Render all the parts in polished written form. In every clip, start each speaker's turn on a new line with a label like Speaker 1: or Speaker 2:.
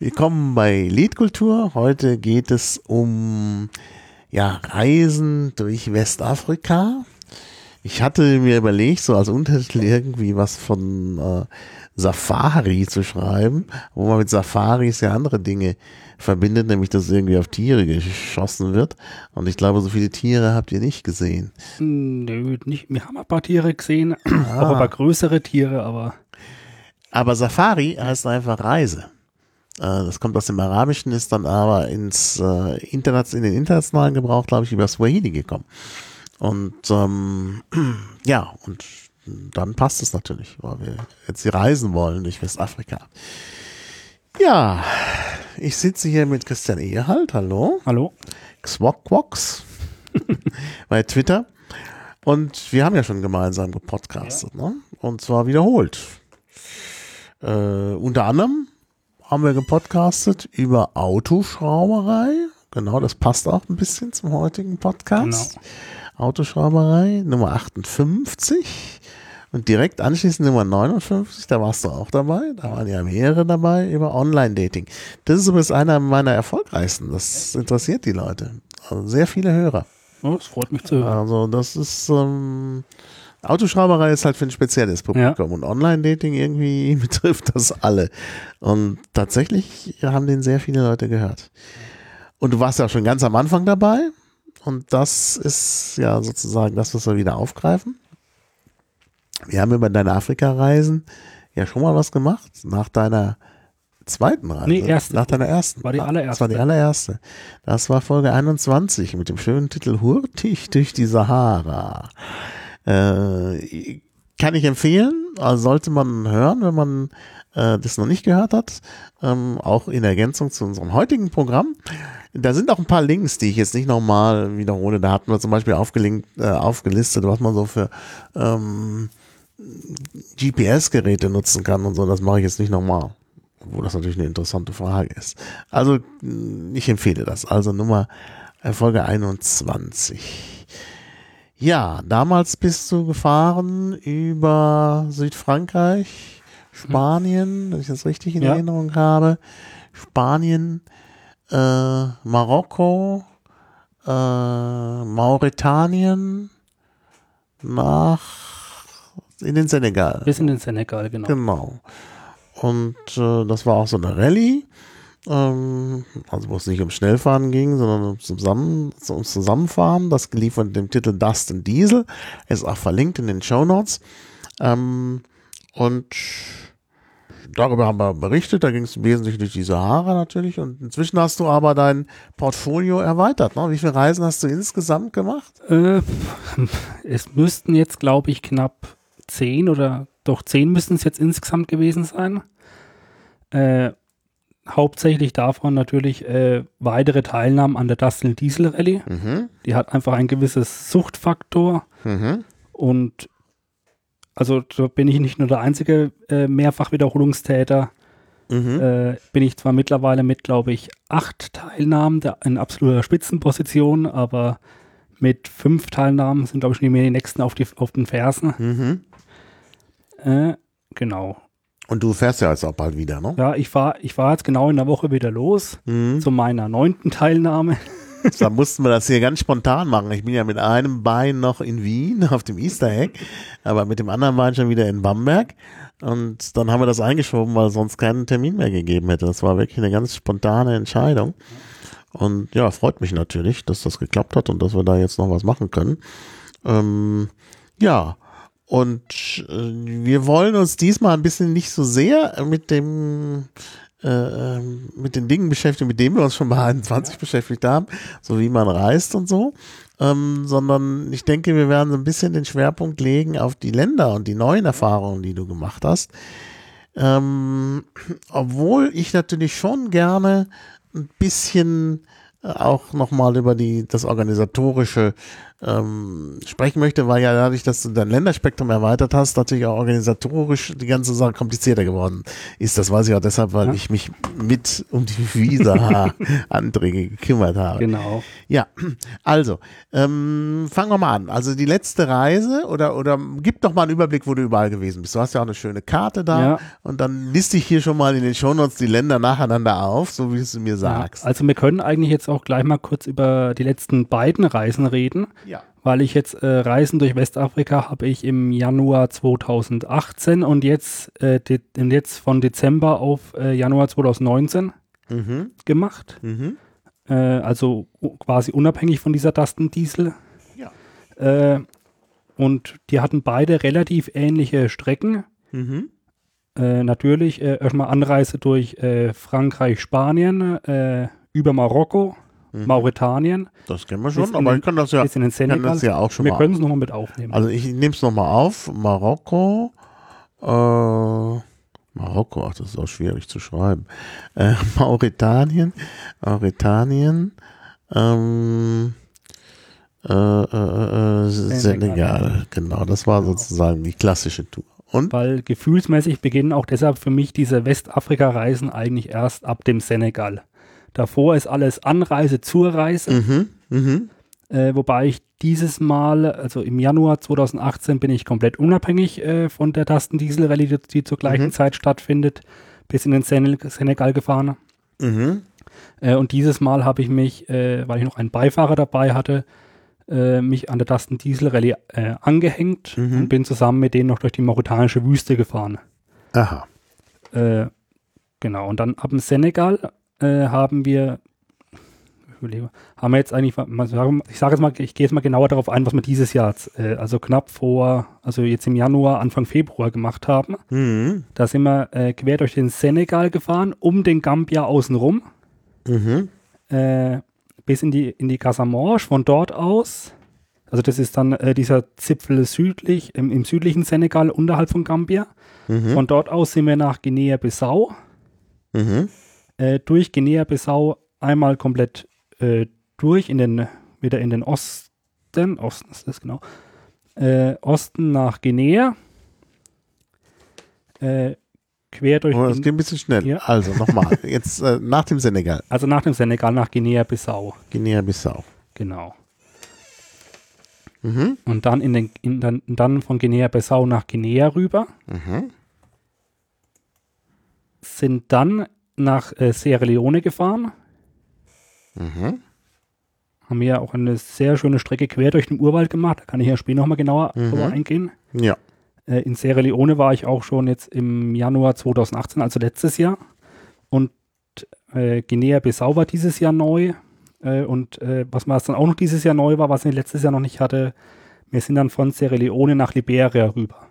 Speaker 1: Willkommen bei Liedkultur. Heute geht es um Reisen durch Westafrika. Ich hatte mir überlegt, so als Untertitel irgendwie was von Safari zu schreiben, wo man mit Safaris ja andere Dinge verbindet, nämlich dass irgendwie auf Tiere geschossen wird. Und ich glaube, so viele Tiere habt ihr nicht gesehen.
Speaker 2: Nö, nicht. Wir haben ein paar Tiere gesehen, auch ein paar größere Tiere,
Speaker 1: Aber Safari heißt einfach Reise. Das kommt aus dem Arabischen, ist dann aber in den internationalen Gebrauch, glaube ich, über Swahili gekommen. Und und dann passt es natürlich, weil wir jetzt hier reisen wollen durch Westafrika. Ja, ich sitze hier mit Christian Ehrhardt, hallo.
Speaker 2: Hallo.
Speaker 1: Xwokwox bei Twitter. Und wir haben ja schon gemeinsam gepodcastet, ne? Und zwar wiederholt. Unter anderem haben wir gepodcastet über Autoschrauberei. Genau, das passt auch ein bisschen zum heutigen Podcast. Genau. Autoschrauberei Nummer 58 und direkt anschließend Nummer 59, da warst du auch dabei. Da waren ja mehrere dabei über Online-Dating. Das ist übrigens einer meiner erfolgreichsten. Das interessiert die Leute. Also sehr viele Hörer.
Speaker 2: Oh, das freut mich zu hören.
Speaker 1: Also das ist Autoschrauberei ist halt für ein spezielles Publikum und Online-Dating irgendwie betrifft das alle. Und tatsächlich haben den sehr viele Leute gehört. Und du warst ja schon ganz am Anfang dabei und das ist ja sozusagen das, was wir wieder aufgreifen. Wir haben über deine Afrika-Reisen ja schon mal was gemacht, nach deiner zweiten Reise.
Speaker 2: Nee, erste.
Speaker 1: Nach deiner ersten.
Speaker 2: War die allererste.
Speaker 1: Das war die allererste. Das war Folge 21 mit dem schönen Titel Hurtig durch die Sahara. Kann ich empfehlen, also sollte man hören, wenn man das noch nicht gehört hat, auch in Ergänzung zu unserem heutigen Programm. Da sind auch ein paar Links, die ich jetzt nicht nochmal wiederhole. Da hatten wir zum Beispiel aufgelistet, was man so für GPS-Geräte nutzen kann und so. Das mache ich jetzt nicht nochmal, obwohl das natürlich eine interessante Frage ist. Also ich empfehle das. Also Folge 21. Ja, damals bist du gefahren über Südfrankreich, Spanien, wenn ich das richtig in Erinnerung habe, Spanien, Marokko, Mauretanien, in den Senegal.
Speaker 2: Bis in den Senegal, genau.
Speaker 1: Genau. Und das war auch so eine Rallye. Also wo es nicht um Schnellfahren ging, sondern ums Zusammenfahren. Das lief unter dem Titel Dust and Diesel. Ist auch verlinkt in den Shownotes. Und darüber haben wir berichtet. Da ging es wesentlich durch die Sahara natürlich. Und inzwischen hast du aber dein Portfolio erweitert. Ne? Wie viele Reisen hast du insgesamt gemacht?
Speaker 2: Es müssten jetzt, glaube ich, knapp 10 müssten es jetzt insgesamt gewesen sein. Hauptsächlich davon natürlich weitere Teilnahmen an der Dust and Diesel Rallye.
Speaker 1: Mhm.
Speaker 2: Die hat einfach ein gewisses Suchtfaktor.
Speaker 1: Mhm.
Speaker 2: Und also da bin ich nicht nur der einzige Mehrfach-Wiederholungstäter.
Speaker 1: Mhm.
Speaker 2: Bin ich zwar mittlerweile mit, glaube ich, 8 Teilnahmen in absoluter Spitzenposition, aber mit 5 Teilnahmen sind, glaube ich, schon die nächsten auf den Fersen.
Speaker 1: Mhm.
Speaker 2: Genau.
Speaker 1: Und du fährst ja jetzt auch bald wieder, ne?
Speaker 2: Ja, ich fahr jetzt genau in der Woche wieder los zu meiner 9. Teilnahme.
Speaker 1: Da mussten wir das hier ganz spontan machen. Ich bin ja mit einem Bein noch in Wien auf dem Easter Egg, aber mit dem anderen Bein schon wieder in Bamberg. Und dann haben wir das eingeschoben, weil es sonst keinen Termin mehr gegeben hätte. Das war wirklich eine ganz spontane Entscheidung. Und ja, freut mich natürlich, dass das geklappt hat und dass wir da jetzt noch was machen können. Und wir wollen uns diesmal ein bisschen nicht so sehr mit den Dingen beschäftigen, mit denen wir uns schon bei 21 beschäftigt haben, so wie man reist und so, sondern ich denke, wir werden so ein bisschen den Schwerpunkt legen auf die Länder und die neuen Erfahrungen, die du gemacht hast. Obwohl ich natürlich schon gerne ein bisschen auch nochmal über das Organisatorische sprechen möchte, weil ja dadurch, dass du dein Länderspektrum erweitert hast, natürlich auch organisatorisch die ganze Sache komplizierter geworden ist. Das weiß ich auch deshalb, weil ich mich mit um die Visa-Anträge gekümmert habe.
Speaker 2: Genau.
Speaker 1: Ja, also, fangen wir mal an. Also die letzte Reise oder gib doch mal einen Überblick, wo du überall gewesen bist. Du hast ja auch eine schöne Karte da und dann liste ich hier schon mal in den Shownotes die Länder nacheinander auf, so wie du mir sagst.
Speaker 2: Also wir können eigentlich jetzt auch gleich mal kurz über die letzten beiden Reisen reden.
Speaker 1: Ja.
Speaker 2: Weil ich jetzt Reisen durch Westafrika habe ich im Januar 2018 und jetzt von Dezember auf Januar 2019 gemacht. Also quasi unabhängig von dieser Tastendiesel.
Speaker 1: Ja.
Speaker 2: Und die hatten beide relativ ähnliche Strecken. Natürlich erstmal Anreise durch Frankreich, Spanien, über Marokko, Mauretanien.
Speaker 1: Das kennen wir schon, aber ich kann das ja auch schon
Speaker 2: mal. Wir können es
Speaker 1: mal.
Speaker 2: nochmal mit aufnehmen.
Speaker 1: Also ich nehme es nochmal auf. Marokko, ach, das ist auch schwierig zu schreiben. Mauretanien, Senegal, genau, das war sozusagen die klassische Tour. Und?
Speaker 2: Weil gefühlsmäßig beginnen auch deshalb für mich diese Westafrika-Reisen eigentlich erst ab dem Senegal. Davor ist alles Anreise zur Reise, wobei ich dieses Mal, also im Januar 2018 bin ich komplett unabhängig von der Tastendiesel-Rallye, die zur gleichen Zeit stattfindet, bis in den Senegal gefahren. Und dieses Mal habe ich mich, weil ich noch einen Beifahrer dabei hatte, mich an der Tastendiesel-Rallye angehängt und bin zusammen mit denen noch durch die mauretanische Wüste gefahren.
Speaker 1: Aha.
Speaker 2: Genau, und dann ab dem Senegal haben wir jetzt eigentlich, ich sage jetzt mal, ich gehe jetzt mal genauer darauf ein, was wir dieses Jahr, also knapp vor, also jetzt im Januar, Anfang Februar gemacht haben. Da sind wir quer durch den Senegal gefahren, um den Gambia außenrum, bis in die Casamance, von dort aus, also das ist dann dieser Zipfel südlich, im südlichen Senegal unterhalb von Gambia. Von dort aus sind wir nach Guinea-Bissau. Durch Guinea-Bissau einmal komplett durch wieder in den Osten ist das genau, Osten nach Guinea, quer durch.
Speaker 1: Das geht ein bisschen schnell. Ja. Also nochmal, jetzt nach dem Senegal.
Speaker 2: Also nach dem Senegal nach Guinea-Bissau.
Speaker 1: Guinea-Bissau.
Speaker 2: Genau. Und dann dann von Guinea-Bissau nach Guinea rüber. Sind dann nach Sierra Leone gefahren. Haben wir auch eine sehr schöne Strecke quer durch den Urwald gemacht. Da kann ich ja später nochmal genauer drüber eingehen.
Speaker 1: Ja.
Speaker 2: In Sierra Leone war ich auch schon jetzt im Januar 2018, also letztes Jahr. Und Guinea-Bissau war dieses Jahr neu. Und was dann auch noch dieses Jahr neu war, was ich letztes Jahr noch nicht hatte, wir sind dann von Sierra Leone nach Liberia rüber.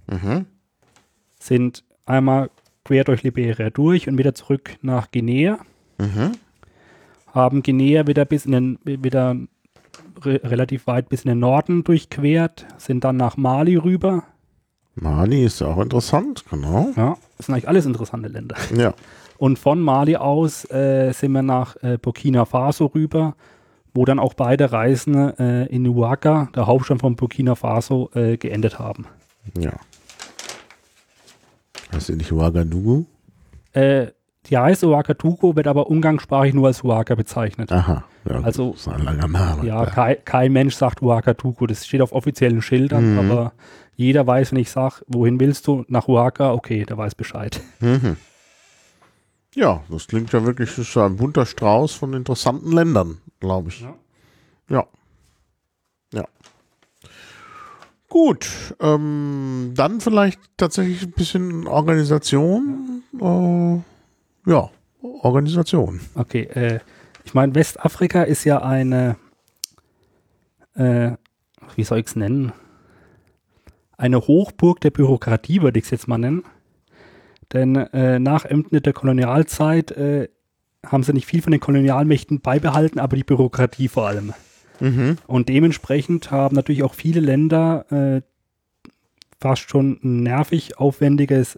Speaker 2: Sind einmal quer durch Liberia durch und wieder zurück nach Guinea. Haben Guinea wieder relativ weit bis in den Norden durchquert, sind dann nach Mali rüber.
Speaker 1: Mali ist ja auch interessant, genau.
Speaker 2: Ja, das sind eigentlich alles interessante Länder.
Speaker 1: Ja.
Speaker 2: Und von Mali aus sind wir nach Burkina Faso rüber, wo dann auch beide Reisen in Ouaga, der Hauptstadt von Burkina Faso, geendet haben.
Speaker 1: Ja. Heißt die nicht Ouagadougou?
Speaker 2: Die heißt Ouagadougou, wird aber umgangssprachlich nur als Ouaga bezeichnet.
Speaker 1: Aha, ja,
Speaker 2: also,
Speaker 1: das ist ein langer Name.
Speaker 2: Ja, kein Mensch sagt Ouagadougou, das steht auf offiziellen Schildern, aber jeder weiß, wenn ich sage, wohin willst du? Nach Ouaga, okay, der weiß Bescheid.
Speaker 1: Ja, das klingt ja wirklich, das ist ein bunter Strauß von interessanten Ländern, glaube ich. Ja. Gut, dann vielleicht tatsächlich ein bisschen Organisation. Organisation.
Speaker 2: Okay, ich meine, Westafrika ist ja eine, wie soll ich es nennen? Eine Hochburg der Bürokratie, würde ich es jetzt mal nennen. Denn nach Ende der Kolonialzeit haben sie nicht viel von den Kolonialmächten beibehalten, aber die Bürokratie vor allem. Und dementsprechend haben natürlich auch viele Länder fast schon ein nervig aufwendiges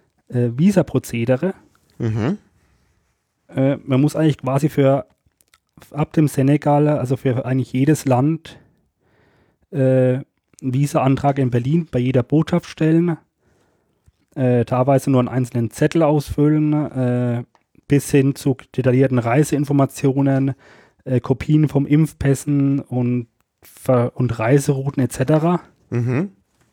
Speaker 2: Visa-Prozedere. Man muss eigentlich quasi für ab dem Senegal, also für eigentlich jedes Land, einen Visa-Antrag in Berlin bei jeder Botschaft stellen, teilweise nur einen einzelnen Zettel ausfüllen, bis hin zu detaillierten Reiseinformationen, Kopien vom Impfpässen und Reiserouten etc.
Speaker 1: Mhm.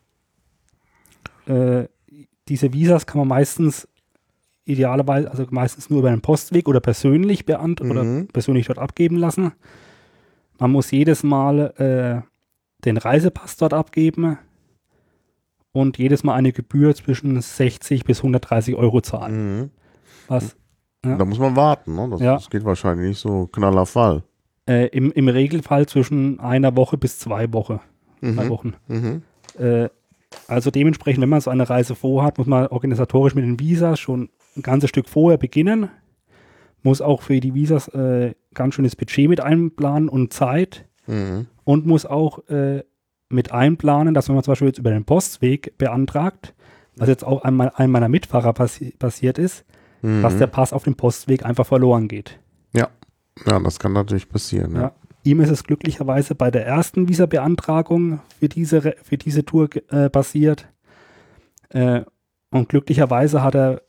Speaker 2: Diese Visas kann man meistens idealerweise, also meistens nur über den Postweg oder persönlich oder persönlich dort abgeben lassen. Man muss jedes Mal den Reisepass dort abgeben und jedes Mal eine Gebühr zwischen 60 bis 130 Euro zahlen.
Speaker 1: Mhm.
Speaker 2: Was? Ja.
Speaker 1: Da muss man warten, ne? Das geht wahrscheinlich nicht so knaller Fall.
Speaker 2: Im Regelfall zwischen einer Woche bis 2 Wochen. 2 Wochen.
Speaker 1: Mhm.
Speaker 2: Also dementsprechend, wenn man so eine Reise vorhat, muss man organisatorisch mit den Visas schon ein ganzes Stück vorher beginnen. Muss auch für die Visas ganz schönes Budget mit einplanen und Zeit.
Speaker 1: Mhm.
Speaker 2: Und muss auch mit einplanen, dass wenn man zum Beispiel jetzt über den Postweg beantragt, was jetzt auch einem meiner Mitfahrer passiert ist, dass der Pass auf dem Postweg einfach verloren geht.
Speaker 1: Ja, das kann natürlich passieren. Ja.
Speaker 2: Ihm ist es glücklicherweise bei der ersten Visa-Beantragung für diese Tour passiert. Und glücklicherweise hat er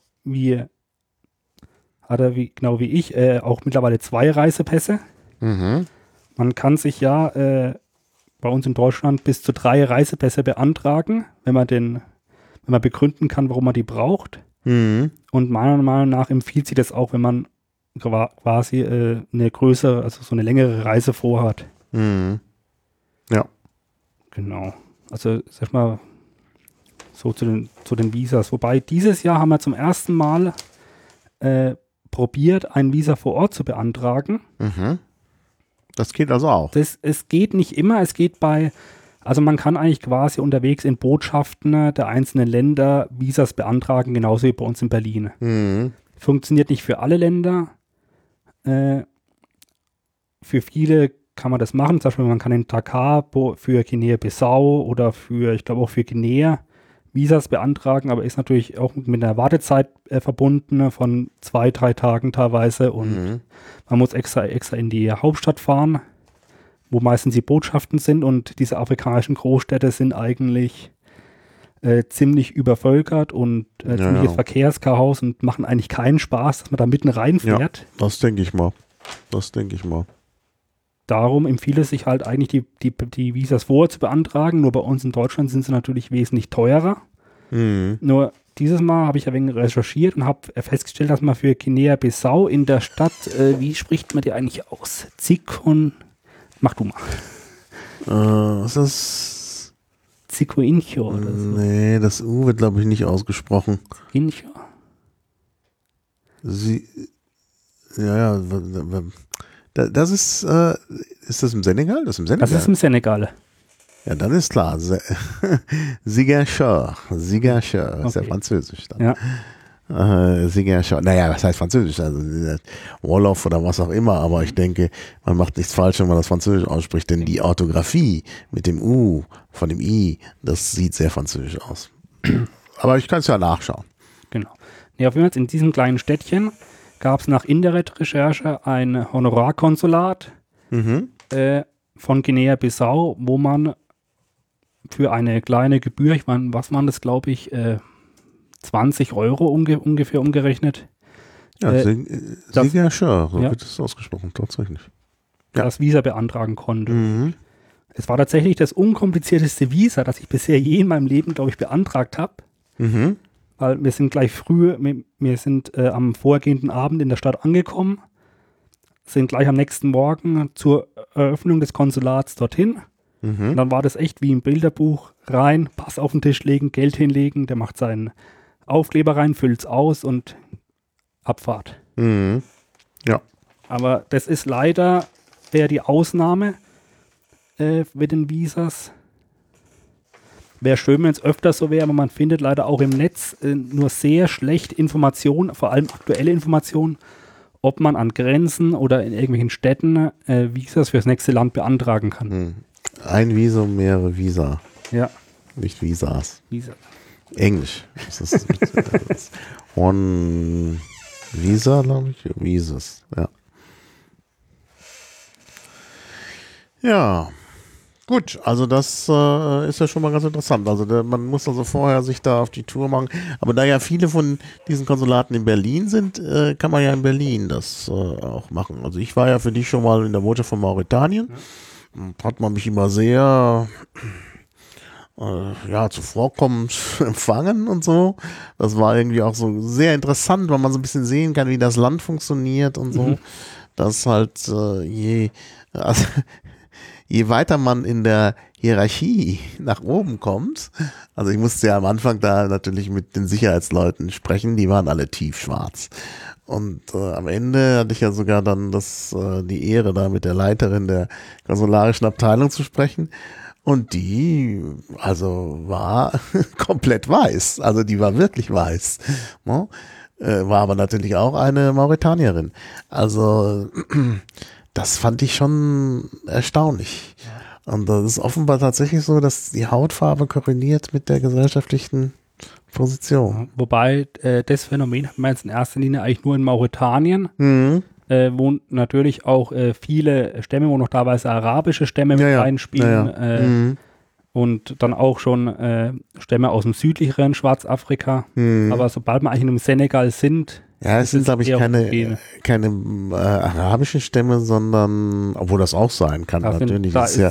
Speaker 2: genau wie ich auch mittlerweile 2 Reisepässe.
Speaker 1: Mhm.
Speaker 2: Man kann sich bei uns in Deutschland bis zu 3 Reisepässe beantragen, wenn man begründen kann, warum man die braucht.
Speaker 1: Mhm.
Speaker 2: Und meiner Meinung nach empfiehlt sich das auch, wenn man quasi eine größere, also so eine längere Reise vorhat.
Speaker 1: Mhm. Ja.
Speaker 2: Genau. Also sag mal so zu den Visas. Wobei dieses Jahr haben wir zum ersten Mal probiert, ein Visa vor Ort zu beantragen.
Speaker 1: Mhm. Das geht also auch.
Speaker 2: Es geht nicht immer, also man kann eigentlich quasi unterwegs in Botschaften der einzelnen Länder Visas beantragen, genauso wie bei uns in Berlin.
Speaker 1: Mhm.
Speaker 2: Funktioniert nicht für alle Länder. Für viele kann man das machen. Zum Beispiel, man kann in Dakar für Guinea-Bissau oder ich glaube auch für Guinea Visas beantragen, aber ist natürlich auch mit einer Wartezeit verbunden von 2-3 Tagen teilweise und man muss extra in die Hauptstadt fahren, wo meistens die Botschaften sind und diese afrikanischen Großstädte sind eigentlich ziemlich übervölkert und ziemliches Verkehrschaos und machen eigentlich keinen Spaß, dass man da mitten reinfährt.
Speaker 1: Ja, das denke ich mal.
Speaker 2: Darum empfiehlt es sich halt eigentlich, die Visas vorher zu beantragen. Nur bei uns in Deutschland sind sie natürlich wesentlich teurer.
Speaker 1: Mhm.
Speaker 2: Nur dieses Mal habe ich ein wenig recherchiert und habe festgestellt, dass man für Guinea-Bissau in der Stadt, wie spricht man die eigentlich aus? Mach du mal.
Speaker 1: Ist das
Speaker 2: Zico-Incho oder so?
Speaker 1: Nee, das U wird, glaube ich, nicht ausgesprochen.
Speaker 2: Incho.
Speaker 1: Das ist das im Senegal? Das ist im Senegal?
Speaker 2: Das ist im Senegal.
Speaker 1: Ja, dann ist klar. Ziguinchor. Ist ja französisch dann.
Speaker 2: Ja.
Speaker 1: Ziguinchor. Naja, was heißt französisch? Also Wolof oder was auch immer, aber ich denke, man macht nichts falsch, wenn man das französisch ausspricht, denn die Orthographie mit dem U von dem I, das sieht sehr französisch aus. Aber ich kann es ja nachschauen.
Speaker 2: Genau. Ja, auf jeden Fall in diesem kleinen Städtchen gab es nach Internet-Recherche ein Honorarkonsulat von Guinea-Bissau, wo man für eine kleine Gebühr, ich meine, was waren das, glaube ich, 20 Euro ungefähr umgerechnet.
Speaker 1: Ja, Ziguinchor, so wird es ausgesprochen, tatsächlich. Ja.
Speaker 2: Das Visa beantragen konnte.
Speaker 1: Mhm.
Speaker 2: Es war tatsächlich das unkomplizierteste Visa, das ich bisher je in meinem Leben, glaube ich, beantragt habe.
Speaker 1: Mhm.
Speaker 2: Weil wir sind gleich wir sind am vorgehenden Abend in der Stadt angekommen, sind gleich am nächsten Morgen zur Eröffnung des Konsulats dorthin. Und dann war das echt wie im Bilderbuch, rein, Pass auf den Tisch legen, Geld hinlegen, der macht seinen Aufkleber rein, füllt's aus und Abfahrt.
Speaker 1: Mhm. Ja.
Speaker 2: Aber das ist leider eher die Ausnahme mit den Visas. Wäre schön, wenn es öfter so wäre, aber man findet leider auch im Netz nur sehr schlecht Informationen, vor allem aktuelle Informationen, ob man an Grenzen oder in irgendwelchen Städten Visas fürs nächste Land beantragen kann.
Speaker 1: Mhm. Ein Visum, mehrere Visa.
Speaker 2: Ja.
Speaker 1: Nicht Visas.
Speaker 2: Visa.
Speaker 1: Englisch. Das ist One Visa, glaube ich. Visas, ja. Ja, gut, also das ist ja schon mal ganz interessant. Also man muss also vorher sich da auf die Tour machen. Aber da ja viele von diesen Konsulaten in Berlin sind, kann man ja in Berlin das auch machen. Also ich war ja für dich schon mal in der Botschaft von Mauretanien. Hat man mich immer sehr zuvorkommend empfangen und so. Das war irgendwie auch so sehr interessant, weil man so ein bisschen sehen kann, wie das Land funktioniert und so. Dass halt je weiter man in der Hierarchie nach oben kommt, also ich musste ja am Anfang da natürlich mit den Sicherheitsleuten sprechen, die waren alle tiefschwarz. Und am Ende hatte ich ja sogar dann die Ehre, da mit der Leiterin der konsularischen Abteilung zu sprechen. Und die, also war komplett weiß. Also die war wirklich weiß. Ne? War aber natürlich auch eine Mauretanierin. Also das fand ich schon erstaunlich. Und das ist offenbar tatsächlich so, dass die Hautfarbe korreliert mit der gesellschaftlichen Position.
Speaker 2: Wobei das Phänomen hat man jetzt in erster Linie eigentlich nur in Mauretanien, wo natürlich auch viele Stämme, wo noch teilweise arabische Stämme mit reinspielen und dann auch schon Stämme aus dem südlicheren Schwarzafrika. Aber sobald wir eigentlich in einem Senegal sind,
Speaker 1: ja, es sind, glaube ich, keine arabischen Stämme, sondern, obwohl das auch sein kann, natürlich. Das ist ja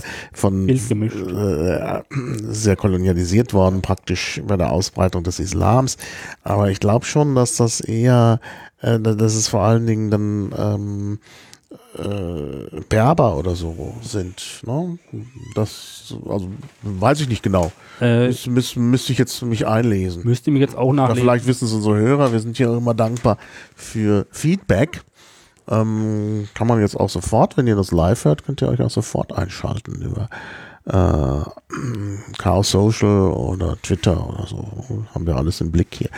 Speaker 1: sehr kolonialisiert worden, praktisch bei der Ausbreitung des Islams. Aber ich glaube schon, dass das eher, dass es vor allen Dingen dann Berber oder so sind. Ne? Das, also weiß ich nicht genau. Müsste ich jetzt mich einlesen.
Speaker 2: Müsste ich mich jetzt auch nachlesen.
Speaker 1: Oder vielleicht wissen es unsere Hörer. Wir sind hier immer dankbar für Feedback. Kann man jetzt auch sofort, wenn ihr das live hört, könnt ihr euch auch sofort einschalten über Chaos Social oder Twitter oder so. Haben wir alles im Blick hier.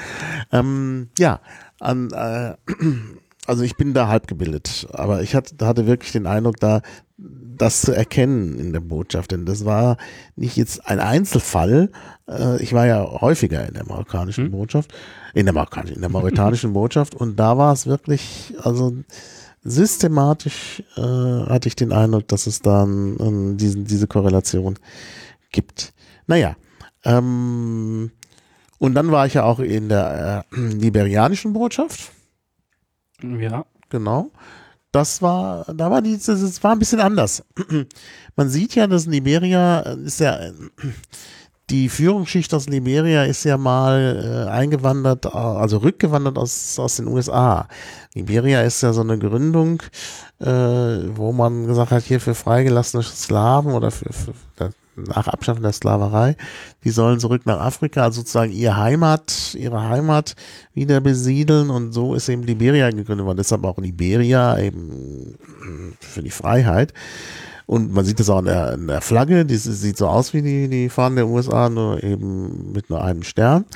Speaker 1: Also ich bin da halb gebildet, aber ich hatte wirklich den Eindruck, das zu erkennen in der Botschaft, denn das war nicht jetzt ein Einzelfall. Ich war ja häufiger in der marokkanischen Botschaft, in der mauretanischen Botschaft, und da war es wirklich, also systematisch hatte ich den Eindruck, dass es dann diese Korrelation gibt. Naja, und dann war ich ja auch in der liberianischen Botschaft.
Speaker 2: Ja.
Speaker 1: Genau. Das war ein bisschen anders. Man sieht ja, dass Liberia ist ja, die Führungsschicht aus Liberia ist ja mal eingewandert, also rückgewandert aus den USA. Liberia ist ja so eine Gründung, wo man gesagt hat, hier für freigelassene Sklaven oder für nach Abschaffen der Sklaverei, die sollen zurück nach Afrika, also sozusagen ihre Heimat wieder besiedeln, und so ist eben Liberia gegründet worden. Deshalb auch Liberia eben für die Freiheit. Und man sieht das auch in der Flagge, die sieht so aus wie die Fahnen der USA, nur eben mit nur einem Stern.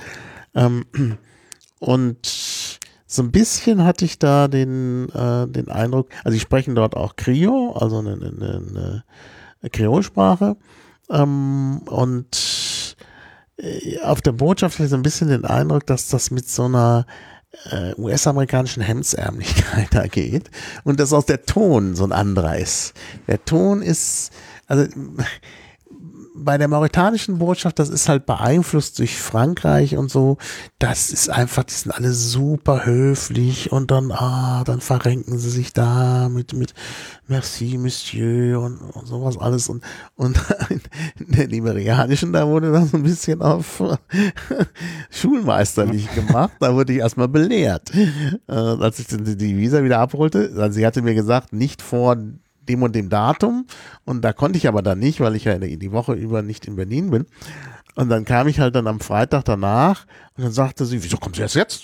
Speaker 1: Und so ein bisschen hatte ich da den Eindruck, also die sprechen dort auch Krio, also eine Kreolsprache. Und auf der Botschaft hatte ich so ein bisschen den Eindruck, dass das mit so einer US-amerikanischen Hemdsärmlichkeit da geht und dass auch der Ton so ein anderer ist. Der Ton ist, also bei der mauretanischen Botschaft, das ist halt beeinflusst durch Frankreich und so, das ist einfach, die sind alle super höflich und dann verrenken sie sich da mit Merci, Monsieur und sowas alles und in der liberianischen, da wurde das ein bisschen auf schulmeisterlich gemacht, da wurde ich erstmal belehrt. Als ich die Visa wieder abholte, also sie hatte mir gesagt, nicht vor dem und dem Datum, und da konnte ich aber dann nicht, weil ich ja die Woche über nicht in Berlin bin. Und dann kam ich halt dann am Freitag danach und dann sagte sie, wieso kommt sie erst jetzt?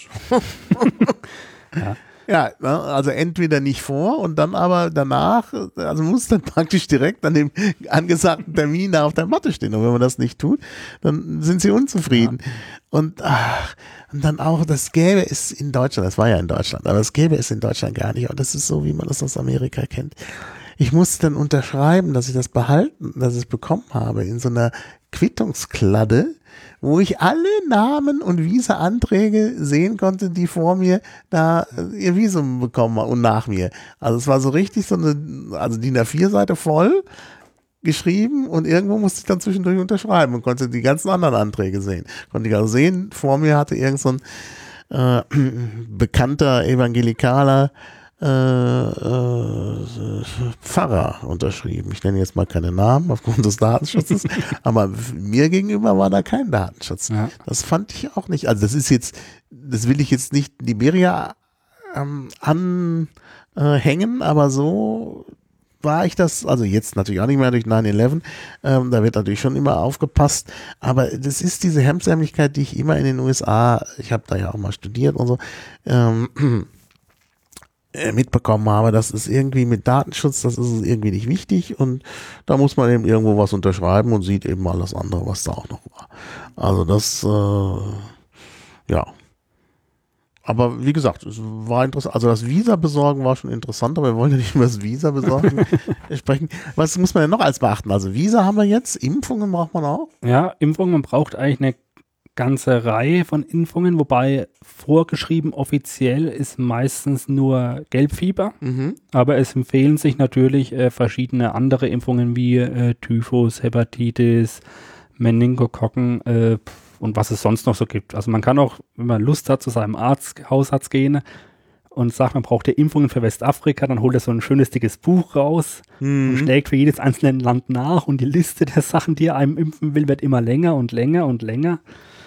Speaker 1: Ja, also entweder nicht vor und dann aber danach, also muss dann praktisch direkt an dem angesagten Termin da auf der Matte stehen. Und wenn man das nicht tut, dann sind sie unzufrieden. Ja. Und dann auch, das gäbe es in Deutschland, das war ja in Deutschland, aber das gäbe es in Deutschland gar nicht. Und das ist so, wie man das aus Amerika kennt. Ich musste dann unterschreiben, dass ich das bekommen habe in so einer Quittungskladde, wo ich alle Namen und Visa-Anträge sehen konnte, die vor mir da ihr Visum bekommen und nach mir. Also es war so richtig so eine, also DIN A4-Seite voll geschrieben und irgendwo musste ich dann zwischendurch unterschreiben und konnte die ganzen anderen Anträge sehen. Konnte ich also sehen, vor mir hatte irgend so ein bekannter evangelikaler Pfarrer unterschrieben. Ich nenne jetzt mal keine Namen aufgrund des Datenschutzes, aber mir gegenüber war da kein Datenschutz. Ja. Das fand ich auch nicht. Also das will ich jetzt nicht Liberia anhängen, aber so war ich das, also jetzt natürlich auch nicht mehr durch 9/11, da wird natürlich schon immer aufgepasst, aber das ist diese Hemdsärmlichkeit, die ich immer in den USA, ich habe da ja auch mal studiert und so, mitbekommen habe, das ist irgendwie mit Datenschutz, das ist irgendwie nicht wichtig und da muss man eben irgendwo was unterschreiben und sieht eben alles andere, was da auch noch war. Also das, ja. Aber wie gesagt, es war interessant. Also das Visa besorgen war schon interessant, aber wir wollen ja nicht über das Visa besorgen sprechen. Was muss man denn noch als beachten? Also Visa haben wir jetzt, Impfungen braucht man auch?
Speaker 2: Ja, Impfungen, man braucht eigentlich eine ganze Reihe von Impfungen, wobei vorgeschrieben offiziell ist meistens nur Gelbfieber, aber es empfehlen sich natürlich verschiedene andere Impfungen wie Typhus, Hepatitis, Meningokokken und was es sonst noch so gibt. Also man kann auch, wenn man Lust hat, zu seinem Hausarzt gehen und sagt, man braucht ja Impfungen für Westafrika, dann holt er so ein schönes dickes Buch raus und schlägt für jedes einzelne Land nach und die Liste der Sachen, die er einem impfen will, wird immer länger und länger und länger.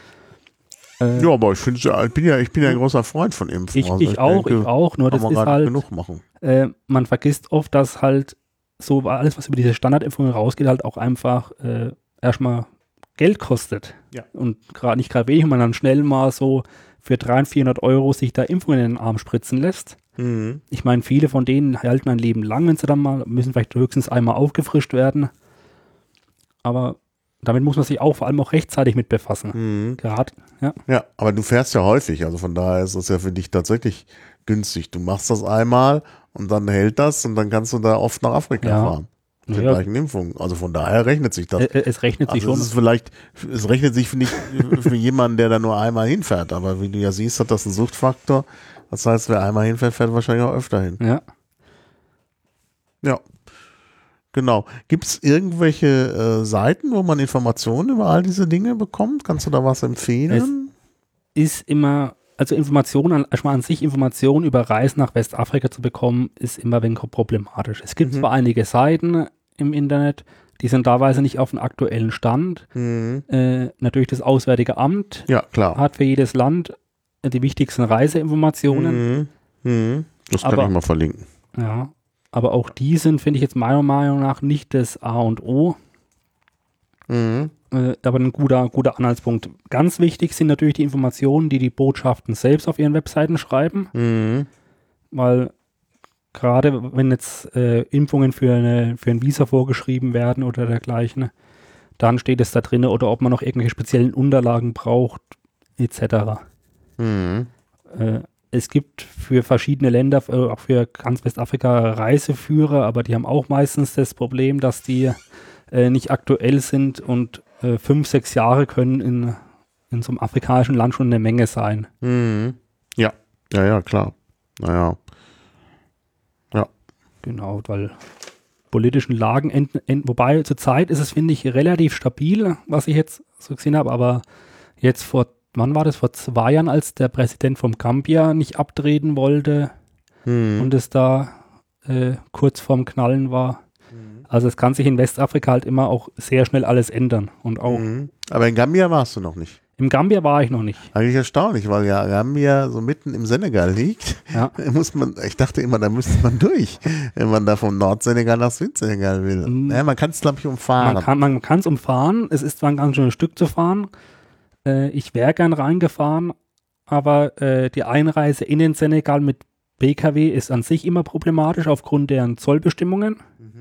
Speaker 1: Ja, aber ich bin ja ein großer Freund von Impfen.
Speaker 2: Ich auch, nur das ist halt,
Speaker 1: genug machen.
Speaker 2: Man vergisst oft, dass halt so alles, was über diese Standardimpfungen rausgeht, halt auch einfach erstmal Geld kostet.
Speaker 1: Ja.
Speaker 2: Und nicht gerade wenig, wenn man dann schnell mal so für 300, 400 Euro sich da Impfungen in den Arm spritzen lässt. Ich meine, viele von denen halten ein Leben lang, wenn sie dann mal, müssen vielleicht höchstens einmal aufgefrischt werden. Aber damit muss man sich auch vor allem auch rechtzeitig mit befassen. Gerade, ja.
Speaker 1: Ja, aber du fährst ja häufig, also von daher ist es ja für dich tatsächlich günstig. Du machst das einmal und dann hält das und dann kannst du da oft nach Afrika fahren. Mit den gleichen Impfungen. Also von daher rechnet sich das.
Speaker 2: Es rechnet sich schon.
Speaker 1: Es rechnet sich nicht für jemanden, der da nur einmal hinfährt, aber wie du ja siehst, hat das einen Suchtfaktor. Das heißt, wer einmal hinfährt, fährt wahrscheinlich auch öfter hin.
Speaker 2: Ja.
Speaker 1: Ja. Genau. Gibt es irgendwelche Seiten, wo man Informationen über all diese Dinge bekommt? Kannst du da was empfehlen?
Speaker 2: Es ist immer, also Informationen über Reisen nach Westafrika zu bekommen, ist immer ein wenig problematisch. Es gibt zwar einige Seiten im Internet, die sind teilweise nicht auf dem aktuellen Stand. Natürlich das Auswärtige Amt hat für jedes Land die wichtigsten Reiseinformationen.
Speaker 1: Das kann ich mal verlinken.
Speaker 2: Ja. Aber auch die sind, finde ich jetzt meiner Meinung nach, nicht das A und O. Aber ein guter Anhaltspunkt. Ganz wichtig sind natürlich die Informationen, die die Botschaften selbst auf ihren Webseiten schreiben. Weil gerade wenn jetzt Impfungen für ein Visa vorgeschrieben werden oder dergleichen, dann steht es da drin, oder ob man noch irgendwelche speziellen Unterlagen braucht, etc. Es gibt für verschiedene Länder, auch für ganz Westafrika, Reiseführer, aber die haben auch meistens das Problem, dass die nicht aktuell sind und 5, 6 Jahre können in so einem afrikanischen Land schon eine Menge sein.
Speaker 1: Ja, klar. Naja. Ja.
Speaker 2: Genau, weil politischen Lagen wobei zurzeit ist es, finde ich, relativ stabil, was ich jetzt so gesehen habe, aber jetzt wann war das? Vor 2 Jahren, als der Präsident vom Gambia nicht abtreten wollte und es da kurz vorm Knallen war. Also es kann sich in Westafrika halt immer auch sehr schnell alles ändern. Und auch
Speaker 1: Aber in Gambia warst du noch nicht.
Speaker 2: Im Gambia war ich noch nicht.
Speaker 1: Eigentlich erstaunlich, weil ja Gambia so mitten im Senegal liegt.
Speaker 2: Ja.
Speaker 1: Ich dachte immer, da müsste man durch, wenn man da vom Nordsenegal nach Südsenegal will. Man kann es, glaube ich, umfahren.
Speaker 2: Man kann es umfahren. Es ist zwar ein ganz schönes Stück zu fahren. Ich wäre gern reingefahren, aber die Einreise in den Senegal mit PKW ist an sich immer problematisch aufgrund deren Zollbestimmungen.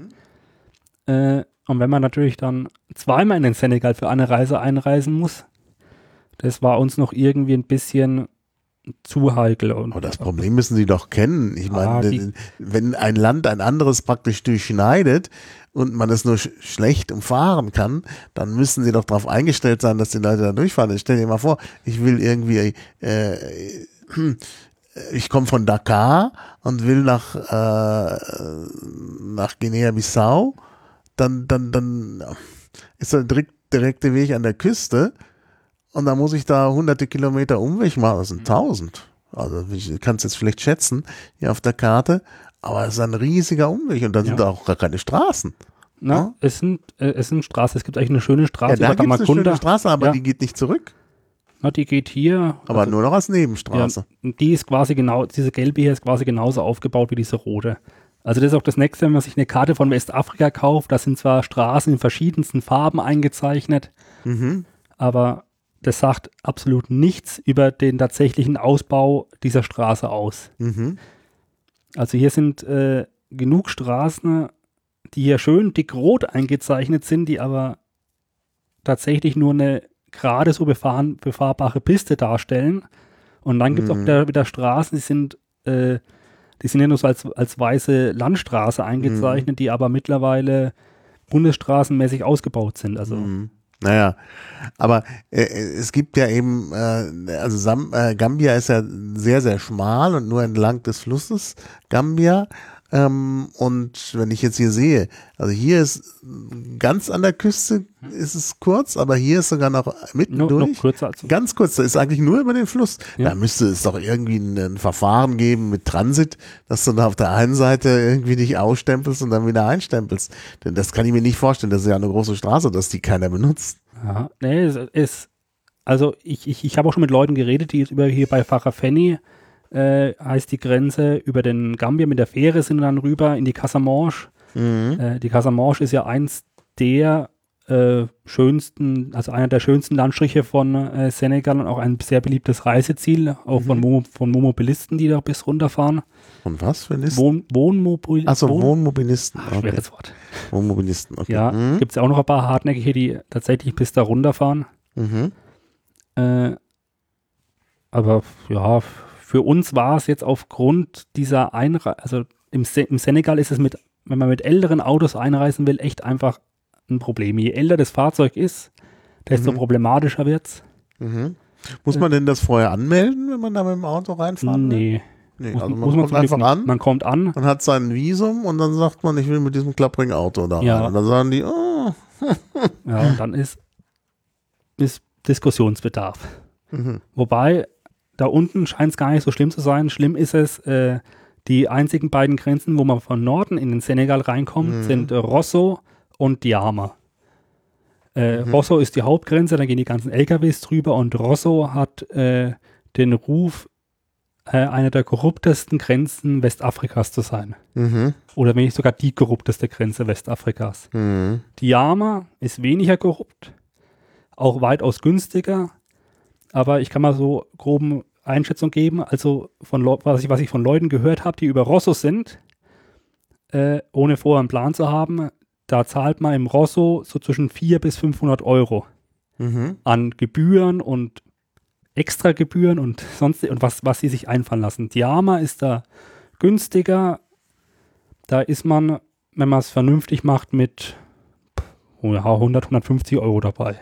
Speaker 2: Und wenn man natürlich dann zweimal in den Senegal für eine Reise einreisen muss, das war uns noch irgendwie ein bisschen zu heikel.
Speaker 1: Aber das Problem müssen Sie doch kennen. Ich meine, wenn ein Land ein anderes praktisch durchschneidet und man es nur schlecht umfahren kann, dann müssen Sie doch darauf eingestellt sein, dass die Leute da durchfahren. Stell dir mal vor, ich will irgendwie, ich komme von Dakar und will nach Guinea-Bissau, dann ist der direkte Weg an der Küste und dann muss ich da hunderte Kilometer Umweg machen, das sind 1000. Also ich kann es jetzt vielleicht schätzen, hier auf der Karte, aber es ist ein riesiger Umweg und da sind auch gar keine Straßen.
Speaker 2: Na, es sind Straßen, es gibt eigentlich eine schöne Straße.
Speaker 1: Ja, da gibt es eine schöne Straße, aber die geht nicht zurück.
Speaker 2: Na, die geht hier.
Speaker 1: Aber nur noch als Nebenstraße.
Speaker 2: Ja, die ist quasi diese gelbe hier ist quasi genauso aufgebaut wie diese rote. Also das ist auch das Nächste, wenn man sich eine Karte von Westafrika kauft, da sind zwar Straßen in verschiedensten Farben eingezeichnet, aber das sagt absolut nichts über den tatsächlichen Ausbau dieser Straße aus. Also hier sind genug Straßen, die hier schön dick-rot eingezeichnet sind, die aber tatsächlich nur eine gerade so befahrbare Piste darstellen. Und dann gibt es auch wieder Straßen, die sind ja nur so als weiße Landstraße eingezeichnet, die aber mittlerweile bundesstraßenmäßig ausgebaut sind. Also
Speaker 1: Naja, aber es gibt ja eben, Gambia ist ja sehr, sehr schmal und nur entlang des Flusses Gambia. Und wenn ich jetzt hier sehe, also hier ist ganz an der Küste ist es kurz, aber hier ist sogar noch mittendurch.
Speaker 2: Noch kürzer als
Speaker 1: ganz kurz, da ist eigentlich nur über den Fluss.
Speaker 2: Ja.
Speaker 1: Da müsste es doch irgendwie ein Verfahren geben mit Transit, dass du da auf der einen Seite irgendwie dich ausstempelst und dann wieder einstempelst. Denn das kann ich mir nicht vorstellen. Das ist ja eine große Straße, dass die keiner benutzt.
Speaker 2: Ja, nee, also ich habe auch schon mit Leuten geredet, die jetzt hier bei Farafenni heißt die Grenze, über den Gambia mit der Fähre sind dann rüber in die Casamance. Die Casamance ist ja eins der schönsten, also einer der schönsten Landstriche von Senegal und auch ein sehr beliebtes Reiseziel, auch von Wohnmobilisten, die da bis runterfahren.
Speaker 1: Und was für ein
Speaker 2: Wohnmobilisten.
Speaker 1: Achso, Wohnmobilisten.
Speaker 2: Okay. Schweres Wort.
Speaker 1: Wohnmobilisten, okay.
Speaker 2: Ja, gibt es ja auch noch ein paar Hartnäckige, die tatsächlich bis da runterfahren. Aber ja, für uns war es jetzt aufgrund dieser also im Senegal ist es wenn man mit älteren Autos einreisen will, echt einfach ein Problem. Je älter das Fahrzeug ist, desto problematischer wird's.
Speaker 1: Muss man denn das vorher anmelden, wenn man da mit dem Auto reinfahren will?
Speaker 2: Nee.
Speaker 1: Also man kommt einfach an.
Speaker 2: Man kommt an.
Speaker 1: Man hat sein Visum und dann sagt man, ich will mit diesem klapprigen Auto da rein. Und dann sagen die, oh.
Speaker 2: Ja, und dann ist Diskussionsbedarf. Wobei, da unten scheint es gar nicht so schlimm zu sein. Schlimm ist es, die einzigen beiden Grenzen, wo man von Norden in den Senegal reinkommt, sind Rosso und Diama. Rosso ist die Hauptgrenze, da gehen die ganzen LKWs drüber und Rosso hat den Ruf, eine der korruptesten Grenzen Westafrikas zu sein. Oder wenn nicht sogar die korrupteste Grenze Westafrikas. Diama ist weniger korrupt, auch weitaus günstiger, aber ich kann mal so groben Einschätzung geben, also was ich von Leuten gehört habe, die über Rosso sind, ohne vorher einen Plan zu haben, da zahlt man im Rosso so zwischen 400 bis 500 Euro an Gebühren und Extragebühren und sonst und was sie sich einfallen lassen. Diama ist da günstiger, da ist man, wenn man es vernünftig macht, mit 100, 150 Euro dabei.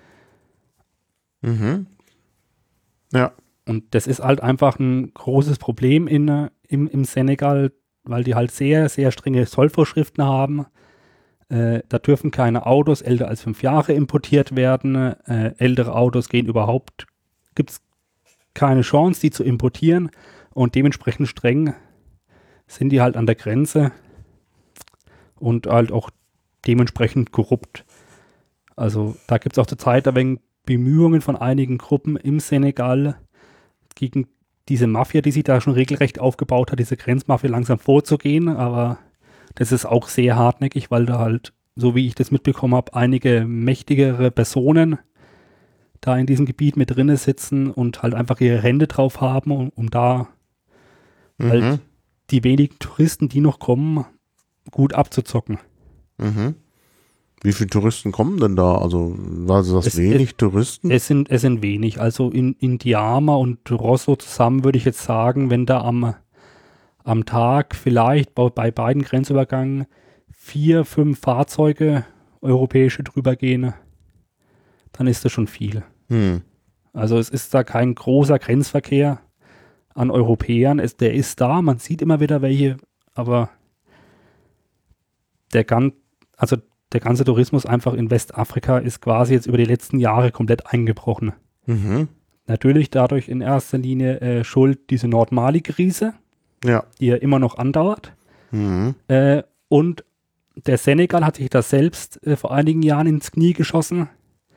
Speaker 1: Ja.
Speaker 2: Und das ist halt einfach ein großes Problem im Senegal, weil die halt sehr, sehr strenge Zollvorschriften haben. Da dürfen keine Autos älter als 5 Jahre importiert werden. Ältere Autos gibt es keine Chance, die zu importieren. Und dementsprechend streng sind die halt an der Grenze und halt auch dementsprechend korrupt. Also da gibt es auch zur Zeit ein wenig Bemühungen von einigen Gruppen im Senegal gegen diese Mafia, die sich da schon regelrecht aufgebaut hat, diese Grenzmafia langsam vorzugehen, aber das ist auch sehr hartnäckig, weil da halt, so wie ich das mitbekommen habe, einige mächtigere Personen da in diesem Gebiet mit drinne sitzen und halt einfach ihre Hände drauf haben, um da halt die wenigen Touristen, die noch kommen, gut abzuzocken.
Speaker 1: Wie viele Touristen kommen denn da? Also war das wenig Touristen?
Speaker 2: Es sind wenig. Also in Diama und Rosso zusammen würde ich jetzt sagen, wenn da am Tag vielleicht bei beiden Grenzübergängen 4, 5 Fahrzeuge europäische drüber gehen, dann ist das schon viel. Also es ist da kein großer Grenzverkehr an Europäern. Der ist da, man sieht immer wieder welche, aber der der ganze Tourismus einfach in Westafrika ist quasi jetzt über die letzten Jahre komplett eingebrochen.
Speaker 1: Mhm.
Speaker 2: Natürlich dadurch in erster Linie schuld diese Nord-Mali-Krise,
Speaker 1: Ja.
Speaker 2: die ja immer noch andauert.
Speaker 1: Mhm.
Speaker 2: Und der Senegal hat sich das selbst vor einigen Jahren ins Knie geschossen,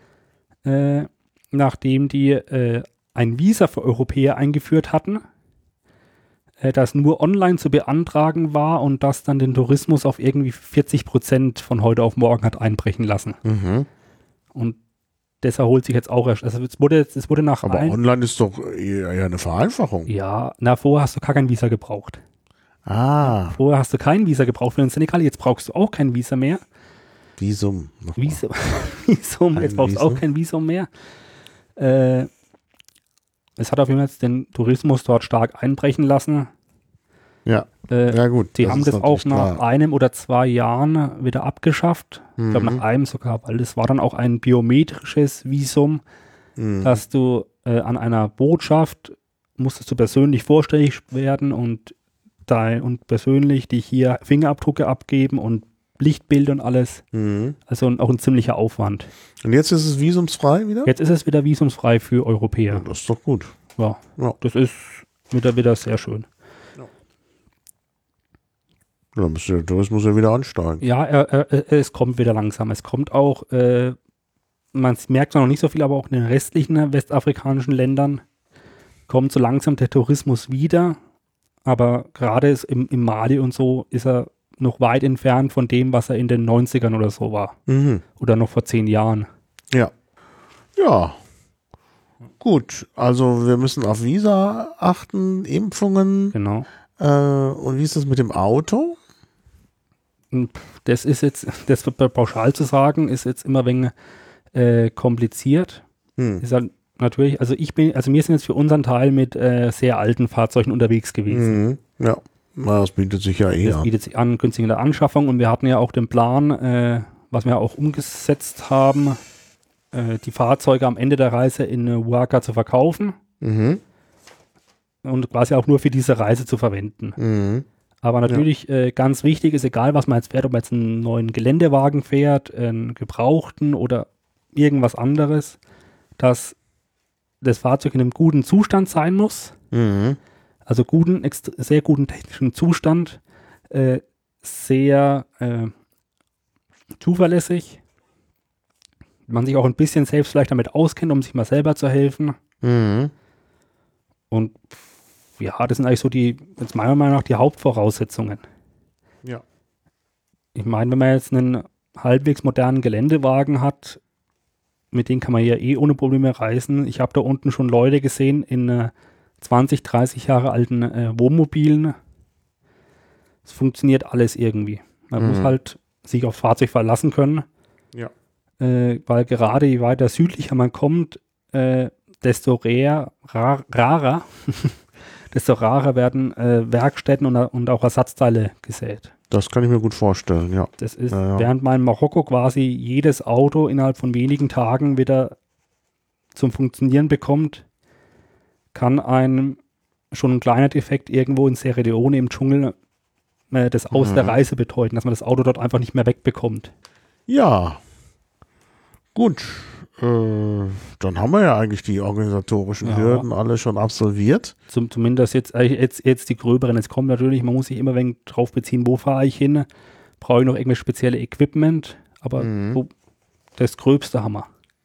Speaker 2: nachdem die ein Visa für Europäer eingeführt hatten, das nur online zu beantragen war und das dann den Tourismus auf irgendwie 40% von heute auf morgen hat einbrechen lassen.
Speaker 1: Mhm.
Speaker 2: Und das erholt sich jetzt auch erst. Also es wurde nach
Speaker 1: Aber online ist doch eher eine Vereinfachung.
Speaker 2: Ja, vorher hast du gar kein Visa gebraucht.
Speaker 1: Ah.
Speaker 2: Vorher hast du kein Visa gebraucht für den Senegal, jetzt brauchst du auch kein Visa mehr.
Speaker 1: Visum.
Speaker 2: Visum. Jetzt brauchst du
Speaker 1: Visum.
Speaker 2: auch kein Visum mehr. Es hat auf jeden Fall jetzt den Tourismus dort stark einbrechen lassen.
Speaker 1: Ja. Ja gut.
Speaker 2: Die haben
Speaker 1: ist
Speaker 2: das auch
Speaker 1: natürlich
Speaker 2: nach
Speaker 1: klar.
Speaker 2: 1 oder 2 Jahren wieder abgeschafft. Ich glaube nach einem sogar, weil das war dann auch ein biometrisches Visum, dass du an einer Botschaft musstest du persönlich vorstellig werden und persönlich dich hier Fingerabdrücke abgeben und Lichtbild und alles.
Speaker 1: Mhm.
Speaker 2: Also auch ein ziemlicher Aufwand.
Speaker 1: Und jetzt ist es visumsfrei wieder?
Speaker 2: Jetzt ist es wieder visumsfrei für Europäer.
Speaker 1: Das ist doch gut.
Speaker 2: Ja,
Speaker 1: Ja.
Speaker 2: das ist wieder sehr schön.
Speaker 1: Dann muss der Tourismus ja wieder ansteigen.
Speaker 2: Ja, es kommt wieder langsam. Es kommt auch, man merkt noch nicht so viel, aber auch in den restlichen westafrikanischen Ländern kommt so langsam der Tourismus wieder. Aber gerade im Mali und so ist er noch weit entfernt von dem, was er in den 90ern oder so war.
Speaker 1: Mhm.
Speaker 2: Oder noch vor 10 Jahren.
Speaker 1: Ja. Ja. Gut, also wir müssen auf Visa achten, Impfungen.
Speaker 2: Genau.
Speaker 1: Und wie ist das mit dem Auto?
Speaker 2: Das ist jetzt, das pauschal zu sagen, ist jetzt immer ein wenig kompliziert. Ist halt natürlich, also wir sind jetzt für unseren Teil mit sehr alten Fahrzeugen unterwegs gewesen.
Speaker 1: Mhm. Ja, na, das bietet sich ja eh
Speaker 2: Das
Speaker 1: an.
Speaker 2: bietet sich an, günstig in der Anschaffung und wir hatten ja auch den Plan, was wir auch umgesetzt haben, die Fahrzeuge am Ende der Reise in Huaca zu verkaufen
Speaker 1: Mhm.
Speaker 2: und quasi auch nur für diese Reise zu verwenden.
Speaker 1: Mhm.
Speaker 2: Aber natürlich ganz wichtig ist, egal was man jetzt fährt, ob man jetzt einen neuen Geländewagen fährt, einen gebrauchten oder irgendwas anderes, dass das Fahrzeug in einem guten Zustand sein muss.
Speaker 1: Mhm.
Speaker 2: Also sehr guten technischen Zustand, sehr zuverlässig. Man sich auch ein bisschen selbst vielleicht damit auskennt, um sich mal selber zu helfen.
Speaker 1: Mhm.
Speaker 2: Und ja, das sind eigentlich so jetzt meiner Meinung nach die Hauptvoraussetzungen.
Speaker 1: Ja.
Speaker 2: Ich meine, wenn man jetzt einen halbwegs modernen Geländewagen hat, mit denen kann man ja ohne Probleme reisen. Ich habe da unten schon Leute gesehen in 20, 30 Jahre alten Wohnmobilen. Es funktioniert alles irgendwie. Man muss halt sich aufs Fahrzeug verlassen können.
Speaker 1: Ja.
Speaker 2: Weil gerade je weiter südlicher man kommt, desto rarer desto rarer werden Werkstätten und auch Ersatzteile gesät.
Speaker 1: Das kann ich mir gut vorstellen, ja.
Speaker 2: Das ist,
Speaker 1: Ja.
Speaker 2: während man in Marokko quasi jedes Auto innerhalb von wenigen Tagen wieder zum Funktionieren bekommt, kann einem schon ein kleiner Defekt irgendwo in Sierra Leone im Dschungel das Aus der Reise bedeuten, dass man das Auto dort einfach nicht mehr wegbekommt.
Speaker 1: Ja. Gut. Dann haben wir ja eigentlich die organisatorischen Hürden alle schon absolviert.
Speaker 2: Zumindest jetzt die gröberen. Jetzt kommt natürlich, man muss sich immer ein wenig drauf beziehen, wo fahre ich hin? Brauche ich noch irgendwelches spezielle Equipment? Aber das Gröbste haben wir.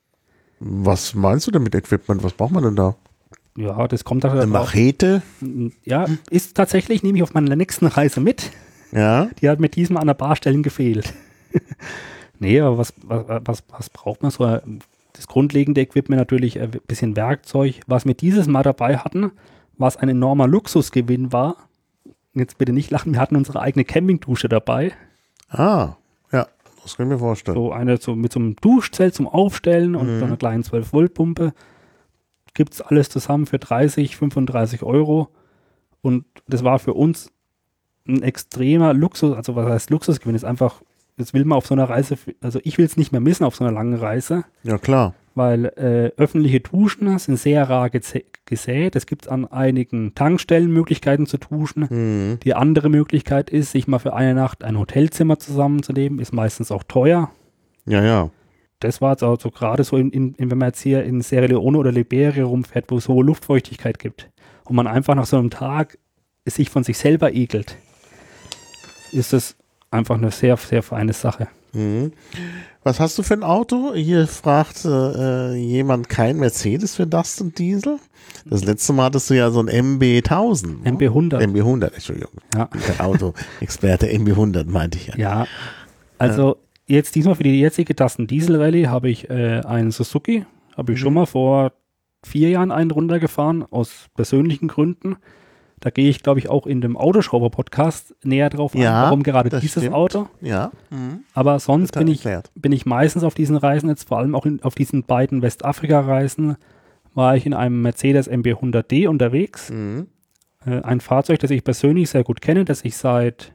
Speaker 1: Was meinst du denn mit Equipment? Was braucht man denn da?
Speaker 2: Ja, das kommt da
Speaker 1: Eine Machete?
Speaker 2: Ja, ist tatsächlich, nehme ich auf meiner nächsten Reise mit.
Speaker 1: Ja.
Speaker 2: Die hat mit diesem an der Barstellen gefehlt. Nee, aber was braucht man so? Das grundlegende Equipment natürlich ein bisschen Werkzeug. Was wir dieses Mal dabei hatten, was ein enormer Luxusgewinn war. Jetzt bitte nicht lachen, wir hatten unsere eigene Campingdusche dabei.
Speaker 1: Ah, ja, das kann ich mir vorstellen.
Speaker 2: So eine mit so einem Duschzelt zum Aufstellen und so einer kleinen 12-Volt-Pumpe. Gibt es alles zusammen für 30, 35 Euro. Und das war für uns ein extremer Luxus. Also was heißt Luxusgewinn? Ist einfach, das will man auf so einer Reise, also ich will es nicht mehr missen auf so einer langen Reise.
Speaker 1: Ja, klar.
Speaker 2: Weil öffentliche Duschen sind sehr rar gesät. Es gibt an einigen Tankstellen Möglichkeiten zu duschen. Die andere Möglichkeit ist, sich mal für eine Nacht ein Hotelzimmer zusammenzunehmen. Ist meistens auch teuer.
Speaker 1: Ja.
Speaker 2: Das war jetzt also gerade so, wenn man jetzt hier in Sierra Leone oder Liberia rumfährt, wo es hohe Luftfeuchtigkeit gibt und man einfach nach so einem Tag sich von sich selber ekelt, ist das einfach eine sehr, sehr feine Sache.
Speaker 1: Mhm. Was hast du für ein Auto? Hier fragt jemand kein Mercedes für Dustin Diesel. Das letzte Mal hattest du ja so ein MB1000. Ne?
Speaker 2: MB100.
Speaker 1: MB100, Entschuldigung.
Speaker 2: Ja.
Speaker 1: Der Auto-Experte MB100 meinte ich ja.
Speaker 2: Ja, also jetzt diesmal für die jetzige Dustin Diesel Rallye habe ich einen Suzuki. Habe ich schon mal vor 4 Jahren einen runtergefahren, aus persönlichen Gründen. Da gehe ich, glaube ich, auch in dem Autoschrauber-Podcast näher drauf ein, warum gerade dieses Auto.
Speaker 1: Ja.
Speaker 2: Aber sonst bin ich meistens auf diesen Reisen, jetzt vor allem auch auf diesen beiden Westafrika-Reisen, war ich in einem Mercedes MB100D unterwegs. Ein Fahrzeug, das ich persönlich sehr gut kenne, das ich seit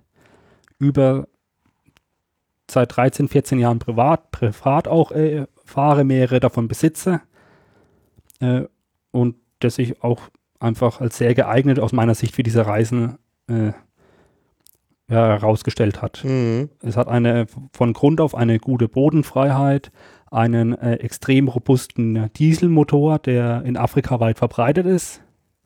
Speaker 2: 13, 14 Jahren privat auch fahre, mehrere davon besitze. Und das ich auch einfach als sehr geeignet aus meiner Sicht für diese Reisen herausgestellt hat. Es hat von Grund auf eine gute Bodenfreiheit, einen extrem robusten Dieselmotor, der in Afrika weit verbreitet ist,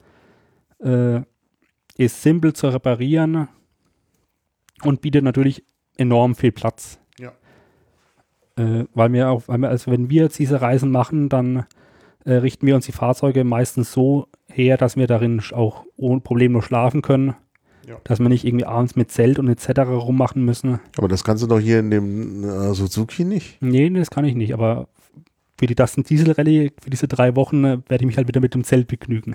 Speaker 2: ist simpel zu reparieren und bietet natürlich enorm viel Platz.
Speaker 1: Ja.
Speaker 2: Wenn wir jetzt diese Reisen machen, dann richten wir uns die Fahrzeuge meistens so her, dass wir darin auch ohne Probleme schlafen können. Ja. Dass wir nicht irgendwie abends mit Zelt und etc. rummachen müssen.
Speaker 1: Aber das kannst du doch hier in dem Suzuki nicht?
Speaker 2: Nee, das kann ich nicht. Aber für die Dustin Diesel Rallye, für diese 3 Wochen, werde ich mich halt wieder mit dem Zelt begnügen.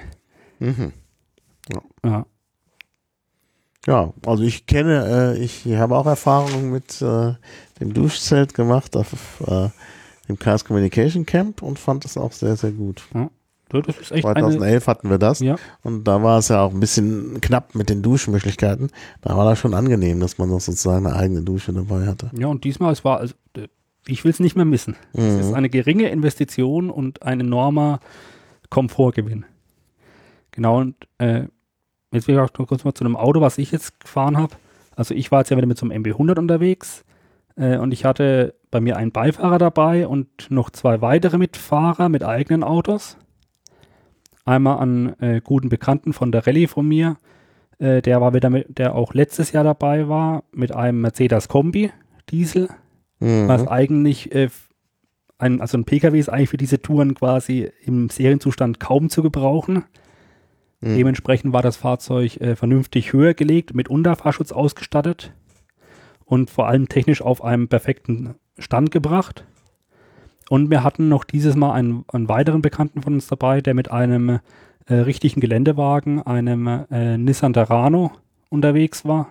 Speaker 1: Ja, also ich habe auch Erfahrungen mit dem Duschzelt gemacht auf dem Chaos Communication Camp und fand das auch sehr, sehr gut.
Speaker 2: Ja. Das ist echt
Speaker 1: 2011 hatten wir das und da war es ja auch ein bisschen knapp mit den Duschmöglichkeiten. Da war das schon angenehm, dass man noch sozusagen eine eigene Dusche dabei hatte.
Speaker 2: Ja, und diesmal, ich will es nicht mehr missen. Es ist eine geringe Investition und ein enormer Komfortgewinn. Genau, und jetzt will ich auch kurz mal zu einem Auto, was ich jetzt gefahren habe. Also ich war jetzt ja wieder mit so einem MB100 unterwegs und ich hatte bei mir einen Beifahrer dabei und noch 2 weitere Mitfahrer mit eigenen Autos. Einmal einen guten Bekannten von der Rallye von mir, der auch letztes Jahr dabei war, mit einem Mercedes Kombi Diesel, was eigentlich ein PKW ist eigentlich für diese Touren quasi im Serienzustand kaum zu gebrauchen. Dementsprechend war das Fahrzeug vernünftig höher gelegt, mit Unterfahrschutz ausgestattet und vor allem technisch auf einem perfekten Stand gebracht. Und wir hatten noch dieses Mal einen weiteren Bekannten von uns dabei, der mit einem richtigen Geländewagen, einem Nissan Terrano unterwegs war,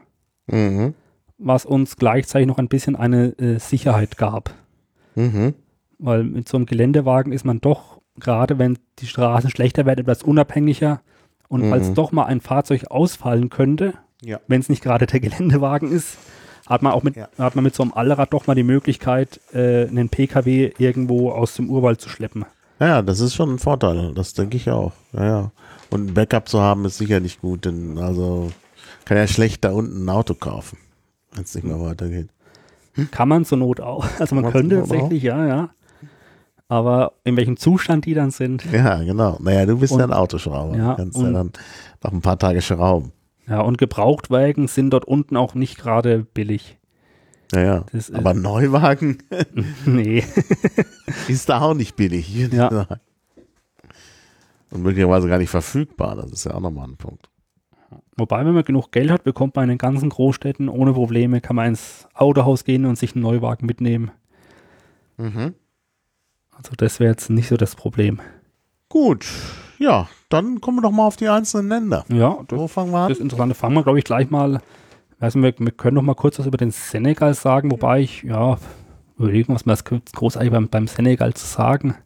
Speaker 2: was uns gleichzeitig noch ein bisschen eine Sicherheit gab. Weil mit so einem Geländewagen ist man doch, gerade wenn die Straßen schlechter werden, etwas unabhängiger. Und falls doch mal ein Fahrzeug ausfallen könnte, wenn es nicht gerade der Geländewagen ist, hat man mit so einem Allrad doch mal die Möglichkeit, einen PKW irgendwo aus dem Urwald zu schleppen.
Speaker 1: Ja, das ist schon ein Vorteil, das denke ich auch. Ja. Und ein Backup zu haben ist sicher nicht gut, denn also kann ja schlecht da unten ein Auto kaufen, wenn es nicht mehr weitergeht.
Speaker 2: Kann man zur Not auch. Also man könnte tatsächlich, ja. Aber in welchem Zustand die dann sind.
Speaker 1: Ja, genau. Naja, du bist ja ein Autoschrauber. Du kannst ja dann noch ein paar Tage schrauben.
Speaker 2: Ja, und Gebrauchtwagen sind dort unten auch nicht gerade billig.
Speaker 1: Ja, aber Neuwagen?
Speaker 2: Nee.
Speaker 1: Ist da auch nicht billig.
Speaker 2: Ja.
Speaker 1: Und möglicherweise gar nicht verfügbar. Das ist ja auch nochmal ein Punkt.
Speaker 2: Wobei, wenn man genug Geld hat, bekommt man in den ganzen Großstädten ohne Probleme, kann man ins Autohaus gehen und sich einen Neuwagen mitnehmen. Also das wäre jetzt nicht so das Problem.
Speaker 1: Gut, ja, dann kommen wir doch mal auf die einzelnen Länder.
Speaker 2: Ja,
Speaker 1: wo fangen wir an?
Speaker 2: Das ist interessant. Fangen wir, glaube ich, gleich mal, wir können noch mal kurz was über den Senegal sagen, wobei ich, überlegen, was man großartig beim Senegal zu sagen.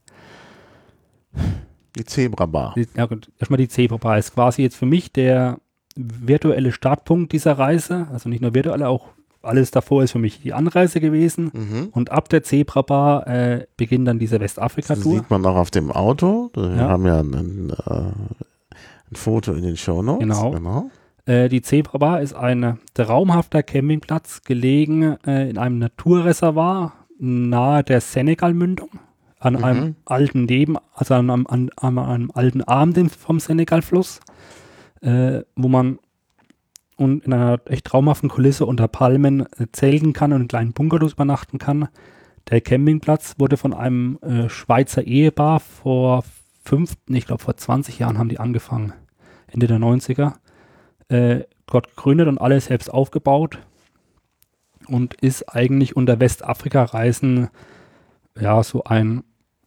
Speaker 1: Die Zebrabar.
Speaker 2: Erstmal die Zebrabar ist quasi jetzt für mich der virtuelle Startpunkt dieser Reise, also nicht nur virtuell, auch alles davor ist für mich die Anreise gewesen und ab der Zebrabar beginnt dann diese Westafrika-Tour.
Speaker 1: Das sieht man auch auf dem Auto, wir haben ja ein Foto in den Shownotes.
Speaker 2: Genau. Die Zebrabar ist ein traumhafter Campingplatz, gelegen in einem Naturreservoir, nahe der Senegal-Mündung, an einem alten also an einem alten Arm vom Senegal-Fluss, wo man und in einer echt traumhaften Kulisse unter Palmen zelten kann und in kleinen Bungalows übernachten kann. Der Campingplatz wurde von einem Schweizer Ehepaar vor 20 Jahren haben die angefangen, Ende der 90er, dort gegründet und alles selbst aufgebaut und ist eigentlich unter Westafrika-Reisen ja so ein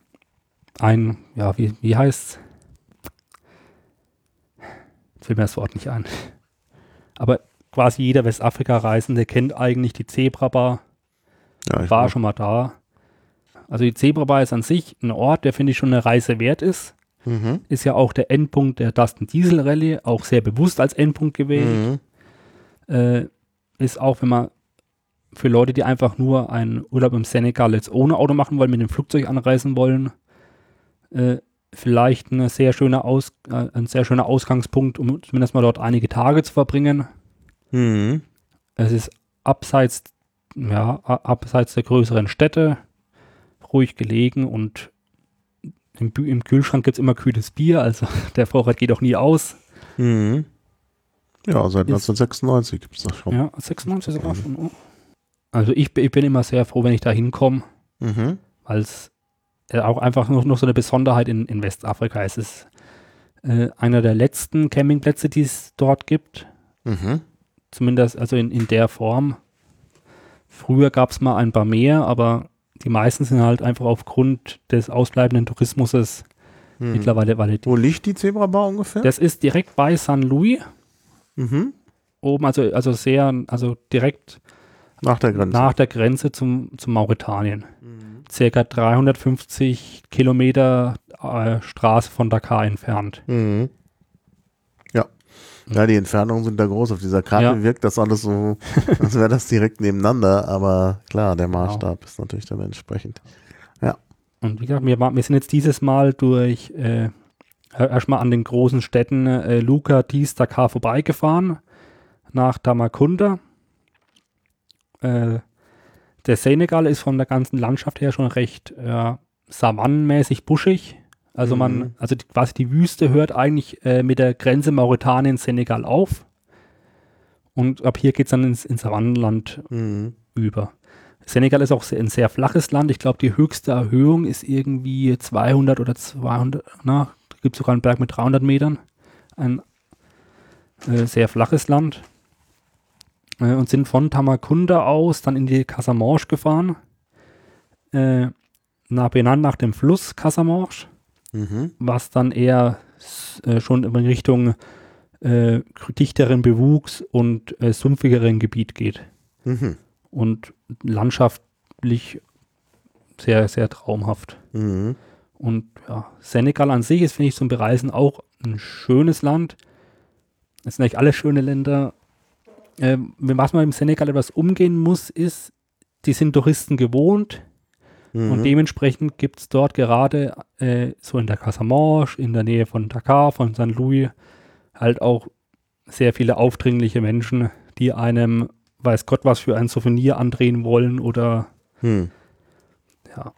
Speaker 2: wie heißt's? Jetzt fällt mir das Wort nicht ein. Aber quasi jeder Westafrika-Reisende kennt eigentlich die Zebrabar. Ja, war schon mal da. Also die Zebrabar ist an sich ein Ort, der, finde ich, schon eine Reise wert ist. Ist ja auch der Endpunkt der Dustin Diesel Rallye, auch sehr bewusst als Endpunkt gewählt. Ist auch, wenn man für Leute, die einfach nur einen Urlaub im Senegal jetzt ohne Auto machen wollen, mit dem Flugzeug anreisen wollen, vielleicht ein sehr schöner Ausgangspunkt, um zumindest mal dort einige Tage zu verbringen. Es ist abseits der größeren Städte, ruhig gelegen und im Kühlschrank gibt es immer kühles Bier, also der Vorrat geht auch nie aus.
Speaker 1: Ja, seit 1996 gibt es das schon.
Speaker 2: Ja, 96 sogar schon. Oh. Also ich bin immer sehr froh, wenn ich da hinkomme, weil es auch einfach noch so eine Besonderheit in Westafrika ist. Es ist einer der letzten Campingplätze, die es dort gibt. Zumindest also in der Form. Früher gab es mal ein paar mehr, aber die meisten sind halt einfach aufgrund des ausbleibenden Tourismus mittlerweile valid.
Speaker 1: Wo liegt die Zebrabar ungefähr?
Speaker 2: Das ist direkt bei St. Louis. Oben, also direkt
Speaker 1: nach der Grenze
Speaker 2: zum Mauretanien. Circa 350 Kilometer Straße von Dakar entfernt.
Speaker 1: Ja, die Entfernungen sind da groß. Auf dieser Karte wirkt das alles so, als wäre das direkt nebeneinander. Aber klar, der Maßstab ist natürlich dann entsprechend. Ja.
Speaker 2: Und wie gesagt, wir sind jetzt dieses Mal durch erstmal an den großen Städten Luca, Dis, Dakar vorbeigefahren, nach Tambacounda. Der Senegal ist von der ganzen Landschaft her schon recht savannenmäßig buschig. Also quasi die Wüste hört eigentlich mit der Grenze Mauretanien-Senegal auf. Und ab hier geht es dann ins Savannenland über. Senegal ist auch ein sehr flaches Land. Ich glaube, die höchste Erhöhung ist irgendwie 200 oder 200, da gibt es sogar einen Berg mit 300 Metern. Ein sehr flaches Land. Und sind von Tambacounda aus dann in die Casamance gefahren. Benannt nach dem Fluss Casamance. Was dann eher schon in Richtung dichteren Bewuchs und sumpfigeren Gebiet geht. Und landschaftlich sehr, sehr traumhaft. Und ja, Senegal an sich ist, finde ich, zum Bereisen auch ein schönes Land. Es sind eigentlich alle schöne Länder. Was man im Senegal etwas umgehen muss, ist, die sind Touristen gewohnt. Und dementsprechend gibt es dort gerade so in der Casamance, in der Nähe von Dakar, von St. Louis, halt auch sehr viele aufdringliche Menschen, die einem, weiß Gott was, für ein Souvenir andrehen wollen oder
Speaker 1: Ja,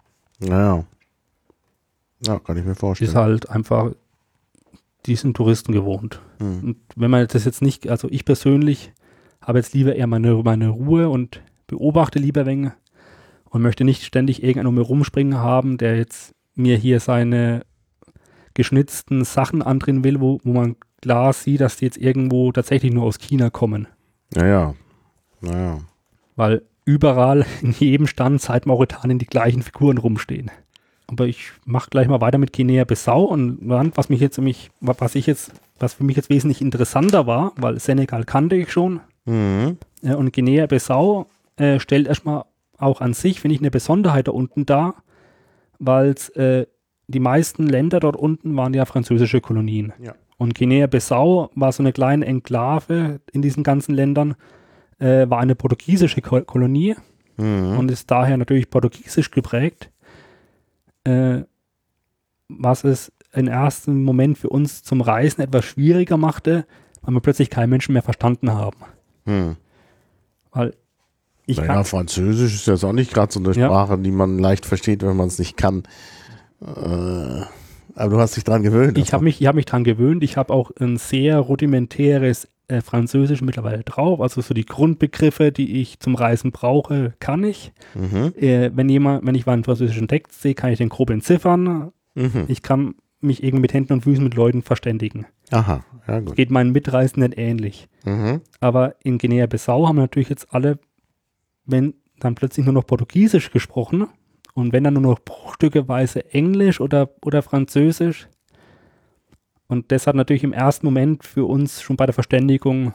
Speaker 1: kann ich mir vorstellen.
Speaker 2: Ist halt einfach, die sind Touristen gewohnt. Und wenn man das jetzt nicht, also ich persönlich habe jetzt lieber eher meine Ruhe und beobachte lieber wenig und möchte nicht ständig irgendeinen um mir rumspringen haben, der jetzt mir hier seine geschnitzten Sachen andrehen will, wo man klar sieht, dass die jetzt irgendwo tatsächlich nur aus China kommen.
Speaker 1: Naja.
Speaker 2: Weil überall in jedem Stand seit Mauretanien die gleichen Figuren rumstehen. Aber ich mache gleich mal weiter mit Guinea-Bissau und was für mich jetzt wesentlich interessanter war, weil Senegal kannte ich schon. Und Guinea-Bissau stellt erstmal auch an sich, finde ich, eine Besonderheit da unten dar, weil die meisten Länder dort unten waren ja französische Kolonien. Ja. Und Guinea-Bissau war so eine kleine Enklave in diesen ganzen Ländern, war eine portugiesische Kolonie und ist daher natürlich portugiesisch geprägt, was es im ersten Moment für uns zum Reisen etwas schwieriger machte, weil wir plötzlich keinen Menschen mehr verstanden haben. Weil
Speaker 1: Französisch ist jetzt auch nicht gerade so eine Sprache, die man leicht versteht, wenn man es nicht kann. Aber du hast dich dran gewöhnt.
Speaker 2: Ich habe mich dran gewöhnt. Ich habe auch ein sehr rudimentäres Französisch mittlerweile drauf. Also so die Grundbegriffe, die ich zum Reisen brauche, kann ich. Wenn ich mal einen französischen Text sehe, kann ich den grob entziffern. Ich kann mich irgendwie mit Händen und Füßen mit Leuten verständigen.
Speaker 1: Aha, ja gut.
Speaker 2: Geht meinen Mitreisenden ähnlich. Aber in Guinea-Bissau haben natürlich jetzt alle, wenn dann plötzlich nur noch Portugiesisch gesprochen und wenn dann nur noch bruchstückeweise Englisch oder Französisch. Und das hat natürlich im ersten Moment für uns schon bei der Verständigung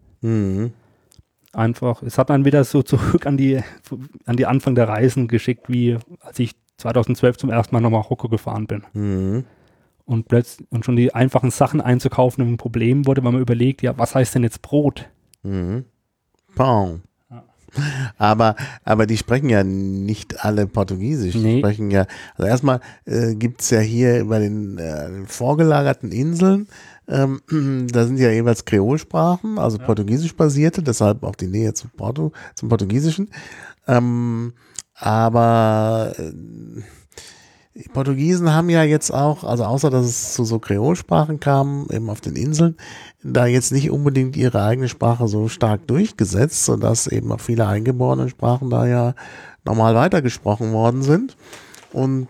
Speaker 2: einfach, es hat dann wieder so zurück an die Anfang der Reisen geschickt, wie als ich 2012 zum ersten Mal nach Marokko gefahren bin. Und plötzlich schon die einfachen Sachen einzukaufen ein Problem wurde, weil man überlegt, ja, was heißt denn jetzt Brot?
Speaker 1: Pão. Aber die sprechen ja nicht alle Portugiesisch. Die sprechen ja, also erstmal gibt es ja hier bei den vorgelagerten Inseln, da sind ja jeweils Kreolsprachen, also Portugiesisch basierte, deshalb auch die Nähe zum Portugiesischen. Aber die Portugiesen haben ja jetzt auch, also außer dass es zu so Kreolsprachen kam, eben auf den Inseln, da jetzt nicht unbedingt ihre eigene Sprache so stark durchgesetzt, sodass eben auch viele eingeborene Sprachen da ja normal weitergesprochen worden sind. Und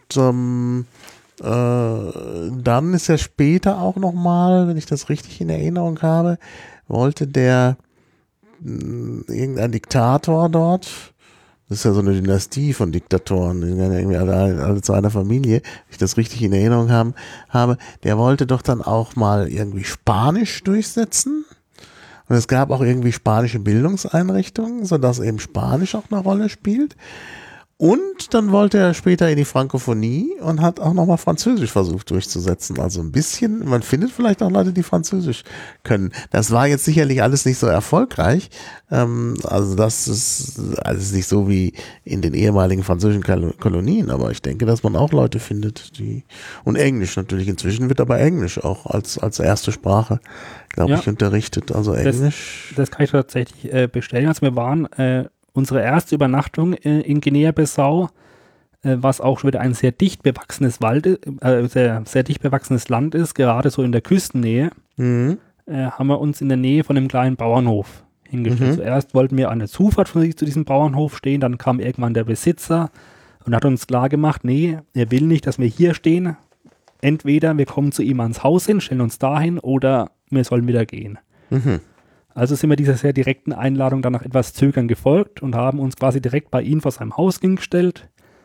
Speaker 1: dann ist ja später auch nochmal, wenn ich das richtig in Erinnerung habe, wollte irgendein Diktator dort, das ist ja so eine Dynastie von Diktatoren, die gehören irgendwie alle zu einer Familie, wenn ich das richtig in Erinnerung habe, der wollte doch dann auch mal irgendwie Spanisch durchsetzen. Und es gab auch irgendwie spanische Bildungseinrichtungen, sodass eben Spanisch auch eine Rolle spielt. Und dann wollte er später in die Frankophonie und hat auch nochmal Französisch versucht durchzusetzen. Also ein bisschen, man findet vielleicht auch Leute, die Französisch können. Das war jetzt sicherlich alles nicht so erfolgreich. Also das ist alles nicht so wie in den ehemaligen französischen Kolonien. Aber ich denke, dass man auch Leute findet, die, und Englisch natürlich. Inzwischen wird aber Englisch auch als erste Sprache, glaube ich, unterrichtet. Also Englisch.
Speaker 2: Das kann ich tatsächlich bestellen. Also wir waren unsere erste Übernachtung in Guinea-Bissau, was auch schon wieder ein sehr dicht bewachsenes sehr dicht bewachsenes Land ist, gerade so in der Küstennähe, haben wir uns in der Nähe von einem kleinen Bauernhof hingestellt. Zuerst wollten wir an der Zufahrt zu diesem Bauernhof stehen, dann kam irgendwann der Besitzer und hat uns klar gemacht, nee, er will nicht, dass wir hier stehen. Entweder wir kommen zu ihm ans Haus hin, stellen uns dahin oder wir sollen wieder gehen. Also sind wir dieser sehr direkten Einladung dann nach etwas Zögern gefolgt und haben uns quasi direkt bei ihm vor seinem Haus hingestellt.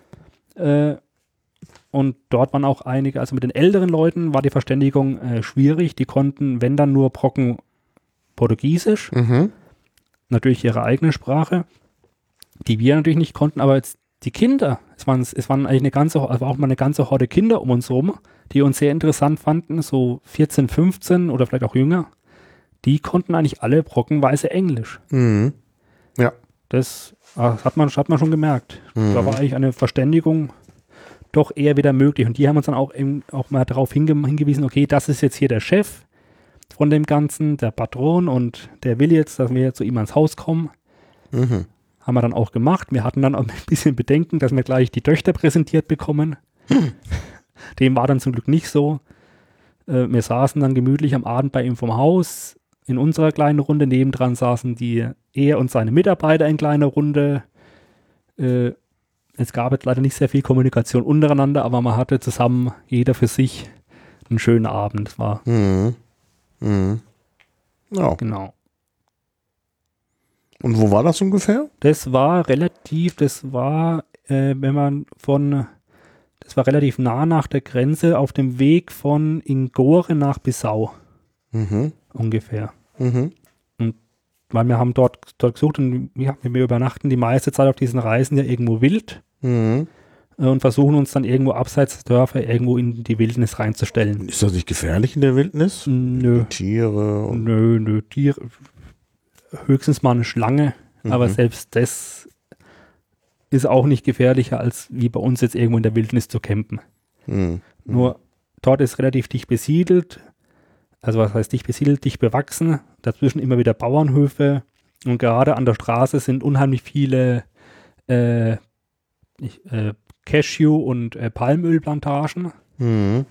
Speaker 2: Und dort waren auch einige, also mit den älteren Leuten war die Verständigung schwierig. Die konnten, wenn dann nur Brocken Portugiesisch, natürlich ihre eigene Sprache, die wir natürlich nicht konnten, aber jetzt die Kinder, es waren eigentlich auch mal eine ganze Horde Kinder um uns rum, die uns sehr interessant fanden, so 14, 15 oder vielleicht auch jünger. Die konnten eigentlich alle brockenweise Englisch.
Speaker 1: Ja.
Speaker 2: Das hat man schon gemerkt. Da war eigentlich eine Verständigung doch eher wieder möglich. Und die haben uns dann auch mal darauf hingewiesen, okay, das ist jetzt hier der Chef von dem Ganzen, der Patron, und der will jetzt, dass wir zu ihm ans Haus kommen. Haben wir dann auch gemacht. Wir hatten dann auch ein bisschen Bedenken, dass wir gleich die Töchter präsentiert bekommen. Dem war dann zum Glück nicht so. Wir saßen dann gemütlich am Abend bei ihm vom Haus. In unserer kleinen Runde nebendran saßen er und seine Mitarbeiter in kleiner Runde. Es gab jetzt leider nicht sehr viel Kommunikation untereinander, aber man hatte zusammen, jeder für sich, einen schönen Abend. Das war
Speaker 1: Ja.
Speaker 2: Genau.
Speaker 1: Und wo war das ungefähr?
Speaker 2: Das war relativ nah nach der Grenze auf dem Weg von Ingore nach Bissau. Ungefähr. Und weil wir haben dort gesucht und wir übernachten die meiste Zeit auf diesen Reisen ja irgendwo wild und versuchen uns dann irgendwo abseits der Dörfer irgendwo in die Wildnis reinzustellen.
Speaker 1: Ist das nicht gefährlich in der Wildnis?
Speaker 2: Nö.
Speaker 1: Tiere?
Speaker 2: Nö, Tiere. Höchstens mal eine Schlange, aber selbst das ist auch nicht gefährlicher, als wie bei uns jetzt irgendwo in der Wildnis zu campen. Nur dort ist relativ dicht besiedelt. Also was heißt dicht besiedelt, dicht bewachsen, dazwischen immer wieder Bauernhöfe Und gerade an der Straße sind unheimlich viele Cashew- und Palmölplantagen.
Speaker 1: Mhm.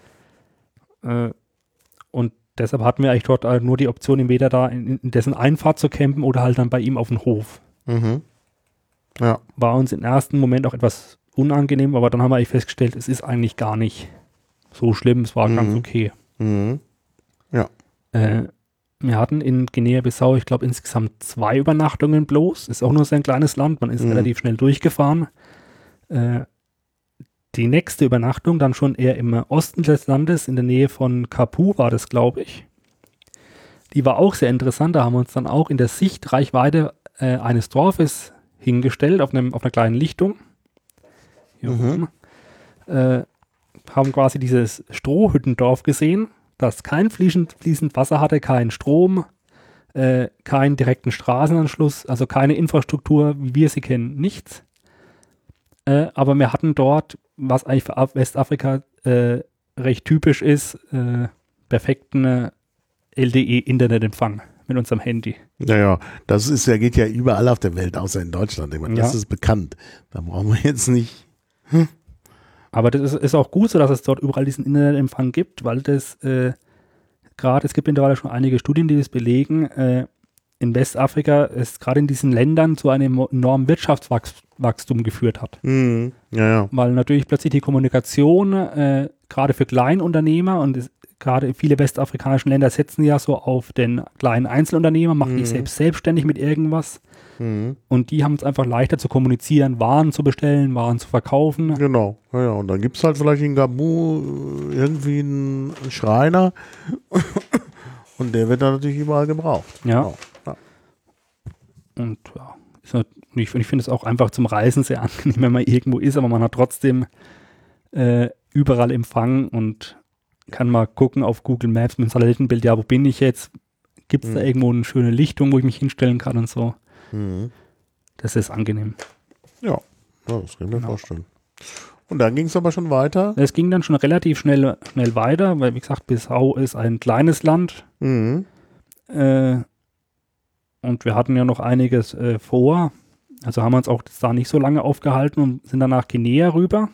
Speaker 2: Und deshalb hatten wir eigentlich dort nur die Option, entweder da in dessen Einfahrt zu campen oder halt dann bei ihm auf dem Hof.
Speaker 1: Mhm. Ja.
Speaker 2: War uns im ersten Moment auch etwas unangenehm, aber dann haben wir eigentlich festgestellt, es ist eigentlich gar nicht so schlimm, es war ganz okay.
Speaker 1: Mhm. Ja.
Speaker 2: Wir hatten in Guinea-Bissau, ich glaube, insgesamt 2 Übernachtungen bloß. Ist auch nur so ein kleines Land, man ist relativ schnell durchgefahren. Die nächste Übernachtung dann schon eher im Osten des Landes, in der Nähe von Capu war das, glaube ich. Die war auch sehr interessant, da haben wir uns dann auch in der Sichtreichweite eines Dorfes hingestellt, auf einer kleinen Lichtung. Hier oben. Haben quasi dieses Strohhüttendorf gesehen, das kein fließend Wasser hatte, keinen Strom, keinen direkten Straßenanschluss, also keine Infrastruktur, wie wir sie kennen, nichts. Aber wir hatten dort, was eigentlich für Westafrika recht typisch ist, perfekten LTE-Internetempfang mit unserem Handy.
Speaker 1: Naja, das ist ja, geht ja überall auf der Welt, außer in Deutschland. Ich meine, das ist bekannt. Da brauchen wir jetzt nicht.
Speaker 2: Aber das ist auch gut so, dass es dort überall diesen Internetempfang gibt, weil das gerade, es gibt mittlerweile schon einige Studien, die das belegen, in Westafrika es gerade in diesen Ländern zu einem enormen Wirtschaftswachstum geführt hat.
Speaker 1: Mhm. Ja.
Speaker 2: Weil natürlich plötzlich die Kommunikation, gerade für Kleinunternehmer und gerade viele westafrikanische Länder setzen ja so auf den kleinen Einzelunternehmer, machen dich selbstständig mit irgendwas. Und die haben es einfach leichter zu kommunizieren, Waren zu bestellen, Waren zu verkaufen.
Speaker 1: Genau, ja. Und dann gibt es halt vielleicht in Gabu irgendwie einen Schreiner und der wird dann natürlich überall gebraucht.
Speaker 2: Ja.
Speaker 1: Genau. Ja.
Speaker 2: Und ja, ich finde es auch einfach zum Reisen sehr angenehm, wenn man irgendwo ist, aber man hat trotzdem überall Empfang und kann mal gucken auf Google Maps mit dem Satellitenbild, ja, wo bin ich jetzt? Gibt es da irgendwo eine schöne Lichtung, wo ich mich hinstellen kann und so? Das ist angenehm.
Speaker 1: Ja, das kann ich mir vorstellen. Und dann ging es aber schon weiter?
Speaker 2: Es ging dann schon relativ schnell weiter, weil, wie gesagt, Bissau ist ein kleines Land. Und wir hatten ja noch einiges vor. Also haben wir uns auch da nicht so lange aufgehalten und sind dann nach Guinea rüber,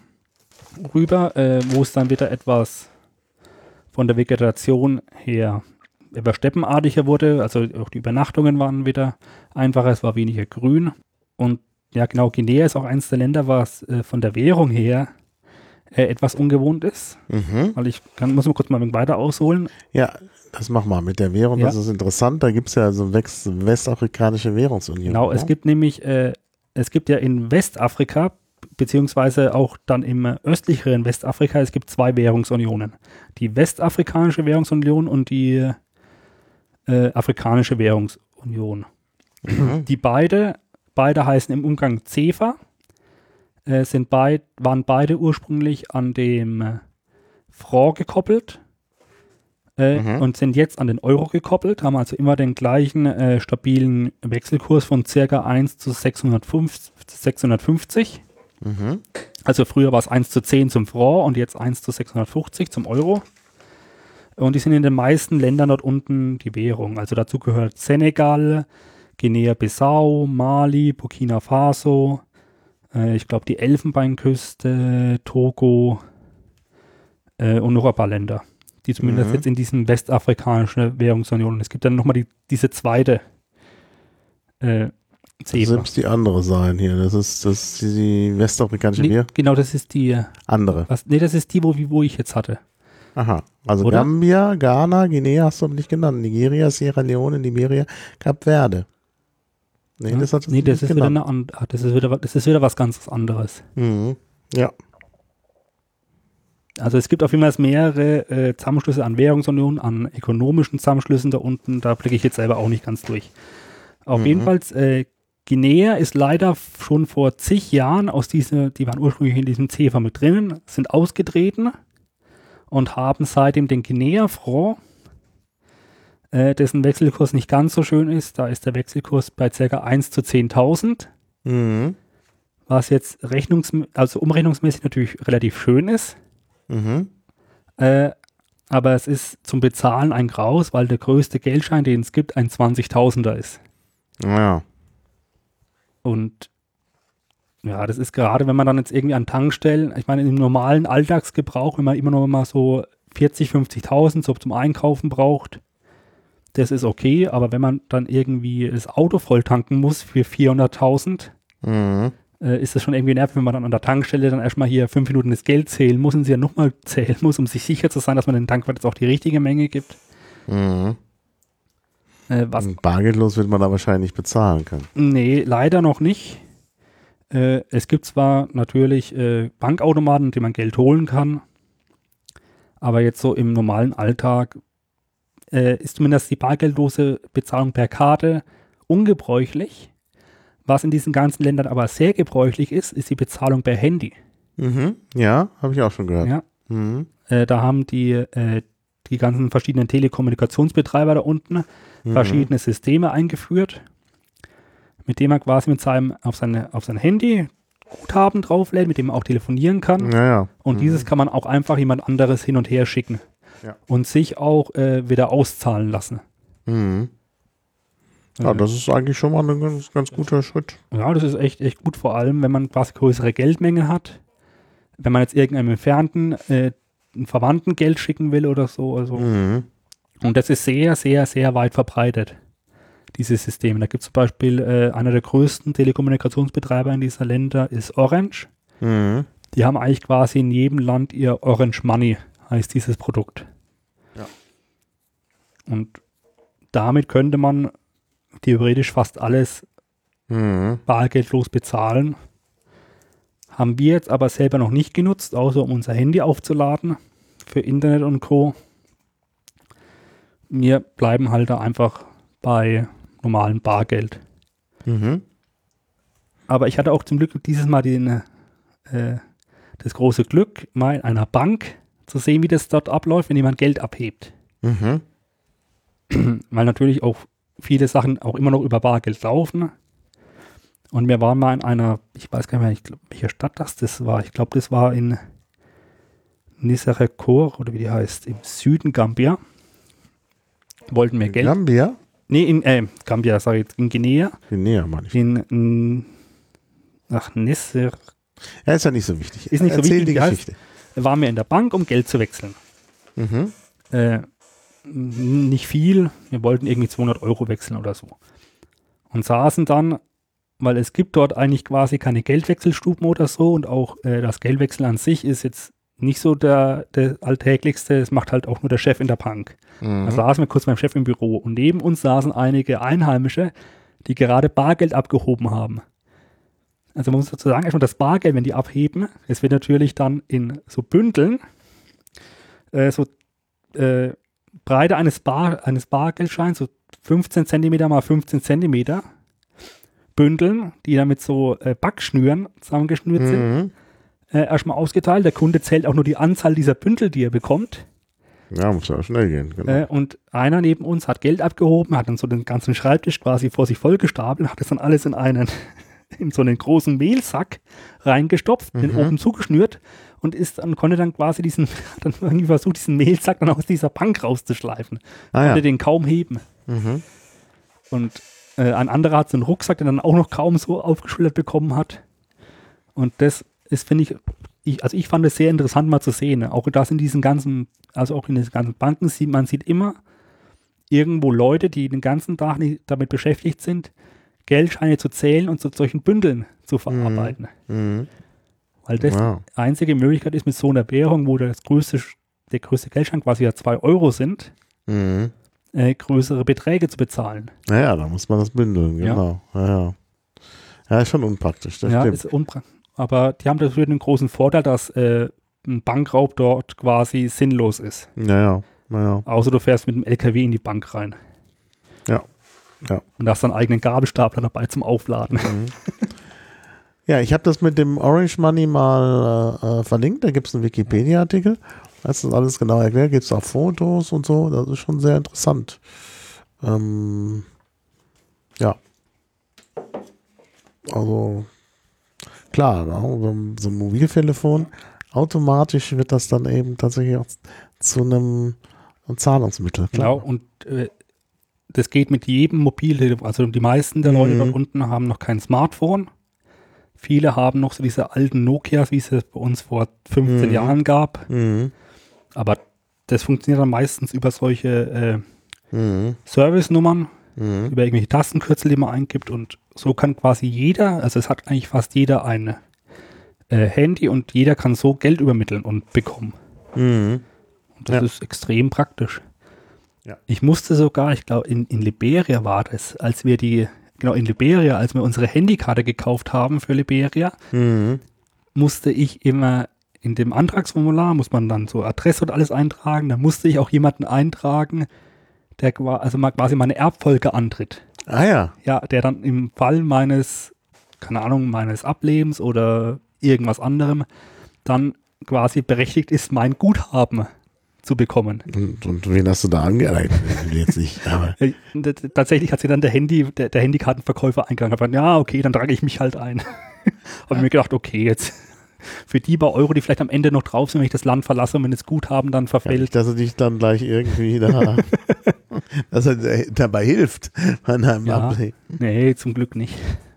Speaker 2: wo es dann wieder etwas von der Vegetation her etwas steppenartiger wurde, also auch die Übernachtungen waren wieder einfacher, es war weniger grün und ja genau, Guinea ist auch eines der Länder, was von der Währung her etwas ungewohnt ist, weil muss mal kurz mal weiter ausholen.
Speaker 1: Ja, das mach mal mit der Währung, das ist interessant, da gibt es ja so eine westafrikanische Währungsunion.
Speaker 2: Genau, es gibt nämlich, es gibt ja in Westafrika beziehungsweise auch dann im östlicheren Westafrika, es gibt 2 Währungsunionen. Die Westafrikanische Währungsunion und die Afrikanische Währungsunion. Die beide heißen im Umgang CEFA, waren beide ursprünglich an dem Franc gekoppelt und sind jetzt an den Euro gekoppelt, haben also immer den gleichen stabilen Wechselkurs von ca. 1 zu 650. Also früher war es 1 zu 10 zum Franc und jetzt 1 zu 650 zum Euro. Und die sind in den meisten Ländern dort unten die Währung. Also dazu gehört Senegal, Guinea-Bissau, Mali, Burkina Faso, ich glaube die Elfenbeinküste, Togo und noch ein paar Länder, die zumindest jetzt in diesen westafrikanischen Währungsunion. Es gibt dann nochmal diese zweite CEFA.
Speaker 1: Das muss die andere sein hier. Das ist die westafrikanische Währung?
Speaker 2: Genau, das ist die
Speaker 1: andere.
Speaker 2: das ist die, wo ich jetzt hatte.
Speaker 1: Aha, also
Speaker 2: Oder?
Speaker 1: Gambia, Ghana, Guinea hast du aber nicht genannt. Nigeria, Sierra Leone, Liberia, Kap Verde. Nee, das hat
Speaker 2: das ist wieder das ist wieder was ganz anderes.
Speaker 1: Ja.
Speaker 2: Also es gibt auf jeden Fall mehrere Zusammenschlüsse an Währungsunionen, an ökonomischen Zusammenschlüssen da unten. Da blicke ich jetzt selber auch nicht ganz durch. Auf jeden Fall, Guinea ist leider schon vor zig Jahren die waren ursprünglich in diesem CEFA mit drinnen, sind ausgetreten und haben seitdem den Guinea-Franc, dessen Wechselkurs nicht ganz so schön ist. Da ist der Wechselkurs bei ca. 1 zu 10.000. Was jetzt umrechnungsmäßig natürlich relativ schön ist. Aber es ist zum Bezahlen ein Graus, weil der größte Geldschein, den es gibt, ein 20.000er ist.
Speaker 1: Ja.
Speaker 2: Und ja, das ist gerade, wenn man dann jetzt irgendwie an Tankstellen, ich meine, im normalen Alltagsgebrauch, wenn man immer noch mal so 40, 50.000 so zum Einkaufen braucht, das ist okay, aber wenn man dann irgendwie das Auto voll tanken muss für 400.000, ist das schon irgendwie nervig, wenn man dann an der Tankstelle dann erstmal hier 5 Minuten das Geld zählen muss und sie ja nochmal zählen muss, um sich sicher zu sein, dass man den Tankwart jetzt auch die richtige Menge gibt.
Speaker 1: Bargeldlos wird man da wahrscheinlich bezahlen können.
Speaker 2: Nee, leider noch nicht. Es gibt zwar natürlich Bankautomaten, in denen man Geld holen kann, aber jetzt so im normalen Alltag ist zumindest die bargeldlose Bezahlung per Karte ungebräuchlich. Was in diesen ganzen Ländern aber sehr gebräuchlich ist, ist die Bezahlung per Handy.
Speaker 1: Ja, habe ich auch schon gehört.
Speaker 2: Ja. Da haben die ganzen verschiedenen Telekommunikationsbetreiber da unten verschiedene Systeme eingeführt, mit dem man quasi auf sein Handy Guthaben drauflädt, mit dem man auch telefonieren kann.
Speaker 1: Ja.
Speaker 2: Und dieses kann man auch einfach jemand anderes hin und her schicken.
Speaker 1: Ja.
Speaker 2: Und sich auch wieder auszahlen lassen.
Speaker 1: Ja, das ist eigentlich schon mal ein ganz, ganz guter Schritt.
Speaker 2: Ja, das ist echt gut, vor allem, wenn man quasi größere Geldmengen hat. Wenn man jetzt irgendeinem Entfernten einen Verwandten Geld schicken will oder so. Also. Und das ist sehr, sehr, sehr weit verbreitet, dieses System. Da gibt es zum Beispiel einer der größten Telekommunikationsbetreiber in dieser Länder ist Orange. Die haben eigentlich quasi in jedem Land ihr Orange Money, heißt dieses Produkt.
Speaker 1: Ja.
Speaker 2: Und damit könnte man theoretisch fast alles bargeldlos bezahlen. Haben wir jetzt aber selber noch nicht genutzt, außer um unser Handy aufzuladen für Internet und Co. Wir bleiben halt da einfach bei normalem Bargeld. Aber ich hatte auch zum Glück dieses Mal das große Glück, mal in einer Bank zu sehen, wie das dort abläuft, wenn jemand Geld abhebt. Weil natürlich auch viele Sachen auch immer noch über Bargeld laufen. Und wir waren mal in einer, ich weiß gar nicht mehr, welche Stadt das war. Ich glaube, das war in Niserekor, oder wie die heißt, im Süden Gambia. Wollten wir Geld.
Speaker 1: Gambia?
Speaker 2: Nee, in Gambia, sag ich jetzt, in Guinea.
Speaker 1: Guinea, meine ich.
Speaker 2: Nisser.
Speaker 1: Ja, ist ja nicht so wichtig.
Speaker 2: Ist nicht so wichtig.
Speaker 1: Die Geschichte.
Speaker 2: Waren wir in der Bank, um Geld zu wechseln. Nicht viel. Wir wollten irgendwie 200 Euro wechseln oder so. Und saßen dann, weil es gibt dort eigentlich quasi keine Geldwechselstuben oder so und auch das Geldwechseln an sich ist jetzt nicht so der alltäglichste. Das macht halt auch nur der Chef in der Bank. Da saßen wir kurz beim Chef im Büro und neben uns saßen einige Einheimische, die gerade Bargeld abgehoben haben. Also man muss dazu sagen, erstmal das Bargeld, wenn die abheben, es wird natürlich dann in so Bündeln, Breite eines Bargeldscheins, so 15 cm mal 15 cm, Bündeln, die dann mit so Backschnüren zusammengeschnürt sind, erstmal ausgeteilt. Der Kunde zählt auch nur die Anzahl dieser Bündel, die er bekommt.
Speaker 1: Ja, muss ja schnell gehen. Genau.
Speaker 2: Und einer neben uns hat Geld abgehoben, hat dann so den ganzen Schreibtisch quasi vor sich vollgestapelt, hat das dann alles in so einen großen Mehlsack reingestopft, den oben zugeschnürt und konnte dann quasi diesen Mehlsack dann aus dieser Bank rauszuschleifen. Konnte den kaum heben. Und ein anderer hat so einen Rucksack, den dann auch noch kaum so aufgeschultert bekommen hat. Und das ist, finde ich fand es sehr interessant mal zu sehen. Auch das in diesen ganzen Banken sieht immer irgendwo Leute, die den ganzen Tag nicht damit beschäftigt sind, Geldscheine zu zählen und zu solchen Bündeln zu verarbeiten. Weil das die einzige Möglichkeit ist mit so einer Währung, wo der größte Geldschein quasi ja 2 Euro sind, größere Beträge zu bezahlen.
Speaker 1: Naja, da muss man das bündeln, genau. Ja, ist schon unpraktisch, das stimmt.
Speaker 2: Ist unpraktisch. Aber die haben natürlich den großen Vorteil, dass ein Bankraub dort quasi sinnlos ist.
Speaker 1: Naja.
Speaker 2: Außer du fährst mit dem LKW in die Bank rein.
Speaker 1: Ja.
Speaker 2: Und hast dann einen eigenen Gabelstapler dabei zum Aufladen.
Speaker 1: Ja, ich habe das mit dem Orange Money mal verlinkt. Da gibt es einen Wikipedia-Artikel. Da ist das alles genau erklärt. Gibt es auch Fotos und so. Das ist schon sehr interessant. Ja. Also, klar, so ein Mobiltelefon, automatisch wird das dann eben tatsächlich auch zu einem Zahlungsmittel.
Speaker 2: Klar. Genau, und das geht mit jedem Mobiltelefon. Also die meisten der Leute dort unten haben noch kein Smartphone. Viele haben noch so diese alten Nokias, wie es bei uns vor 15 Jahren gab. Aber das funktioniert dann meistens über solche Service-Nummern, über irgendwelche Tastenkürzel, die man eingibt. Und so kann quasi jeder, also es hat eigentlich fast jeder ein Handy und jeder kann so Geld übermitteln und bekommen. Und das ist extrem praktisch.
Speaker 1: Ja.
Speaker 2: Ich musste sogar, ich glaube in Liberia war das, als wir unsere Handykarte gekauft haben für Liberia, musste ich immer in dem Antragsformular, muss man dann so Adresse und alles eintragen, da musste ich auch jemanden eintragen, der quasi meine Erbfolge antritt.
Speaker 1: Ah ja.
Speaker 2: Ja, der dann im Fall meines Ablebens oder irgendwas anderem dann quasi berechtigt ist, mein Guthaben zu bekommen.
Speaker 1: Und wen hast du da angereicht? Jetzt nicht, aber
Speaker 2: tatsächlich hat sie dann der Handykartenverkäufer eingegangen. Ja, okay, dann trage ich mich halt ein. Habe ich mir gedacht, okay, jetzt für die paar Euro, die vielleicht am Ende noch drauf sind, wenn ich das Land verlasse und wenn das Guthaben dann verfällt. Ja,
Speaker 1: nicht, dass er dich dann gleich irgendwie da, dass er dabei hilft.
Speaker 2: Nee, zum Glück nicht.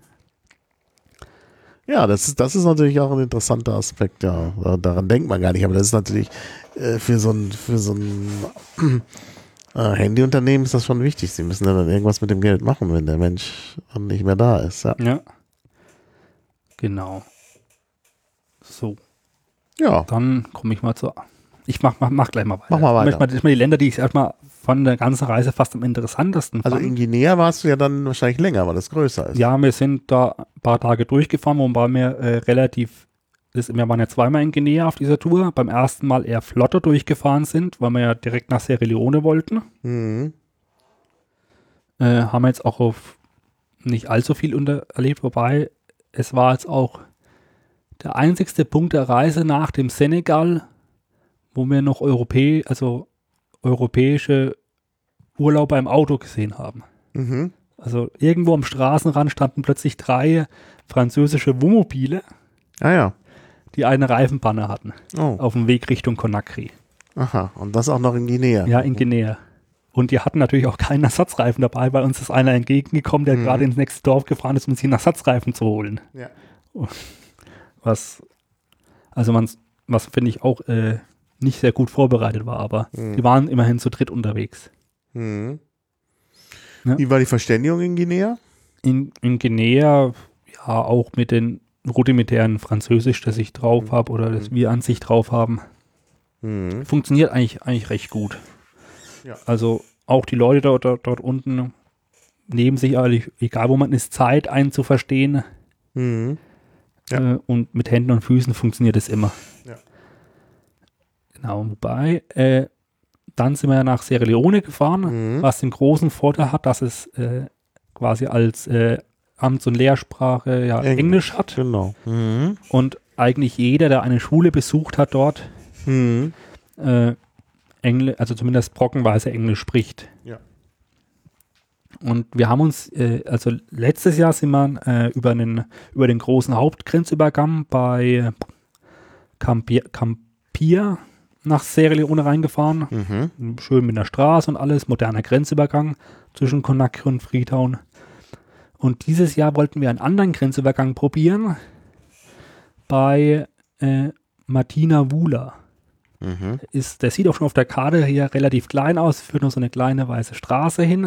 Speaker 1: Ja, das ist natürlich auch ein interessanter Aspekt, ja. Daran denkt man gar nicht, aber das ist natürlich für so ein Handyunternehmen ist das schon wichtig. Sie müssen dann irgendwas mit dem Geld machen, wenn der Mensch dann nicht mehr da ist. Ja.
Speaker 2: Genau. So.
Speaker 1: Ja.
Speaker 2: Dann komme ich mal ich mach gleich mal weiter.
Speaker 1: Mach mal weiter.
Speaker 2: Ich möchte mal die Länder, die ich erstmal von der ganzen Reise fast am interessantesten fand.
Speaker 1: Also in Guinea warst du ja dann wahrscheinlich länger, weil das größer ist.
Speaker 2: Ja, wir sind da ein paar Tage durchgefahren, wobei wir wir waren ja zweimal in Guinea auf dieser Tour. Beim ersten Mal eher flotter durchgefahren sind, weil wir ja direkt nach Sierra Leone wollten. Haben wir jetzt auch auf nicht allzu viel erlebt, wobei es war jetzt auch der einzigste Punkt der Reise nach dem Senegal, wo wir noch europäische Urlauber im Auto gesehen haben. Also irgendwo am Straßenrand standen plötzlich 3 französische Wohnmobile, die eine Reifenpanne hatten, auf dem Weg Richtung Conakry.
Speaker 1: Aha, und das auch noch in Guinea?
Speaker 2: Ja, in Guinea. Und die hatten natürlich auch keinen Ersatzreifen dabei, weil uns ist einer entgegengekommen, der gerade ins nächste Dorf gefahren ist, um sich einen Ersatzreifen zu holen.
Speaker 1: Ja.
Speaker 2: Was finde ich auch nicht sehr gut vorbereitet war, aber die waren immerhin zu dritt unterwegs.
Speaker 1: Ja. Wie war die Verständigung in Guinea?
Speaker 2: In Guinea, ja, auch mit den rudimentären Französisch, das ich drauf habe oder das wir an sich drauf haben. Funktioniert eigentlich recht gut. Ja. Also auch die Leute dort unten nehmen sich eigentlich, egal wo man ist, Zeit, einen zu verstehen. Ja. Und mit Händen und Füßen funktioniert es immer. Ja. Genau, wobei, dann sind wir ja nach Sierra Leone gefahren, was den großen Vorteil hat, dass es quasi als Amts- und Lehrsprache Englisch hat.
Speaker 1: Genau.
Speaker 2: Und eigentlich jeder, der eine Schule besucht hat dort, also zumindest brockenweise Englisch spricht. Ja. Und wir haben uns, also letztes Jahr sind wir über den großen Hauptgrenzübergang bei Campia nach Sierra Leone reingefahren. Schön mit einer Straße und alles, moderner Grenzübergang zwischen Conakry und Freetown. Und dieses Jahr wollten wir einen anderen Grenzübergang probieren bei Matina Wula. Der sieht auch schon auf der Karte hier relativ klein aus, führt nur so eine kleine weiße Straße hin.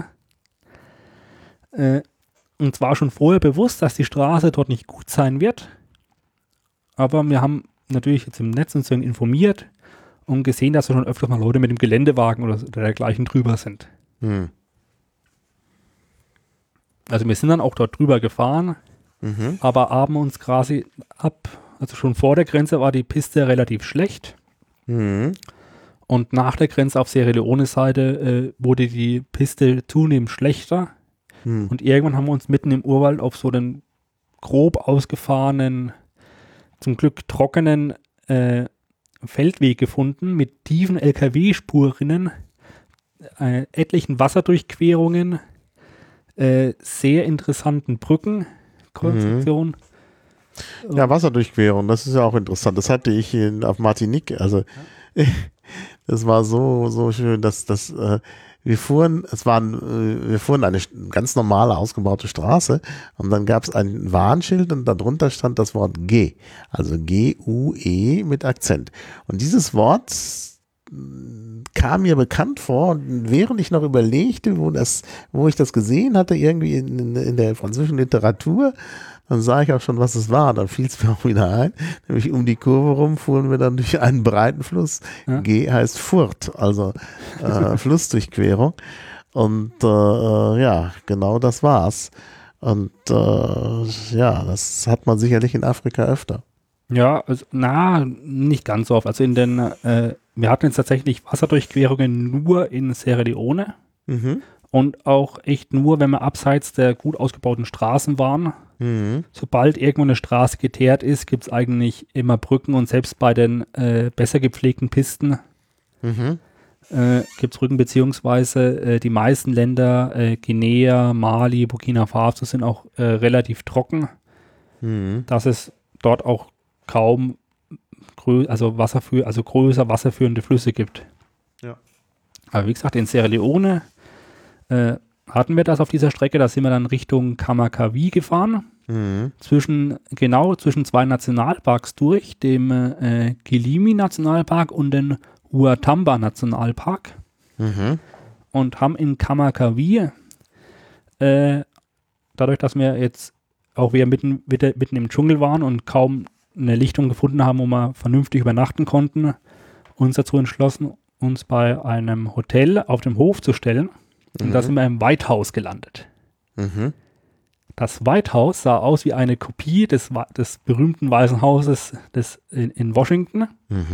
Speaker 2: Und zwar schon vorher bewusst, dass die Straße dort nicht gut sein wird. Aber wir haben natürlich jetzt im Netz uns informiert und gesehen, dass da schon öfters mal Leute mit dem Geländewagen oder dergleichen drüber sind. Also wir sind dann auch dort drüber gefahren, aber haben uns quasi also schon vor der Grenze war die Piste relativ schlecht. Und nach der Grenze auf Sierra Leone Seite wurde die Piste zunehmend schlechter. Und irgendwann haben wir uns mitten im Urwald auf so einen grob ausgefahrenen, zum Glück trockenen Feldweg gefunden mit tiefen LKW-Spurrinnen, etlichen Wasserdurchquerungen, sehr interessanten Brückenkonstruktionen.
Speaker 1: Ja, Wasserdurchquerung, das ist ja auch interessant. Das hatte ich auf Martinique. Also Es war so schön, dass wir fuhren eine ganz normale, ausgebaute Straße und dann gab es ein Warnschild und darunter stand das Wort G, also G-U-E mit Akzent. Und dieses Wort kam mir bekannt vor und während ich noch überlegte, wo ich das gesehen hatte, irgendwie in der französischen Literatur, dann sah ich auch schon, was es war. Dann fiel es mir auch wieder ein. Nämlich um die Kurve rum fuhren wir dann durch einen breiten Fluss. Ja. G heißt Furt, also Flussdurchquerung. Und ja, genau das war's. Und ja, das hat man sicherlich in Afrika öfter.
Speaker 2: Ja, also, nicht ganz so oft. Also wir hatten jetzt tatsächlich Wasserdurchquerungen nur in Sierra Leone.
Speaker 1: Mhm.
Speaker 2: Und auch echt nur, wenn wir abseits der gut ausgebauten Straßen waren.
Speaker 1: Mhm.
Speaker 2: Sobald irgendwo eine Straße geteert ist, gibt es eigentlich immer Brücken und selbst bei den besser gepflegten Pisten gibt es Brücken, beziehungsweise die meisten Länder, Guinea, Mali, Burkina Faso sind auch relativ trocken, dass es dort auch kaum größer wasserführende Flüsse gibt.
Speaker 1: Ja.
Speaker 2: Aber wie gesagt, in Sierra Leone hatten wir das auf dieser Strecke, da sind wir dann Richtung Kamakawi gefahren, zwischen zwei Nationalparks durch, dem Gilimi Nationalpark und den Huatamba Nationalpark und haben in Kamakawi, dadurch, dass wir jetzt auch wieder mitten im Dschungel waren und kaum eine Lichtung gefunden haben, wo wir vernünftig übernachten konnten, uns dazu entschlossen, uns bei einem Hotel auf dem Hof zu stellen. Und da sind wir im White House gelandet. Das White House sah aus wie eine Kopie des berühmten Weißen Hauses in Washington.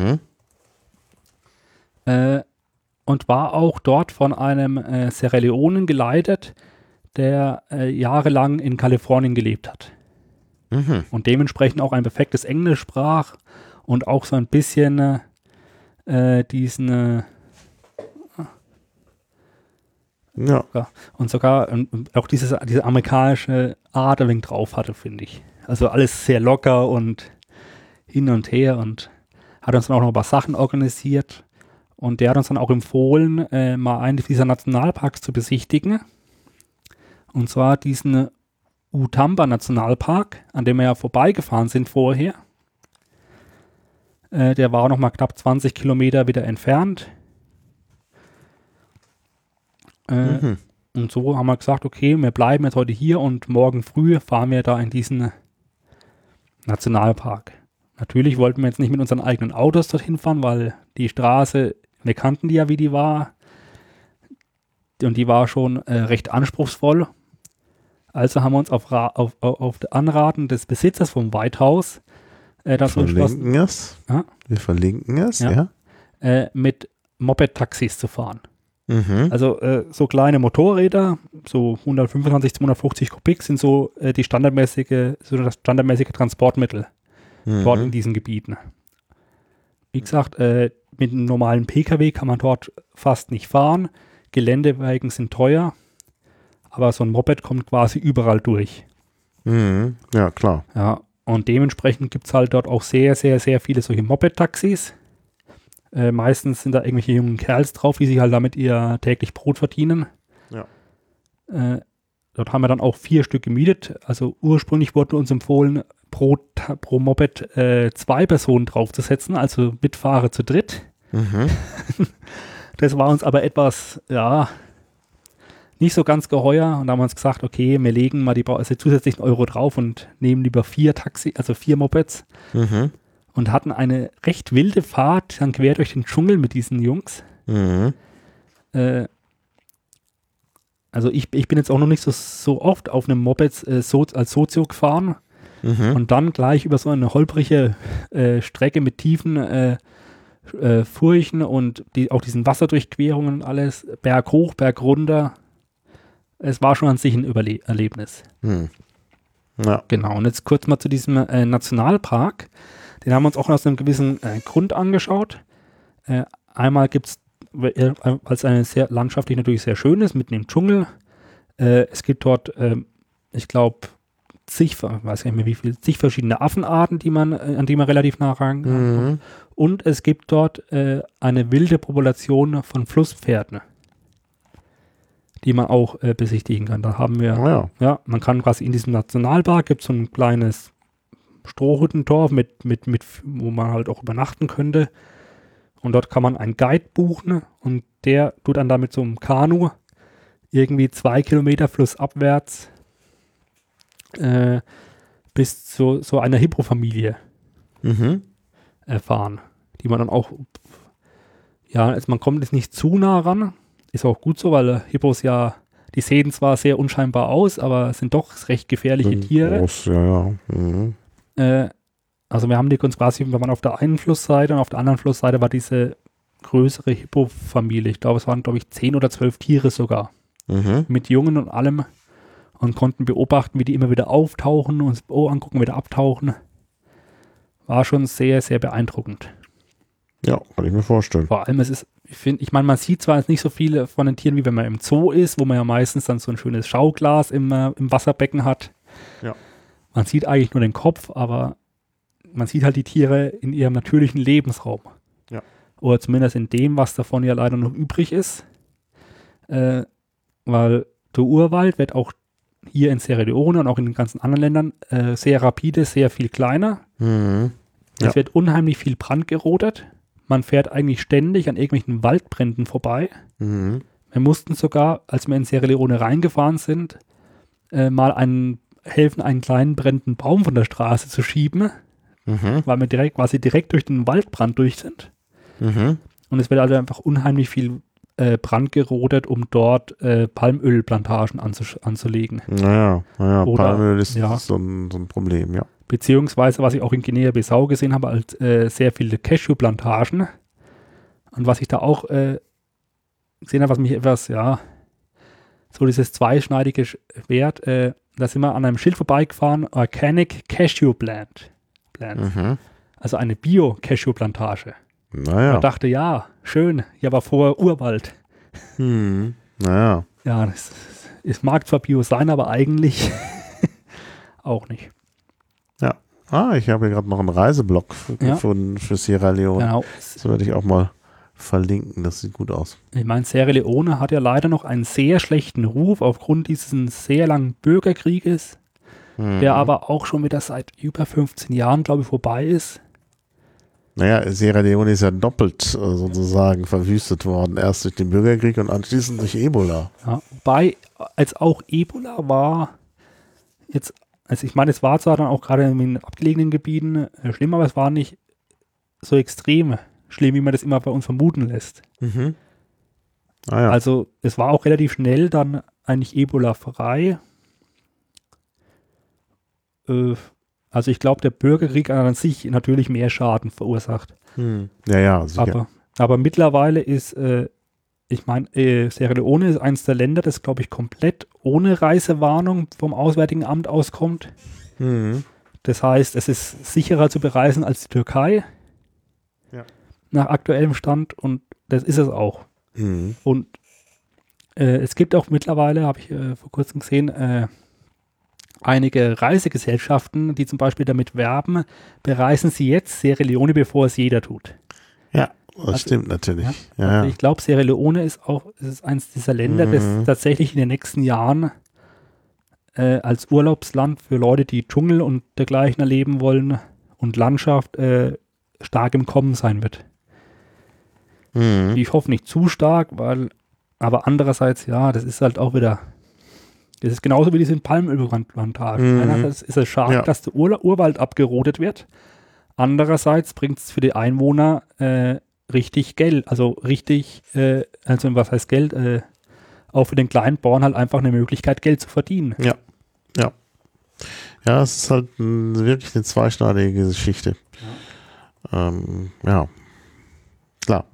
Speaker 2: Und war auch dort von einem Sierra Leonen geleitet, der jahrelang in Kalifornien gelebt hat. Und dementsprechend auch ein perfektes Englisch sprach und auch so ein bisschen diesen
Speaker 1: ja.
Speaker 2: Und sogar auch diese amerikanische Art ein wenig drauf hatte, finde ich. Also alles sehr locker und hin und her und hat uns dann auch noch ein paar Sachen organisiert. Und der hat uns dann auch empfohlen, mal einen dieser Nationalparks zu besichtigen. Und zwar diesen Utamba Nationalpark, an dem wir ja vorbeigefahren sind vorher. Der war noch mal knapp 20 Kilometer wieder entfernt. Und so haben wir gesagt, okay, wir bleiben jetzt heute hier und morgen früh fahren wir da in diesen Nationalpark. Natürlich wollten wir jetzt nicht mit unseren eigenen Autos dorthin fahren, weil die Straße, wir kannten die ja, wie die war. Und die war schon recht anspruchsvoll. Also haben wir uns auf Anraten des Besitzers vom White House dazu entschlossen.
Speaker 1: Wir verlinken es, ja.
Speaker 2: Mit Moped-Taxis zu fahren. Also so kleine Motorräder, so 125, 250 Kubik sind so das standardmäßige Transportmittel dort in diesen Gebieten. Wie gesagt, mit einem normalen PKW kann man dort fast nicht fahren. Geländewagen sind teuer, aber so ein Moped kommt quasi überall durch.
Speaker 1: Ja, klar.
Speaker 2: Ja, und dementsprechend gibt es halt dort auch sehr, sehr, sehr viele solche Moped-Taxis. Meistens sind da irgendwelche jungen Kerls drauf, die sich halt damit ihr täglich Brot verdienen.
Speaker 1: Ja.
Speaker 2: Dort haben wir dann auch 4 Stück gemietet. Also ursprünglich wurde uns empfohlen, pro Moped 2 Personen draufzusetzen, also Mitfahrer zu dritt. Das war uns aber etwas, nicht so ganz geheuer. Und da haben wir uns gesagt, okay, wir legen mal die zusätzlichen Euro drauf und nehmen lieber 4 Mopeds. Und hatten eine recht wilde Fahrt dann quer durch den Dschungel mit diesen Jungs. Also ich bin jetzt auch noch nicht so oft auf einem Moped als Sozio gefahren und dann gleich über so eine holprige Strecke mit tiefen Furchen und auch diesen Wasserdurchquerungen und alles, Berg hoch, Berg runter. Es war schon an sich ein Erlebnis.
Speaker 1: Ja.
Speaker 2: Genau, und jetzt kurz mal zu diesem Nationalpark. Den haben wir uns auch aus einem gewissen Grund angeschaut. Einmal gibt es, als eine sehr landschaftlich natürlich sehr schön ist, mitten im Dschungel. Es gibt dort, ich glaube, ich weiß nicht mehr wie viel, zig verschiedene Affenarten, an die man relativ nah ran kann. Und es gibt dort eine wilde Population von Flusspferden, die man auch besichtigen kann. Da haben wir, man kann quasi in diesem Nationalpark, gibt es so ein kleines Strohhüttendorf, wo man halt auch übernachten könnte. Und dort kann man einen Guide buchen und der tut dann da mit so einem Kanu irgendwie 2 Kilometer flussabwärts bis zu so einer Hippo-Familie erfahren, die man dann auch, also man kommt jetzt nicht zu nah ran, ist auch gut so, weil Hippos die sehen zwar sehr unscheinbar aus, aber sind doch recht gefährliche Tiere.
Speaker 1: Groß,
Speaker 2: Also wir haben die uns quasi, wir waren auf der einen Flussseite und auf der anderen Flussseite war diese größere Hippo-Familie. Ich glaube, es waren, 10 oder 12 Tiere sogar. Mit Jungen und allem. Und konnten beobachten, wie die immer wieder auftauchen und uns angucken, wieder abtauchen. War schon sehr, sehr beeindruckend.
Speaker 1: Ja, kann ich mir vorstellen.
Speaker 2: Vor allem, ich meine, man sieht zwar jetzt nicht so viele von den Tieren, wie wenn man im Zoo ist, wo man ja meistens dann so ein schönes Schauglas im Wasserbecken hat.
Speaker 1: Ja.
Speaker 2: Man sieht eigentlich nur den Kopf, aber man sieht halt die Tiere in ihrem natürlichen Lebensraum.
Speaker 1: Ja.
Speaker 2: Oder zumindest in dem, was davon ja leider noch übrig ist. Weil der Urwald wird auch hier in Sierra Leone und auch in den ganzen anderen Ländern sehr rapide, sehr viel kleiner. Es wird unheimlich viel Brand gerodet. Man fährt eigentlich ständig an irgendwelchen Waldbränden vorbei. Wir mussten sogar, als wir in Sierra Leone reingefahren sind, helfen, einen kleinen brennenden Baum von der Straße zu schieben, weil wir quasi direkt durch den Waldbrand durch sind. Und es wird also einfach unheimlich viel Brand gerodet, um dort Palmölplantagen anzulegen.
Speaker 1: Naja, Palmöl ist so ein Problem, ja.
Speaker 2: Beziehungsweise, was ich auch in Guinea-Bissau gesehen habe, als sehr viele Cashew-Plantagen. Und was ich da auch gesehen habe, was mich etwas, so dieses zweischneidige Schwert, da sind wir an einem Schild vorbeigefahren, Organic Cashew Plant. Also eine Bio-Cashew-Plantage.
Speaker 1: Naja.
Speaker 2: Man dachte, ja, schön, hier war vorher Urwald.
Speaker 1: Naja.
Speaker 2: Ja, es mag zwar Bio sein, aber eigentlich auch nicht.
Speaker 1: Ja. Ich habe hier gerade noch einen Reiseblog gefunden für Sierra Leone.
Speaker 2: Genau.
Speaker 1: Das werde ich auch mal verlinken, das sieht gut aus.
Speaker 2: Ich meine, Sierra Leone hat ja leider noch einen sehr schlechten Ruf aufgrund dieses sehr langen Bürgerkrieges, der aber auch schon wieder seit über 15 Jahren, glaube ich, vorbei ist.
Speaker 1: Naja, Sierra Leone ist ja doppelt sozusagen verwüstet worden. Erst durch den Bürgerkrieg und anschließend durch Ebola.
Speaker 2: Ja, wobei, als auch Ebola war, ich meine, es war zwar dann auch gerade in den abgelegenen Gebieten schlimm, aber es war nicht so extrem schlimm, wie man das immer bei uns vermuten lässt. Also es war auch relativ schnell dann eigentlich Ebola frei. Also ich glaube, der Bürgerkrieg an sich natürlich mehr Schaden verursacht.
Speaker 1: Ja, sicher.
Speaker 2: Aber mittlerweile ist, ich meine, Sierra Leone ist eines der Länder, das, glaube ich, komplett ohne Reisewarnung vom Auswärtigen Amt auskommt. Das heißt, es ist sicherer zu bereisen als die Türkei.
Speaker 1: Ja.
Speaker 2: Nach aktuellem Stand, und das ist es auch. Und es gibt auch mittlerweile, habe ich vor kurzem gesehen, einige Reisegesellschaften, die zum Beispiel damit werben, bereisen sie jetzt Sierra Leone, bevor es jeder tut.
Speaker 1: Ja, das stimmt natürlich. Ja.
Speaker 2: Also ich glaube, Sierra Leone ist eines dieser Länder, das tatsächlich in den nächsten Jahren als Urlaubsland für Leute, die Dschungel und dergleichen erleben wollen und Landschaft stark im Kommen sein wird. Ich hoffe nicht zu stark, aber andererseits, das ist halt auch wieder, das ist genauso wie diese Palmölplantagen. Einerseits ist es schade, dass der Urwald abgerodet wird. Andererseits bringt es für die Einwohner richtig Geld, also was heißt Geld? Auch für den kleinen Bauern halt einfach eine Möglichkeit, Geld zu verdienen.
Speaker 1: Ja, es ist halt wirklich eine zweischneidige Geschichte. Klar.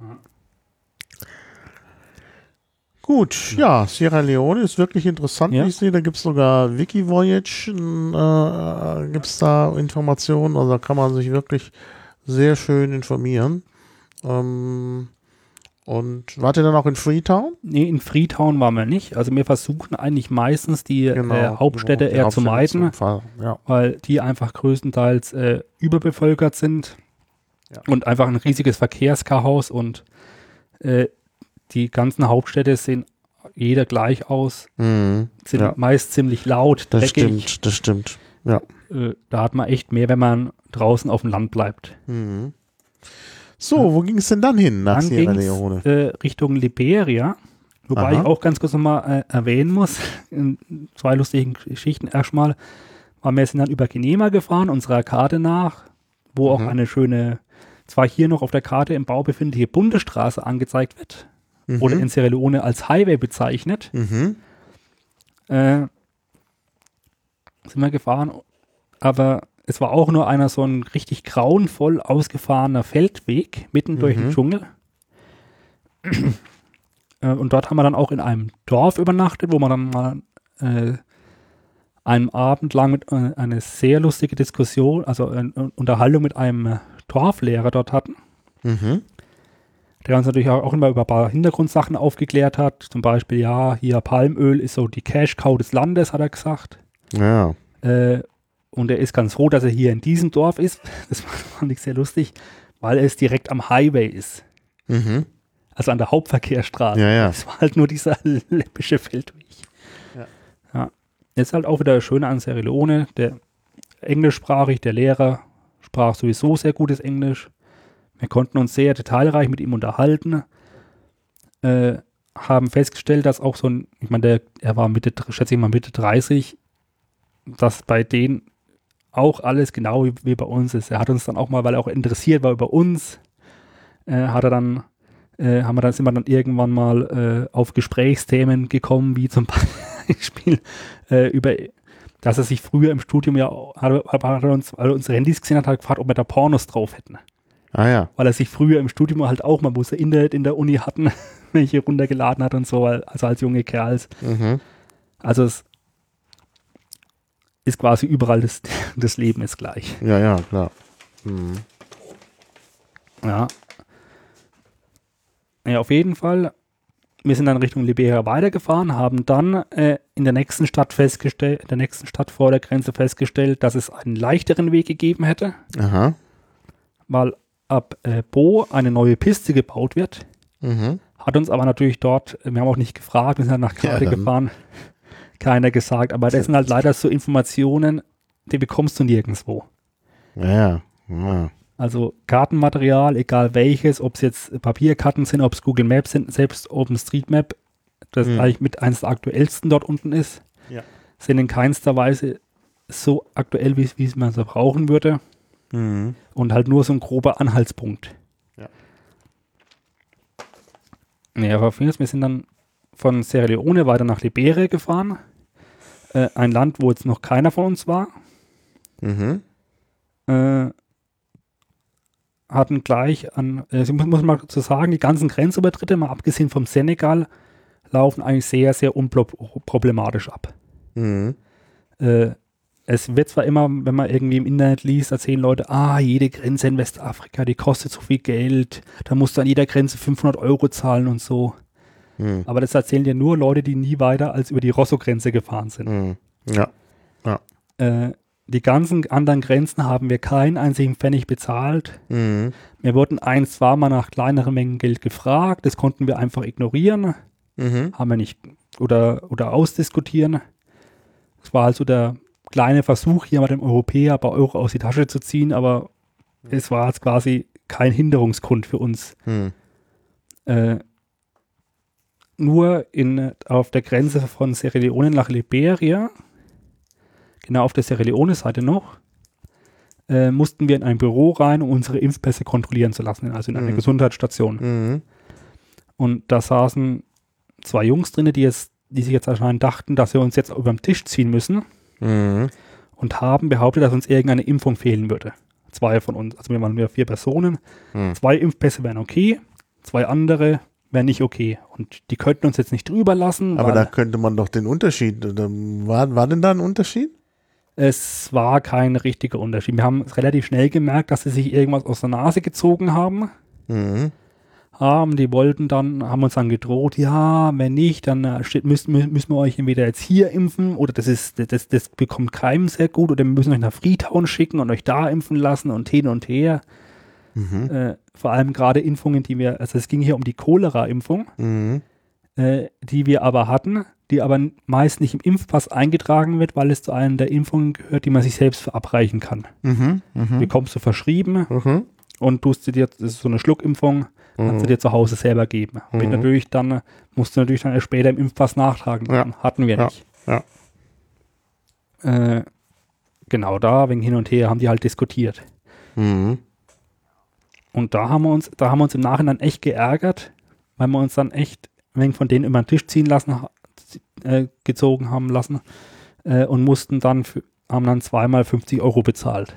Speaker 1: Gut, Sierra Leone ist wirklich interessant, wie ich sehe. Da gibt es sogar Wikivoyage, gibt es da Informationen, also da kann man sich wirklich sehr schön informieren. Und wart ihr dann auch in Freetown?
Speaker 2: Nee, in Freetown waren wir nicht. Also wir versuchen eigentlich meistens die Hauptstädte eher zu meiden, weil die einfach größtenteils überbevölkert sind und einfach ein riesiges Verkehrschaos und die ganzen Hauptstädte sehen jeder gleich aus, sind meist ziemlich laut, dreckig.
Speaker 1: Das stimmt. Ja.
Speaker 2: Da hat man echt mehr, wenn man draußen auf dem Land bleibt.
Speaker 1: So, wo ging es denn dann hin nach Sierra Leone?
Speaker 2: Richtung Liberia, wobei ich auch ganz kurz nochmal erwähnen muss, in 2 lustigen Geschichten. Erstmal, wir sind dann über Genema gefahren, unserer Karte nach, wo auch eine schöne, zwar hier noch auf der Karte im Bau befindliche Bundesstraße angezeigt wird, oder in Sierra Leone als Highway bezeichnet. Sind wir gefahren, aber es war auch nur so ein richtig grauenvoll ausgefahrener Feldweg mitten durch den Dschungel. Und dort haben wir dann auch in einem Dorf übernachtet, wo wir dann mal einen Abend lang mit eine sehr lustige Diskussion, also eine Unterhaltung mit einem Dorflehrer dort hatten. Der uns natürlich auch immer über ein paar Hintergrundsachen aufgeklärt hat. Zum Beispiel, ja, hier Palmöl ist so die Cash-Cow des Landes, hat er gesagt.
Speaker 1: Ja.
Speaker 2: Und er ist ganz froh, dass er hier in diesem Dorf ist. Das fand ich sehr lustig, weil es direkt am Highway ist. Also an der Hauptverkehrsstraße.
Speaker 1: Ja.
Speaker 2: Es war halt nur dieser läppische Feldweg. Ja. Ist halt auch wieder schön an Sierra Leone. Der englischsprachig, der Lehrer sprach sowieso sehr gutes Englisch. Wir konnten uns sehr detailreich mit ihm unterhalten. Haben festgestellt, dass auch so ein, ich meine, er war Mitte 30, dass bei denen auch alles genau wie bei uns ist. Er hat uns dann auch mal, weil er auch interessiert war über uns, sind wir dann irgendwann mal auf Gesprächsthemen gekommen, wie zum Beispiel über, dass er sich früher im Studium weil er unsere Handys gesehen hat, gefragt, ob wir da Pornos drauf hätten.
Speaker 1: Ja.
Speaker 2: Weil er sich früher im Studium halt auch, man musste Internet in der Uni hatten, welche runtergeladen hat und so, also als junge Kerls. Also es ist quasi überall, das Leben ist gleich.
Speaker 1: Ja, klar.
Speaker 2: Ja, auf jeden Fall. Wir sind dann Richtung Liberia weitergefahren, haben dann in der nächsten Stadt vor der Grenze festgestellt, dass es einen leichteren Weg gegeben hätte. Weil ab Bo eine neue Piste gebaut wird. Hat uns aber natürlich dort, wir haben auch nicht gefragt, wir sind halt nach Karte gefahren, keiner gesagt, aber das sind halt leider so Informationen, die bekommst du nirgendwo.
Speaker 1: Ja.
Speaker 2: Also Kartenmaterial, egal welches, ob es jetzt Papierkarten sind, ob es Google Maps sind, selbst OpenStreetMap, das eigentlich mit eines der aktuellsten dort unten ist, sind in keinster Weise so aktuell, wie man es brauchen würde. Und halt nur so ein grober Anhaltspunkt. Ja, aber wir sind dann von Sierra Leone weiter nach Liberia gefahren. Ein Land, wo jetzt noch keiner von uns war. Hatten gleich muss man zu sagen, die ganzen Grenzübertritte, mal abgesehen vom Senegal, laufen eigentlich sehr, sehr unproblematisch ab. Es wird zwar immer, wenn man irgendwie im Internet liest, erzählen Leute, jede Grenze in Westafrika, die kostet so viel Geld, da musst du an jeder Grenze 500 € zahlen und so. Aber das erzählen ja nur Leute, die nie weiter als über die Rosso-Grenze gefahren sind. Die ganzen anderen Grenzen haben wir keinen einzigen Pfennig bezahlt. Wir wurden zwar mal nach kleineren Mengen Geld gefragt, das konnten wir einfach ignorieren, haben wir nicht, oder ausdiskutieren. Es war also der kleine Versuch, hier mal dem Europäer ein paar Euro aus die Tasche zu ziehen, aber es war jetzt quasi kein Hinderungsgrund für uns. Nur auf der Grenze von Sierra Leone nach Liberia, genau auf der Sierra Leone-Seite noch, mussten wir in ein Büro rein, um unsere Impfpässe kontrollieren zu lassen, also in einer Gesundheitsstation. Und da saßen 2 Jungs drin, die sich jetzt anscheinend dachten, dass wir uns jetzt über den Tisch ziehen müssen. Und haben behauptet, dass uns irgendeine Impfung fehlen würde. 2 von uns, also wir waren 4 Personen. 2 Impfpässe wären okay, 2 andere wären nicht okay. Und die könnten uns jetzt nicht drüber lassen.
Speaker 1: Aber da könnte man doch den Unterschied, war denn da ein Unterschied?
Speaker 2: Es war kein richtiger Unterschied. Wir haben relativ schnell gemerkt, dass sie sich irgendwas aus der Nase gezogen haben. haben. Die haben uns dann gedroht, ja, wenn nicht, dann müssen wir euch entweder jetzt hier impfen oder das bekommt Keim sehr gut oder wir müssen euch nach Freetown schicken und euch da impfen lassen und hin und her. Vor allem gerade Impfungen, also es ging hier um die Cholera-Impfung, die wir aber hatten, die aber meist nicht im Impfpass eingetragen wird, weil es zu einer der Impfungen gehört, die man sich selbst verabreichen kann. Bekommst du verschrieben und tust du dir, das ist so eine Schluckimpfung, kannst du dir zu Hause selber geben. Musst du natürlich dann erst später im Impfpass nachtragen.
Speaker 1: Ja.
Speaker 2: Hatten wir nicht.
Speaker 1: Ja.
Speaker 2: Genau, da wegen hin und her haben die halt diskutiert. Und da haben wir uns im Nachhinein echt geärgert, weil wir uns dann echt wegen von denen über den Tisch gezogen haben lassen und haben dann zweimal 50 € bezahlt.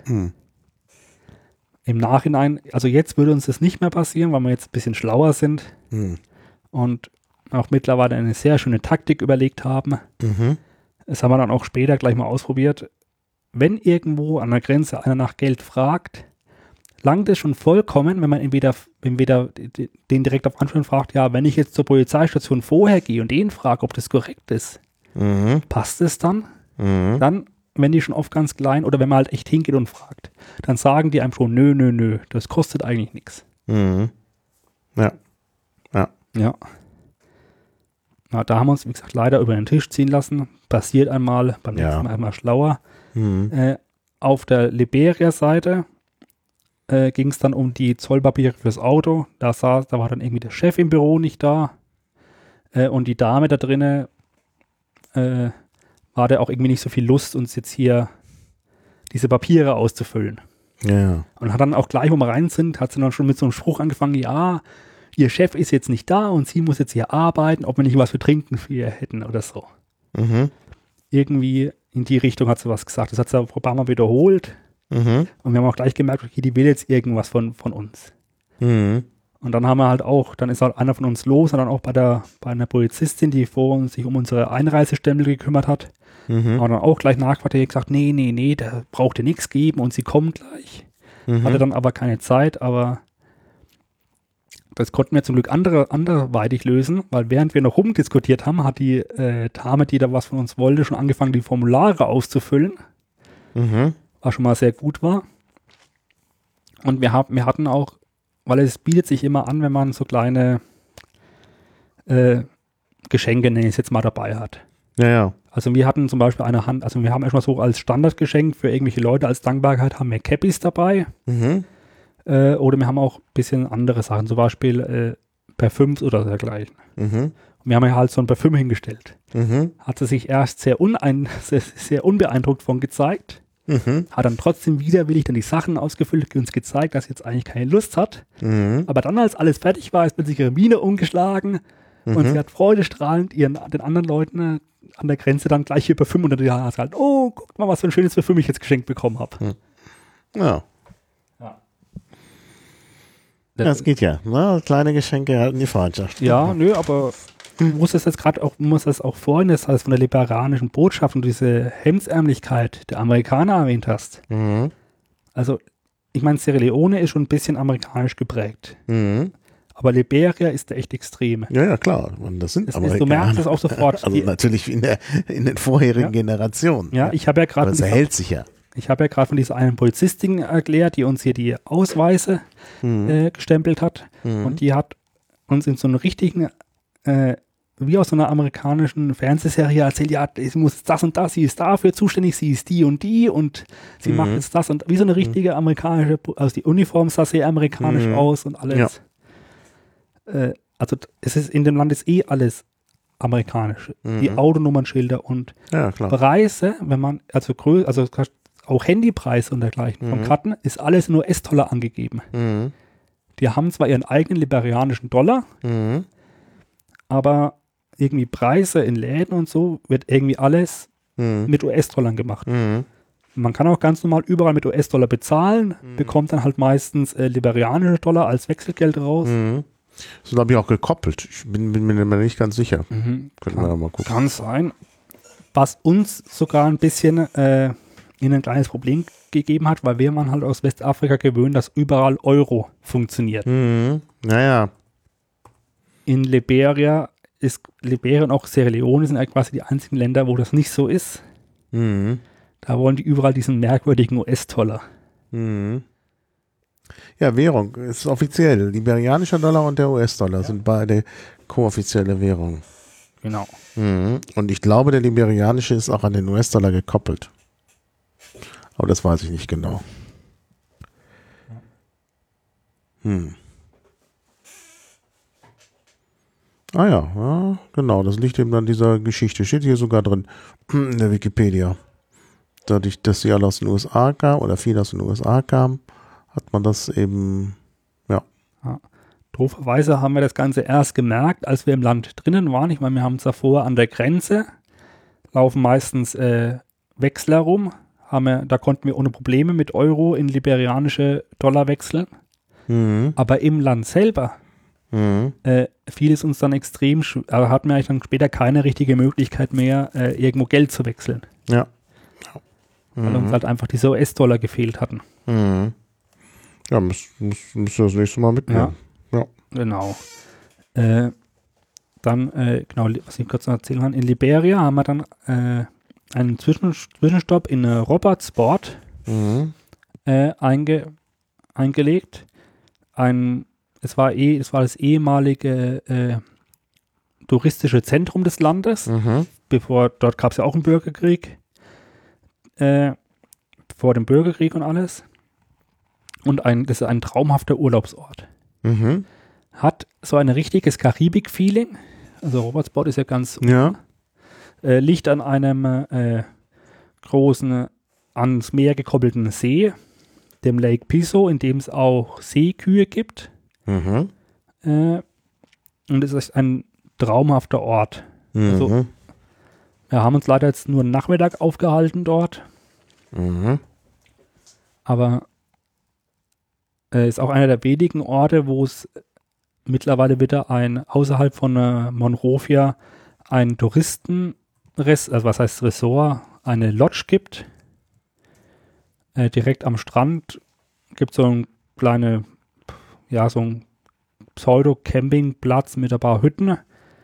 Speaker 2: Im Nachhinein, also jetzt würde uns das nicht mehr passieren, weil wir jetzt ein bisschen schlauer sind und auch mittlerweile eine sehr schöne Taktik überlegt haben. Das haben wir dann auch später gleich mal ausprobiert. Wenn irgendwo an der Grenze einer nach Geld fragt, langt es schon vollkommen, wenn man entweder den direkt auf Ansprache fragt, ja, wenn ich jetzt zur Polizeistation vorher gehe und den frage, ob das korrekt ist, passt es dann? Dann, wenn die schon oft ganz klein oder wenn man halt echt hingeht und fragt, dann sagen die einem schon, nö, das kostet eigentlich nichts.
Speaker 1: Ja.
Speaker 2: Na, da haben wir uns, wie gesagt, leider über den Tisch ziehen lassen. Passiert einmal, beim nächsten Mal einmal schlauer. Auf der Liberia-Seite ging es dann um die Zollpapiere fürs Auto. Da war dann irgendwie der Chef im Büro nicht da. Und die Dame da drinnen hatte auch irgendwie nicht so viel Lust, uns jetzt hier diese Papiere auszufüllen.
Speaker 1: Ja.
Speaker 2: Und hat dann auch gleich, wo wir rein sind, hat sie dann schon mit so einem Spruch angefangen, ja, ihr Chef ist jetzt nicht da und sie muss jetzt hier arbeiten, ob wir nicht was für Trinken für ihr hätten oder so. Irgendwie in die Richtung hat sie was gesagt. Das hat sie ein paar Mal wiederholt. Und wir haben auch gleich gemerkt, okay, die will jetzt irgendwas von uns. Und dann haben wir halt auch, dann ist halt einer von uns los und dann auch bei einer Polizistin, die vor uns sich um unsere Einreisestempel gekümmert hat. Und dann auch gleich nachgefragt, gesagt, nee, da braucht ihr nichts geben und sie kommen gleich. Hatte dann aber keine Zeit, aber das konnten wir zum Glück anderweitig lösen, weil während wir noch rumdiskutiert haben, hat die Dame, die da was von uns wollte, schon angefangen, die Formulare auszufüllen. Was schon mal sehr gut war. Und wir hatten auch, weil es bietet sich immer an, wenn man so kleine Geschenke, nenne ich es jetzt mal, dabei hat.
Speaker 1: Ja.
Speaker 2: Also wir hatten zum Beispiel wir haben erstmal so als Standardgeschenk für irgendwelche Leute als Dankbarkeit, haben wir Cappies dabei. Oder wir haben auch ein bisschen andere Sachen, zum Beispiel Parfüms oder dergleichen. Und wir haben ja halt so ein Parfüm hingestellt. Hat sie sich erst sehr unbeeindruckt von gezeigt. Hat dann trotzdem widerwillig dann die Sachen ausgefüllt, uns gezeigt, dass sie jetzt eigentlich keine Lust hat. Aber dann, als alles fertig war, ist mit sich ihre Miene umgeschlagen und sie hat freudestrahlend den anderen Leuten an der Grenze dann gleich ihr Parfüm unter die Haare gesagt, oh, guckt mal, was für ein schönes Parfüm ich jetzt geschenkt bekommen habe.
Speaker 1: Ja. Das geht ja. Ne? Kleine Geschenke halten die Freundschaft.
Speaker 2: Ja, nö, aber muss es auch vorhin, das heißt von der liberanischen Botschaft und diese Hemdsärmlichkeit der Amerikaner erwähnt hast. Also, ich meine, Sierra Leone ist schon ein bisschen amerikanisch geprägt. Aber Liberia ist da echt extrem.
Speaker 1: Ja, klar. Und das sind Amerikaner.
Speaker 2: Du merkst es auch sofort.
Speaker 1: Also natürlich in den vorherigen Generationen.
Speaker 2: Ja, ich habe ja gerade.
Speaker 1: Das erhält sich ja.
Speaker 2: Ich habe ja gerade von dieser einen Polizistin erklärt, die uns hier die Ausweise gestempelt hat. Und die hat uns in so einem richtigen, wie aus so einer amerikanischen Fernsehserie erzählt, ja, sie muss das und das, sie ist dafür zuständig, sie ist die und sie macht jetzt das und wie so eine richtige amerikanische, also die Uniform sah sehr amerikanisch aus und alles. Ja. Also es ist in dem Land ist alles amerikanisch. Die Autonummernschilder und Preise, wenn man, also auch Handypreise und dergleichen von Karten, ist alles in US-Dollar angegeben. Die haben zwar ihren eigenen liberianischen Dollar, aber irgendwie Preise in Läden und so wird irgendwie alles mit US-Dollar gemacht. Man kann auch ganz normal überall mit US-Dollar bezahlen, bekommt dann halt meistens liberianische Dollar als Wechselgeld raus.
Speaker 1: Das habe ich auch gekoppelt. Ich bin mir nicht ganz sicher. Könnten wir mal gucken.
Speaker 2: Kann sein. Was uns sogar ein bisschen in ein kleines Problem gegeben hat, weil wir waren halt aus Westafrika gewöhnt, dass überall Euro funktioniert.
Speaker 1: Naja.
Speaker 2: in Liberia und auch Sierra Leone sind quasi die einzigen Länder, wo das nicht so ist.
Speaker 1: Mhm.
Speaker 2: Da wollen die überall diesen merkwürdigen US-Dollar.
Speaker 1: Mhm. Ja, Währung ist offiziell. Liberianischer Dollar und der US-Dollar sind beide kooffizielle Währungen.
Speaker 2: Genau.
Speaker 1: Mhm. Und ich glaube, der liberianische ist auch an den US-Dollar gekoppelt. Aber das weiß ich nicht genau. Ah ja, genau, das liegt eben an dieser Geschichte. Steht hier sogar drin in der Wikipedia. Dadurch, dass sie alle aus den USA kamen oder viele aus den USA kamen, hat man das eben, ja.
Speaker 2: Dooferweise haben wir das Ganze erst gemerkt, als wir im Land drinnen waren. Ich meine, wir haben es davor an der Grenze, laufen meistens Wechsler rum. Da konnten wir ohne Probleme mit Euro in liberianische Dollar wechseln.
Speaker 1: Mhm.
Speaker 2: Aber im Land selber fiel es uns dann extrem schwer. Aber hatten wir eigentlich dann später keine richtige Möglichkeit mehr, irgendwo Geld zu wechseln.
Speaker 1: Ja.
Speaker 2: Weil uns halt einfach diese US-Dollar gefehlt hatten.
Speaker 1: Mhm. Ja, müsst ihr das nächste Mal mitnehmen. Ja.
Speaker 2: Genau. Dann, genau, was ich kurz noch erzählen kann, in Liberia haben wir dann einen Zwischenstopp in Robertsport eingelegt. Es war das ehemalige touristische Zentrum des Landes. Dort gab es ja auch einen Bürgerkrieg. Vor dem Bürgerkrieg und alles. Und das ist ein traumhafter Urlaubsort. Hat so ein richtiges Karibik-Feeling. Also Robertsport ist ja ganz liegt an einem großen, ans Meer gekoppelten See, dem Lake Piso, in dem es auch Seekühe gibt. Und es ist ein traumhafter Ort. Also, wir haben uns leider jetzt nur einen Nachmittag aufgehalten dort. Aber ist auch einer der wenigen Orte, wo es mittlerweile wieder außerhalb von Monrovia ein Resort, eine Lodge gibt. Direkt am Strand gibt es so ein kleine, so ein Pseudo-Campingplatz mit ein paar Hütten.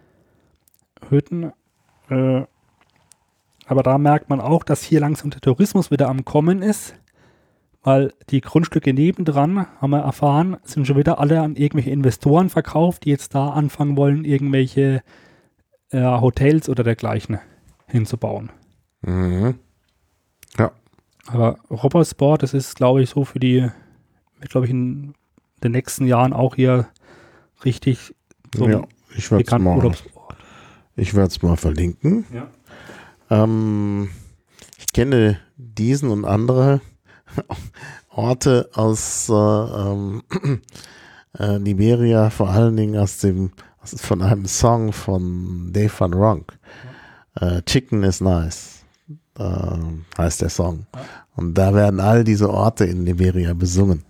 Speaker 2: Aber da merkt man auch, dass hier langsam der Tourismus wieder am Kommen ist, weil die Grundstücke nebendran, haben wir erfahren, sind schon wieder alle an irgendwelche Investoren verkauft, die jetzt da anfangen wollen, irgendwelche Hotels oder dergleichen hinzubauen.
Speaker 1: Ja.
Speaker 2: Aber Robertsport, das ist, glaube ich, so in den nächsten Jahren auch hier richtig so
Speaker 1: ein bekannter Urlaubsort. Ich werde es mal verlinken.
Speaker 2: Ja.
Speaker 1: Ich kenne diesen und andere Orte aus Liberia, vor allen Dingen von einem Song von Dave Van Ronk. Chicken is nice, heißt der Song. Und da werden all diese Orte in Liberia besungen.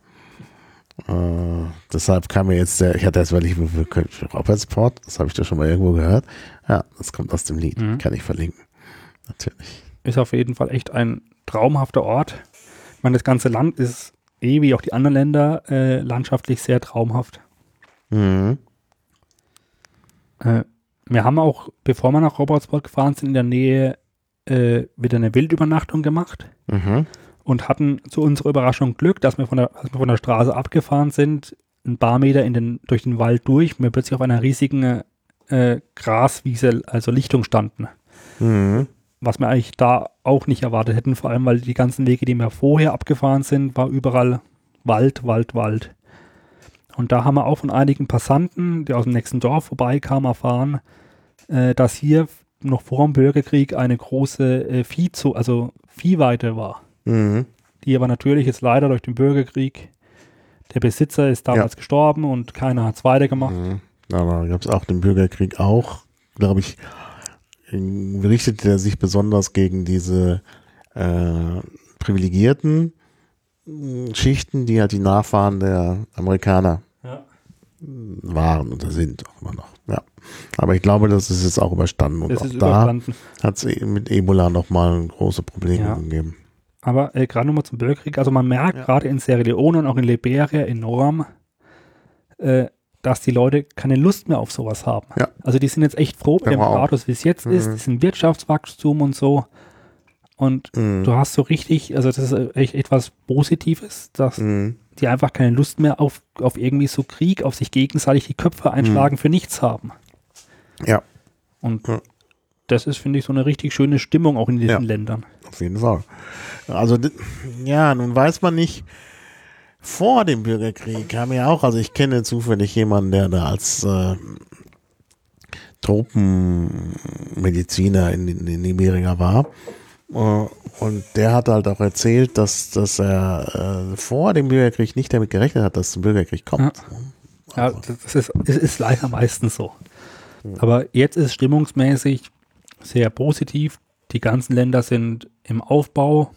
Speaker 1: Deshalb kam mir jetzt ich hatte erst überlegt, Robertsport, das habe ich da schon mal irgendwo gehört. Ja, das kommt aus dem Lied, kann ich verlinken. Natürlich.
Speaker 2: Ist auf jeden Fall echt ein traumhafter Ort. Ich meine, das ganze Land ist wie auch die anderen Länder landschaftlich sehr traumhaft. Wir haben auch, bevor wir nach Robertsport gefahren sind, in der Nähe wieder eine Wildübernachtung gemacht und hatten zu unserer Überraschung Glück, dass wir von der Straße abgefahren sind, ein paar Meter durch den Wald durch, wir plötzlich auf einer riesigen Graswiese, also Lichtung standen. Was wir eigentlich da auch nicht erwartet hätten, vor allem, weil die ganzen Wege, die wir vorher abgefahren sind, war überall Wald, Wald, Wald. Und da haben wir auch von einigen Passanten, die aus dem nächsten Dorf vorbeikamen, erfahren, dass hier noch vor dem Bürgerkrieg eine große Viehweide war. Die aber natürlich jetzt leider durch den Bürgerkrieg, der Besitzer ist damals gestorben und keiner hat es weitergemacht.
Speaker 1: Aber gab es auch den Bürgerkrieg auch, glaube ich, richtete er sich besonders gegen diese privilegierten Schichten, die halt die Nachfahren der Amerikaner waren oder sind auch immer noch. Ja. Aber ich glaube, das ist jetzt auch überstanden. Und auch da hat es mit Ebola nochmal große Probleme gegeben.
Speaker 2: Aber gerade nochmal zum Bürgerkrieg, also man merkt gerade in Sierra Leone und auch in Liberia enorm, dass die Leute keine Lust mehr auf sowas haben.
Speaker 1: Ja.
Speaker 2: Also die sind jetzt echt froh mit dem Status, wie es jetzt ist, diesen Wirtschaftswachstum und so. Und du hast so richtig, also das ist echt etwas Positives, dass die einfach keine Lust mehr auf irgendwie so Krieg, auf sich gegenseitig die Köpfe einschlagen für nichts haben.
Speaker 1: Ja.
Speaker 2: Und das ist, finde ich, so eine richtig schöne Stimmung auch in diesen Ländern.
Speaker 1: Auf jeden Fall. Also, ja, nun weiß man nicht, vor dem Bürgerkrieg haben ja auch, also ich kenne zufällig jemanden, der da als Tropenmediziner in Nigeria war. Und der hat halt auch erzählt, dass er vor dem Bürgerkrieg nicht damit gerechnet hat, dass es zum Bürgerkrieg kommt.
Speaker 2: Ja, das ist leider meistens so. Aber jetzt ist stimmungsmäßig sehr positiv. Die ganzen Länder sind im Aufbau.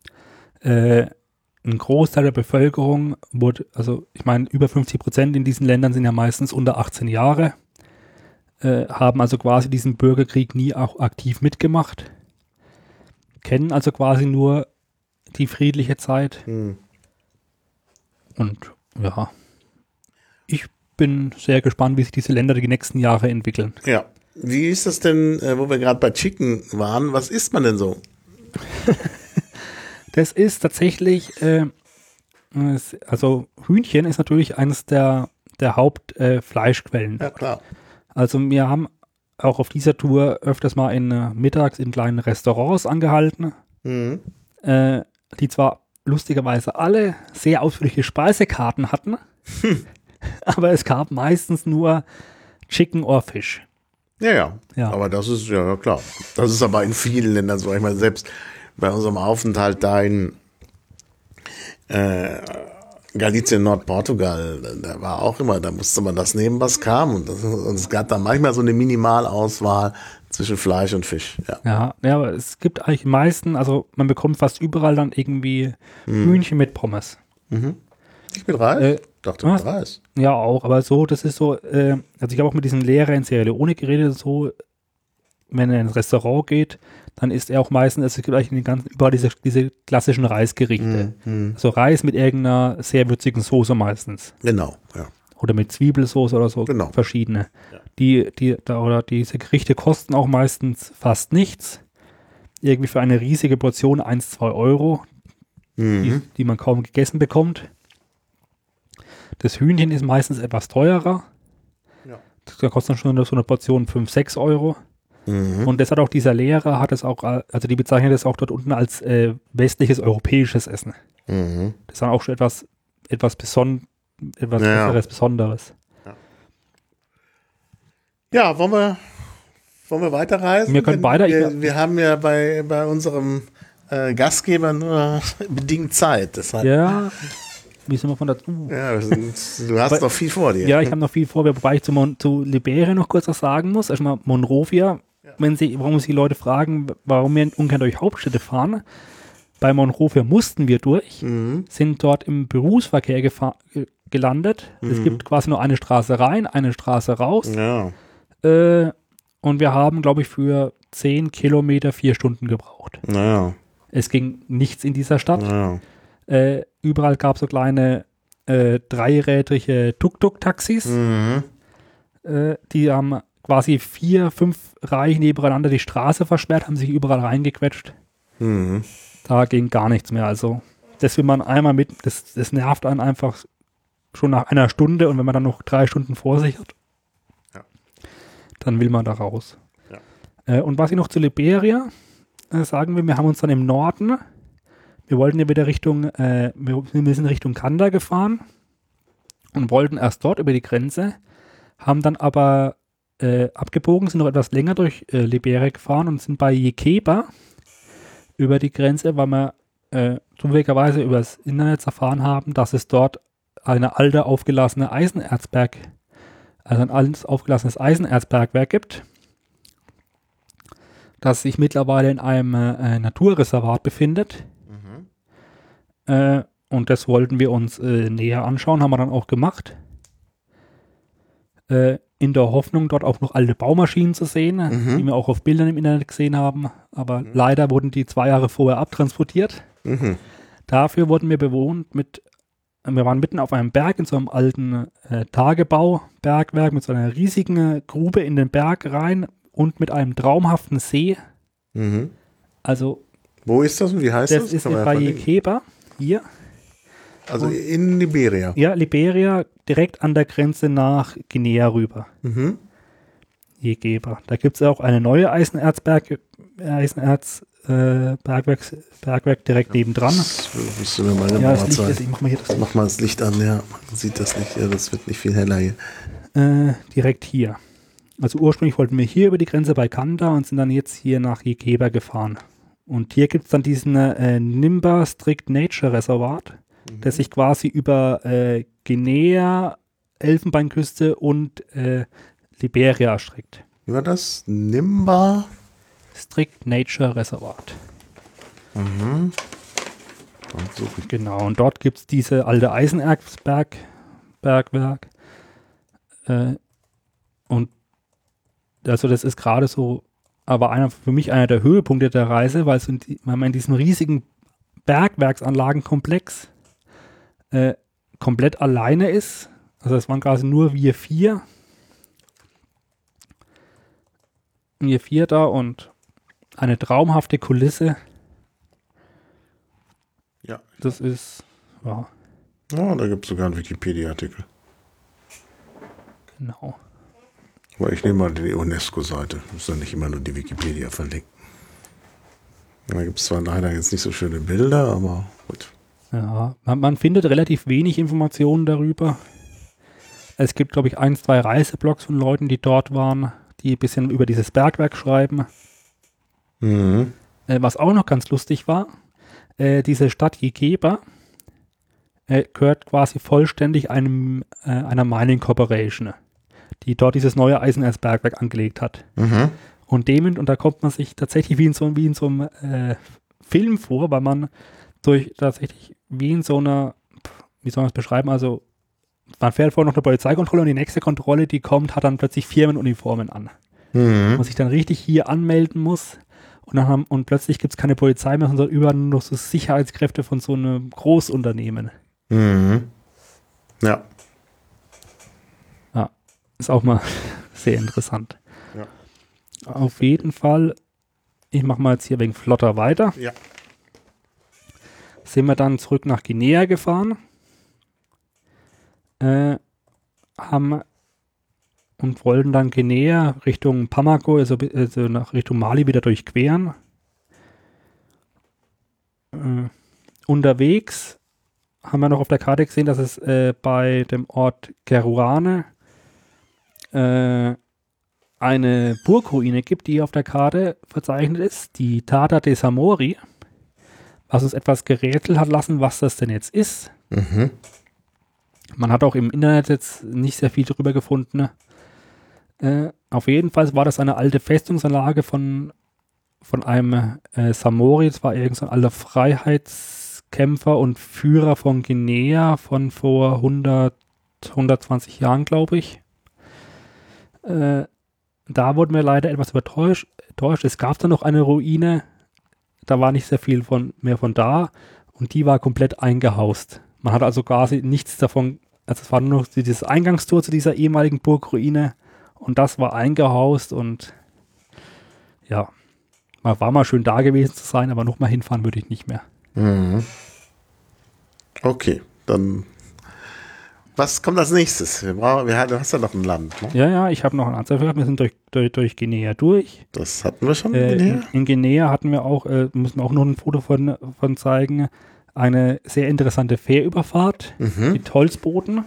Speaker 2: Ein Großteil der Bevölkerung wurde, also ich meine, über 50% in diesen Ländern sind ja meistens unter 18 Jahre, haben also quasi diesen Bürgerkrieg nie auch aktiv mitgemacht, kennen also quasi nur die friedliche Zeit. Und ja, ich bin sehr gespannt, wie sich diese Länder die nächsten Jahre entwickeln.
Speaker 1: Ja. Wie ist das denn, wo wir gerade bei Chicken waren, was isst man denn so?
Speaker 2: Das ist tatsächlich, also Hühnchen ist natürlich eines der Hauptfleischquellen.
Speaker 1: Ja, klar.
Speaker 2: Also wir haben auch auf dieser Tour öfters mal mittags in kleinen Restaurants angehalten, die zwar lustigerweise alle sehr ausführliche Speisekarten hatten, aber es gab meistens nur Chicken or Fish.
Speaker 1: Ja. Aber das ist, ja klar. Das ist aber in vielen Ländern so. Ich meine, selbst bei unserem Aufenthalt da in Galicien, Nordportugal, da war auch immer, da musste man das nehmen, was kam. Und es gab da manchmal so eine Minimalauswahl zwischen Fleisch und Fisch.
Speaker 2: Ja, aber es gibt eigentlich die meisten, also man bekommt fast überall dann irgendwie Hühnchen mit Pommes.
Speaker 1: Nicht mit Reis? Dachte mit Reis.
Speaker 2: Ja, auch, aber so, das ist so, also ich habe auch mit diesem Lehrer in Sierra Leone geredet, so, wenn er ins Restaurant geht, dann isst er auch meistens, es gibt eigentlich überall diese klassischen Reisgerichte. Also Reis mit irgendeiner sehr würzigen Soße meistens.
Speaker 1: Genau, ja.
Speaker 2: Oder mit Zwiebelsoße oder so, verschiedene. Ja. Diese Gerichte kosten auch meistens fast nichts. Irgendwie für eine riesige Portion 1-2 Euro, die man kaum gegessen bekommt. Das Hühnchen ist meistens etwas teurer. Ja. Da kostet dann schon so eine Portion 5-6 Euro. Und das hat auch dieser Lehrer, also die bezeichnet das auch dort unten als westliches europäisches Essen. Das ist dann auch schon etwas Besonderes.
Speaker 1: Ja, wollen wir weiterreisen?
Speaker 2: Wir können weiter.
Speaker 1: Wir haben ja bei unserem Gastgeber nur bedingt Zeit. Deshalb.
Speaker 2: Ja. Wie sind wir von der
Speaker 1: Ja, du hast noch viel vor dir.
Speaker 2: Ja, ich habe noch viel vor mir, wobei ich zu Liberia noch kurz was sagen muss. Erstmal Monrovia, warum sich die Leute fragen, warum wir ungern durch Hauptstädte fahren. Bei Monrovia mussten wir durch, sind dort im Berufsverkehr gelandet. Es gibt quasi nur eine Straße rein, eine Straße raus.
Speaker 1: Ja.
Speaker 2: Und wir haben, glaube ich, für 10 Kilometer 4 Stunden gebraucht.
Speaker 1: Naja.
Speaker 2: Es ging nichts in dieser Stadt.
Speaker 1: Naja.
Speaker 2: Überall gab es so kleine dreirädrige Tuk-Tuk-Taxis. Die haben quasi 4-5 Reihen nebeneinander die Straße versperrt, haben sich überall reingequetscht. Da ging gar nichts mehr. Also das will man einmal das nervt einen einfach schon nach einer Stunde, und wenn man dann noch 3 Stunden vor sich hat, dann will man da raus. Ja. Und was ich noch zu Liberia sagen will, wir haben uns dann im Norden, wir wollten ja wieder wir sind Richtung Kanda gefahren und wollten erst dort über die Grenze, haben dann aber abgebogen, sind noch etwas länger durch Liberia gefahren und sind bei Yekeba über die Grenze, weil wir zufälligerweise übers Internet erfahren haben, dass es dort ein aufgelassenes Eisenerzbergwerk gibt, das sich mittlerweile in einem Naturreservat befindet. Und das wollten wir uns näher anschauen, haben wir dann auch gemacht. In der Hoffnung, dort auch noch alte Baumaschinen zu sehen, die wir auch auf Bildern im Internet gesehen haben. Aber leider wurden die 2 Jahre vorher abtransportiert. Dafür wurden wir bewohnt mit wir waren mitten auf einem Berg in so einem alten Tagebau-Bergwerk mit so einer riesigen Grube in den Berg rein und mit einem traumhaften See.
Speaker 1: Mhm.
Speaker 2: Also
Speaker 1: wo ist das und wie heißt das?
Speaker 2: Das ist bei Jequeba, hier.
Speaker 1: Also in Liberia?
Speaker 2: Ja, Liberia, direkt an der Grenze nach Guinea rüber.
Speaker 1: Mhm.
Speaker 2: Jequeba. Da gibt es auch eine neue Bergwerk direkt nebendran.
Speaker 1: Das musst du mir mal
Speaker 2: ja, das Licht ist, ich mach mal hier das Licht.
Speaker 1: Mach mal das Licht an, ja. Man sieht das nicht, ja, das wird nicht viel heller hier.
Speaker 2: Direkt hier. Also ursprünglich wollten wir hier über die Grenze bei Kanda und sind dann jetzt hier nach Jequeba gefahren. Und hier gibt es dann diesen Nimba Strict Nature Reservat, das sich quasi über Guinea, Elfenbeinküste und Liberia erstreckt.
Speaker 1: Wie war das? Nimba
Speaker 2: Strict Nature Reservat.
Speaker 1: Mhm.
Speaker 2: Genau, und dort gibt es diese alte Eisenerzbergwerk. Und also das ist gerade so, aber für mich einer der Höhepunkte der Reise, weil man in diesem riesigen Bergwerksanlagenkomplex komplett alleine ist. Also es waren quasi nur wir vier da und eine traumhafte Kulisse.
Speaker 1: Ja.
Speaker 2: Das ist, ja.
Speaker 1: Ja, da gibt es sogar einen Wikipedia-Artikel.
Speaker 2: Genau.
Speaker 1: Aber ich nehme mal die UNESCO-Seite. Muss dann nicht immer nur die Wikipedia verlinken. Da gibt es zwar leider jetzt nicht so schöne Bilder, aber gut.
Speaker 2: Ja, man findet relativ wenig Informationen darüber. Es gibt, glaube ich, 1, 2 Reiseblogs von Leuten, die dort waren, die ein bisschen über dieses Bergwerk schreiben.
Speaker 1: Mhm.
Speaker 2: Was auch noch ganz lustig war, diese Stadt Jequeba gehört quasi vollständig einer Mining Corporation, die dort dieses neue Eisenerzbergwerk angelegt hat.
Speaker 1: Mhm.
Speaker 2: Und da kommt man sich tatsächlich wie in so einem Film vor, weil man tatsächlich wie in so einer, wie soll man es beschreiben, also man fährt vor noch eine Polizeikontrolle und die nächste Kontrolle, die kommt, hat dann plötzlich Firmenuniformen an.
Speaker 1: Mhm.
Speaker 2: Man sich dann richtig hier anmelden muss und plötzlich gibt es keine Polizei mehr, sondern überall nur noch so Sicherheitskräfte von so einem Großunternehmen.
Speaker 1: Mhm. Ja.
Speaker 2: Ja, ist auch mal sehr interessant.
Speaker 1: Ja.
Speaker 2: Auf jeden Fall, ich mache mal jetzt hier wegen flotter weiter.
Speaker 1: Ja.
Speaker 2: Sind wir dann zurück nach Guinea gefahren. Haben und wollten dann Guinea Richtung Bamako, also nach Richtung Mali wieder durchqueren. Unterwegs haben wir noch auf der Karte gesehen, dass es bei dem Ort Kerouane eine Burgruine gibt, die auf der Karte verzeichnet ist, die Tata de Samori, was uns etwas gerätselt hat lassen, was das denn jetzt ist.
Speaker 1: Mhm.
Speaker 2: Man hat auch im Internet jetzt nicht sehr viel darüber gefunden. Auf jeden Fall war das eine alte Festungsanlage von einem Samori. Das war irgend so ein alter Freiheitskämpfer und Führer von Guinea von vor 120 Jahren, glaube ich. Da wurden wir leider etwas enttäuscht. Es gab da noch eine Ruine. Da war nicht sehr viel mehr von da. Und die war komplett eingehaust. Man hat also quasi nichts davon, also es war nur noch dieses Eingangstor zu dieser ehemaligen Burgruine und das war eingehaust und ja, war mal schön da gewesen zu sein, aber nochmal hinfahren würde ich nicht mehr.
Speaker 1: Mhm. Okay, dann was kommt als nächstes? Du hast ja noch ein Land, ne?
Speaker 2: Ja, ich habe noch ein Ansatz. Wir sind durch Guinea durch.
Speaker 1: Das hatten wir schon.
Speaker 2: In Guinea hatten wir auch, müssen wir auch noch ein Foto von zeigen, eine sehr interessante Fährüberfahrt mit Holzbooten,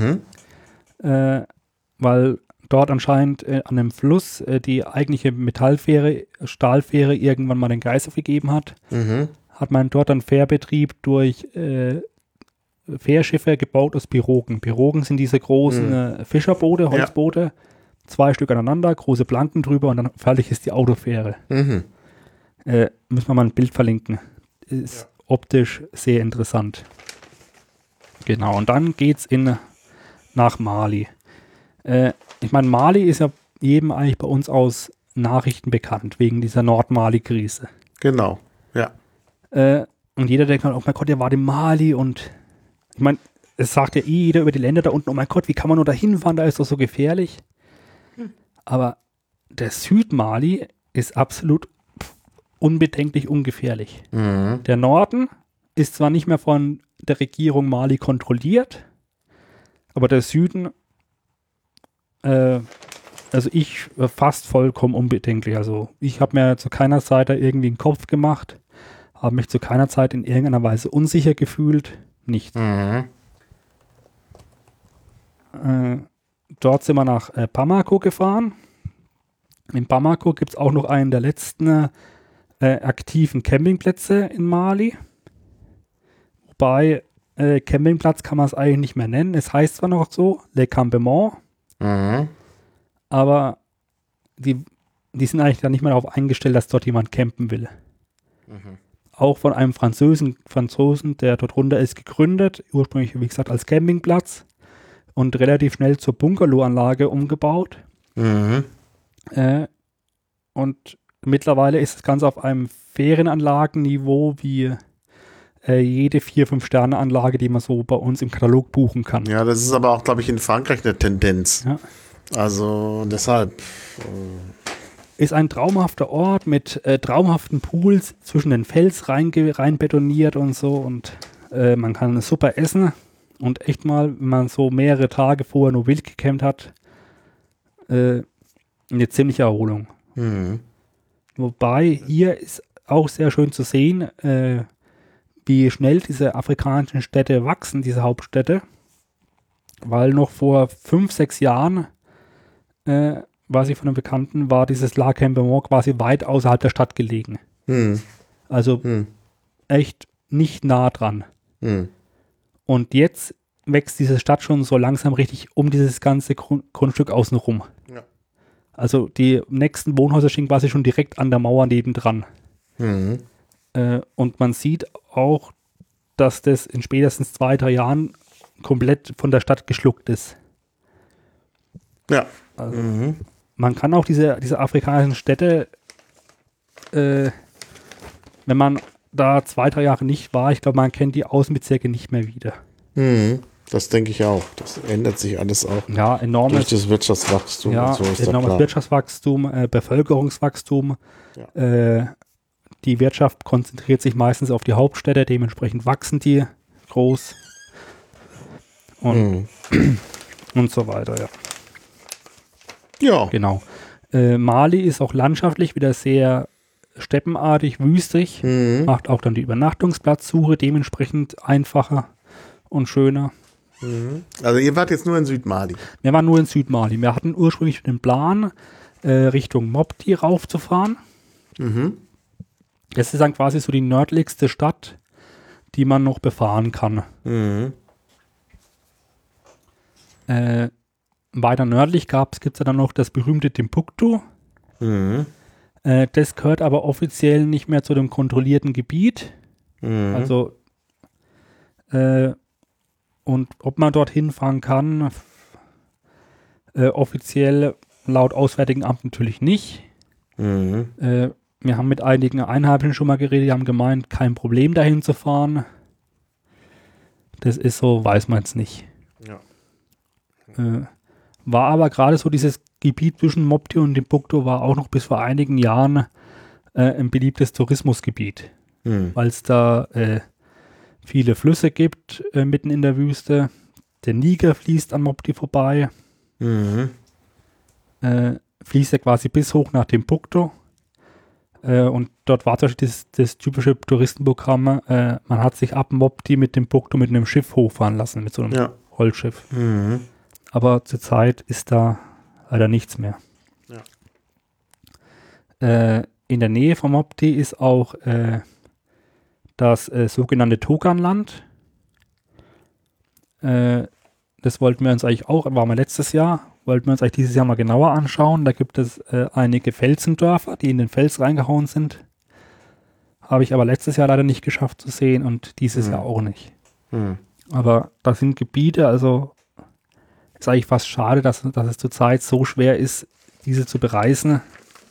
Speaker 2: weil dort anscheinend an einem Fluss die eigentliche Stahlfähre irgendwann mal den Geist aufgegeben hat. Hat man dort einen Fährbetrieb durch Fährschiffe gebaut aus Pirogen. Pirogen sind diese großen Fischerboote, Holzboote, 2 Stück aneinander, große Planken drüber und dann fertig ist die Autofähre. Müssen wir mal ein Bild verlinken. Ist optisch sehr interessant. Genau, und dann geht's nach Mali. Ich meine, Mali ist ja jedem eigentlich bei uns aus Nachrichten bekannt, wegen dieser Nordmali-Krise.
Speaker 1: Genau, ja.
Speaker 2: Und jeder denkt, oh mein Gott, der war in Mali und ich meine, es sagt ja jeder über die Länder da unten, oh mein Gott, wie kann man nur da hinfahren, da ist doch so gefährlich. Aber der Südmali ist absolut unbedenklich ungefährlich. Der Norden ist zwar nicht mehr von der Regierung Mali kontrolliert, aber der Süden, also ich fast vollkommen unbedenklich. Also ich habe mir zu keiner Zeit da irgendwie einen Kopf gemacht, habe mich zu keiner Zeit in irgendeiner Weise unsicher gefühlt. Nicht. Dort sind wir nach Bamako gefahren. In Bamako gibt es auch noch einen der letzten aktiven Campingplätze in Mali. Wobei Campingplatz kann man es eigentlich nicht mehr nennen. Es heißt zwar noch so, Le Campement, aber die sind eigentlich dann nicht mehr darauf eingestellt, dass dort jemand campen will. Auch von einem Franzosen, der dort runter ist, gegründet, ursprünglich, wie gesagt, als Campingplatz und relativ schnell zur Bungalow-Anlage umgebaut. Und mittlerweile ist das Ganze auf einem Ferienanlagenniveau wie jede 4-5-Sterne-Anlage, die man so bei uns im Katalog buchen kann.
Speaker 1: Ja, das ist aber auch, glaube ich, in Frankreich eine Tendenz. Ja. Also deshalb.
Speaker 2: Ist ein traumhafter Ort mit traumhaften Pools zwischen den Fels rein betoniert und so. Und man kann super essen. Und echt mal, wenn man so mehrere Tage vorher nur wild gecampt hat, eine ziemliche Erholung. Wobei hier ist auch sehr schön zu sehen, wie schnell diese afrikanischen Städte wachsen, diese Hauptstädte. Weil noch vor 5-6 Jahren, was ich von einem Bekannten war, dieses La Campement quasi weit außerhalb der Stadt gelegen. Also echt nicht nah dran. Und jetzt wächst diese Stadt schon so langsam richtig um dieses ganze Grundstück außenrum. Ja. Also die nächsten Wohnhäuser stehen quasi schon direkt an der Mauer nebendran. Und man sieht auch, dass das in spätestens 2-3 Jahren komplett von der Stadt geschluckt ist.
Speaker 1: Ja.
Speaker 2: Also, man kann auch diese afrikanischen Städte, wenn man da 2-3 Jahre nicht war, ich glaube, man kennt die Außenbezirke nicht mehr wieder.
Speaker 1: Das denke ich auch. Das ändert sich alles auch.
Speaker 2: Ja, enormes.
Speaker 1: Durch das Wirtschaftswachstum.
Speaker 2: Ja,
Speaker 1: und so ist
Speaker 2: enormes Wirtschaftswachstum, Bevölkerungswachstum. Ja. Die Wirtschaft konzentriert sich meistens auf die Hauptstädte, dementsprechend wachsen die groß. Und, und so weiter, ja.
Speaker 1: Ja.
Speaker 2: Genau. Mali ist auch landschaftlich wieder sehr steppenartig, wüstig. Macht auch dann die Übernachtungsplatzsuche dementsprechend einfacher und schöner.
Speaker 1: Also ihr wart jetzt nur in Südmali?
Speaker 2: Wir waren nur in Südmali. Wir hatten ursprünglich den Plan, Richtung Mopti raufzufahren. Das ist dann quasi so die nördlichste Stadt, die man noch befahren kann. Weiter nördlich gibt es ja dann noch das berühmte Timbuktu. Das gehört aber offiziell nicht mehr zu dem kontrollierten Gebiet. Also und ob man dorthin fahren kann, offiziell laut Auswärtigen Amt natürlich nicht. Wir haben mit einigen Einheimischen schon mal geredet, die haben gemeint, kein Problem dahin zu fahren. Das ist so, weiß man es nicht.
Speaker 1: Ja.
Speaker 2: War aber gerade so dieses Gebiet zwischen Mopti und Timbuktu war auch noch bis vor einigen Jahren ein beliebtes Tourismusgebiet, weil es da viele Flüsse gibt mitten in der Wüste. Der Niger fließt an Mopti vorbei. Fließt ja quasi bis hoch nach Timbuktu. Und dort war zum Beispiel das typische Touristenprogramm, man hat sich ab Mopti mit Timbuktu mit einem Schiff hochfahren lassen, mit so einem Holzschiff. Aber zurzeit ist da leider nichts mehr. Ja. In der Nähe von Mopti ist auch das sogenannte Toganland. Das wollten wir uns eigentlich auch, waren wir letztes Jahr, wollten wir uns eigentlich dieses Jahr mal genauer anschauen. Da gibt es einige Felsendörfer, die in den Fels reingehauen sind. Habe ich aber letztes Jahr leider nicht geschafft zu sehen und dieses Jahr auch nicht. Aber das sind Gebiete, also ist eigentlich fast schade, dass es zurzeit so schwer ist, diese zu bereisen.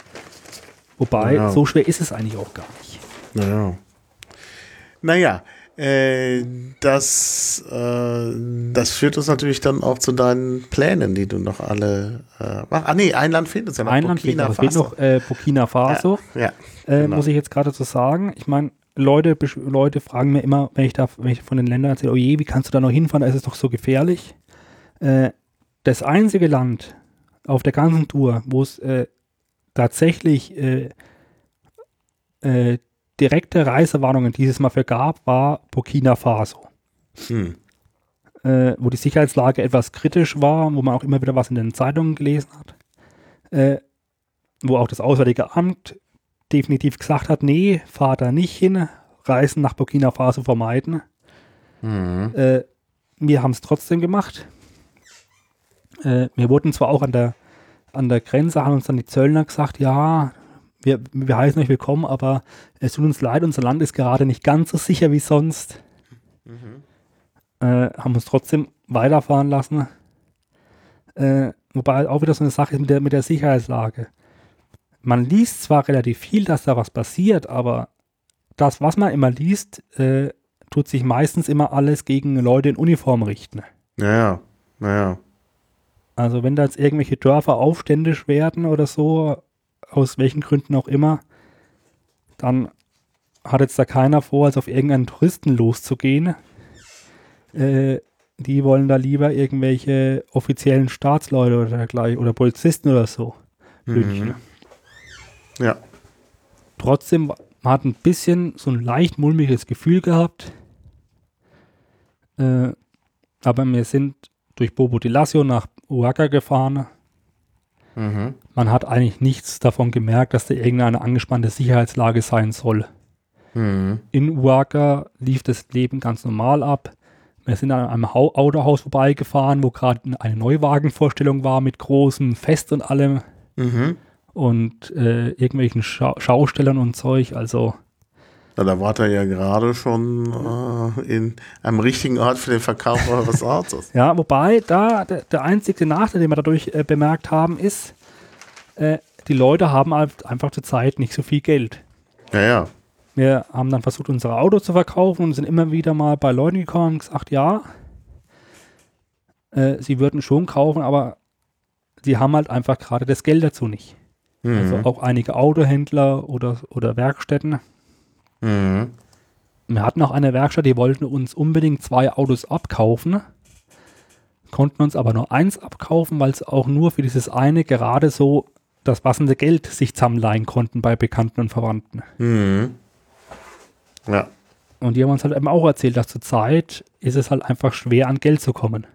Speaker 2: Wobei, so schwer ist es eigentlich auch gar nicht.
Speaker 1: Naja, Das führt uns natürlich dann auch zu deinen Plänen, die du noch alle ein Land fehlt uns ja noch.
Speaker 2: Ein Land fehlt noch, Burkina Faso.
Speaker 1: Ja, genau.
Speaker 2: Muss ich jetzt gerade so sagen. Ich meine, Leute fragen mir immer, wenn ich von den Ländern erzähle, oh je, wie kannst du da noch hinfahren, da ist es doch so gefährlich. Das einzige Land auf der ganzen Tour, wo es tatsächlich direkte Reisewarnungen dieses Mal für gab, war Burkina Faso. Wo die Sicherheitslage etwas kritisch war, wo man auch immer wieder was in den Zeitungen gelesen hat. Wo auch das Auswärtige Amt definitiv gesagt hat, nee, fahr da nicht hin, Reisen nach Burkina Faso vermeiden. Wir haben es trotzdem gemacht. Wir wurden zwar auch an der Grenze, haben uns dann die Zöllner gesagt, ja, wir heißen euch willkommen, aber es tut uns leid, unser Land ist gerade nicht ganz so sicher wie sonst. Haben uns trotzdem weiterfahren lassen. Wobei auch wieder so eine Sache ist mit der Sicherheitslage. Man liest zwar relativ viel, dass da was passiert, aber das, was man immer liest, tut sich meistens immer alles gegen Leute in Uniform richten.
Speaker 1: Naja.
Speaker 2: Also wenn da jetzt irgendwelche Dörfer aufständisch werden oder so, aus welchen Gründen auch immer, dann hat jetzt da keiner vor, als auf irgendeinen Touristen loszugehen. Die wollen da lieber irgendwelche offiziellen Staatsleute oder Polizisten oder so lynchen.
Speaker 1: Ja.
Speaker 2: Trotzdem, man hat ein bisschen so ein leicht mulmiges Gefühl gehabt. Aber wir sind durch Bobo Dioulasso nach Ouaga gefahren. Man hat eigentlich nichts davon gemerkt, dass da irgendeine angespannte Sicherheitslage sein soll. In Ouaga lief das Leben ganz normal ab. Wir sind an einem Autohaus vorbeigefahren, wo gerade eine Neuwagenvorstellung war mit großem Fest und allem. Und irgendwelchen Schaustellern und Zeug, also.
Speaker 1: Ja, da wart ihr ja gerade schon am richtigen Ort für den Verkauf eures Autos.
Speaker 2: Ja, wobei da der einzige Nachteil, den wir dadurch bemerkt haben, ist, die Leute haben halt einfach zur Zeit nicht so viel Geld.
Speaker 1: Ja.
Speaker 2: Wir haben dann versucht, unsere Autos zu verkaufen und sind immer wieder mal bei Leuten gekommen und gesagt, ja, sie würden schon kaufen, aber sie haben halt einfach gerade das Geld dazu nicht. Also auch einige Autohändler oder Werkstätten. Wir hatten auch eine Werkstatt, die wollten uns unbedingt 2 Autos abkaufen, konnten uns aber nur 1 abkaufen, weil es auch nur für dieses eine gerade so das passende Geld sich zusammenleihen konnten bei Bekannten und Verwandten.
Speaker 1: Ja.
Speaker 2: Und die haben uns halt eben auch erzählt, dass zur Zeit ist es halt einfach schwer, an Geld zu kommen.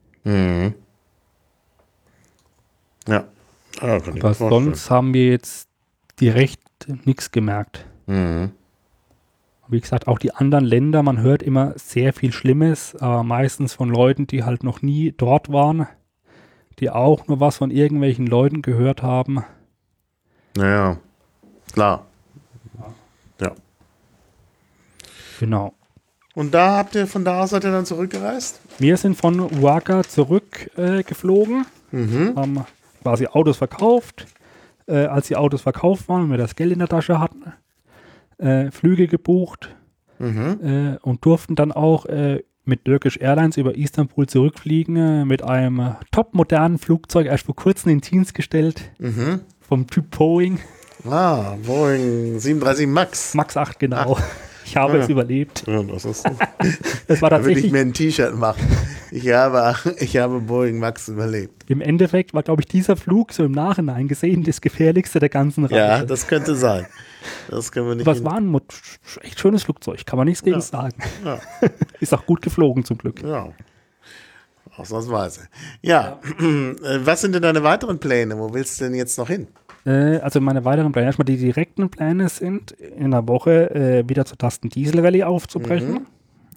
Speaker 1: Ja.
Speaker 2: Aber sonst haben wir jetzt direkt nichts gemerkt. Wie gesagt, auch die anderen Länder, man hört immer sehr viel Schlimmes, meistens von Leuten, die halt noch nie dort waren, die auch nur was von irgendwelchen Leuten gehört haben.
Speaker 1: Naja, klar. Ja.
Speaker 2: Genau.
Speaker 1: Und von da aus seid ihr dann zurückgereist?
Speaker 2: Wir sind von Ouaga zurückgeflogen, haben quasi Autos verkauft. Als die Autos verkauft waren und wir das Geld in der Tasche hatten, Flüge gebucht und durften dann auch mit Turkish Airlines über Istanbul zurückfliegen mit einem topmodernen Flugzeug, erst vor kurzem in Dienst gestellt, vom Typ Boeing.
Speaker 1: Boeing 37 Max.
Speaker 2: Max 8, genau. Ich habe es überlebt.
Speaker 1: Ja, das ist
Speaker 2: das war tatsächlich.
Speaker 1: Da würde ich mir ein T-Shirt machen. Ich habe Boeing Max überlebt.
Speaker 2: Im Endeffekt war, glaube ich, dieser Flug so im Nachhinein gesehen das gefährlichste der ganzen Reise.
Speaker 1: Ja, das könnte sein. Das können wir nicht.
Speaker 2: Aber es war ein echt schönes Flugzeug, kann man nichts gegen sagen. Ja. Ist auch gut geflogen zum Glück.
Speaker 1: Ja. Ausnahmsweise. Ja. Was sind denn deine weiteren Pläne? Wo willst du denn jetzt noch hin?
Speaker 2: Also meine weiteren Pläne, erstmal die direkten Pläne sind, in einer Woche wieder zur Tasten Diesel Rallye aufzubrechen.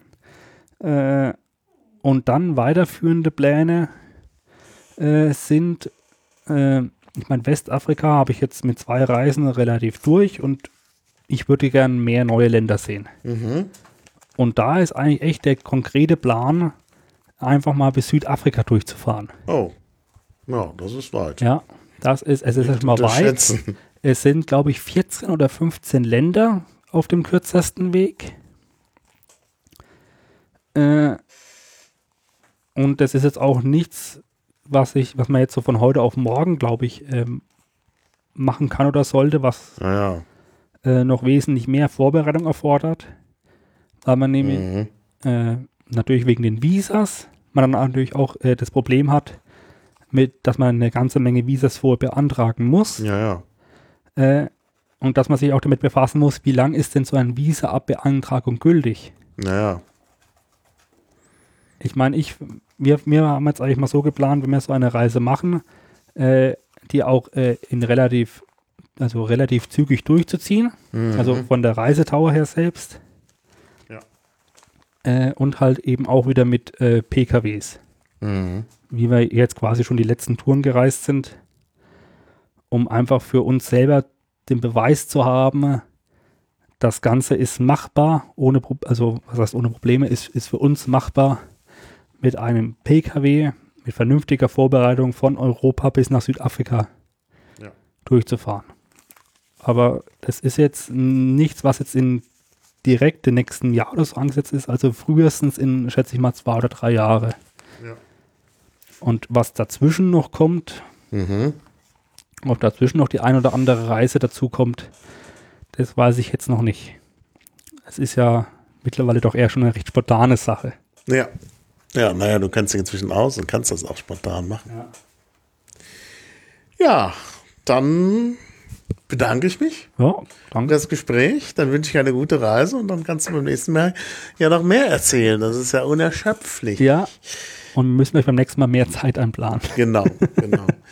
Speaker 2: Und dann weiterführende Pläne sind, ich meine, Westafrika habe ich jetzt mit 2 Reisen relativ durch und ich würde gerne mehr neue Länder sehen. Und da ist eigentlich echt der konkrete Plan, einfach mal bis Südafrika durchzufahren.
Speaker 1: Oh, ja, das ist weit.
Speaker 2: Ja. Es ist erstmal weit. Es sind, glaube ich, 14 oder 15 Länder auf dem kürzesten Weg. Und das ist jetzt auch nichts, was man jetzt so von heute auf morgen, glaube ich, machen kann oder sollte, was noch wesentlich mehr Vorbereitung erfordert. Weil man nämlich natürlich wegen den Visas, man dann natürlich auch das Problem hat, dass man eine ganze Menge Visas vorher beantragen muss. Und dass man sich auch damit befassen muss, wie lang ist denn so ein Visa ab Beantragung gültig? Ich meine, wir haben jetzt eigentlich mal so geplant, wenn wir so eine Reise machen, die auch relativ zügig durchzuziehen, also von der Reisedauer her selbst. Und halt eben auch wieder mit PKWs. Wie wir jetzt quasi schon die letzten Touren gereist sind, um einfach für uns selber den Beweis zu haben, das Ganze ist machbar, was heißt ohne Probleme, ist für uns machbar, mit einem PKW, mit vernünftiger Vorbereitung von Europa bis nach Südafrika durchzufahren. Aber das ist jetzt nichts, was jetzt direkt im nächsten Jahr oder so angesetzt ist, also frühestens in, schätze ich mal, 2 oder 3 Jahre. Und was dazwischen noch kommt, ob dazwischen noch die ein oder andere Reise dazu kommt, das weiß ich jetzt noch nicht. Es ist ja mittlerweile doch eher schon eine recht spontane Sache.
Speaker 1: Ja, naja, du kennst dich inzwischen aus und kannst das auch spontan machen. Ja, dann bedanke ich mich für das Gespräch. Dann wünsche ich eine gute Reise und dann kannst du beim nächsten Mal ja noch mehr erzählen. Das ist ja unerschöpflich.
Speaker 2: Ja, und wir müssen euch beim nächsten Mal mehr Zeit einplanen.
Speaker 1: Genau.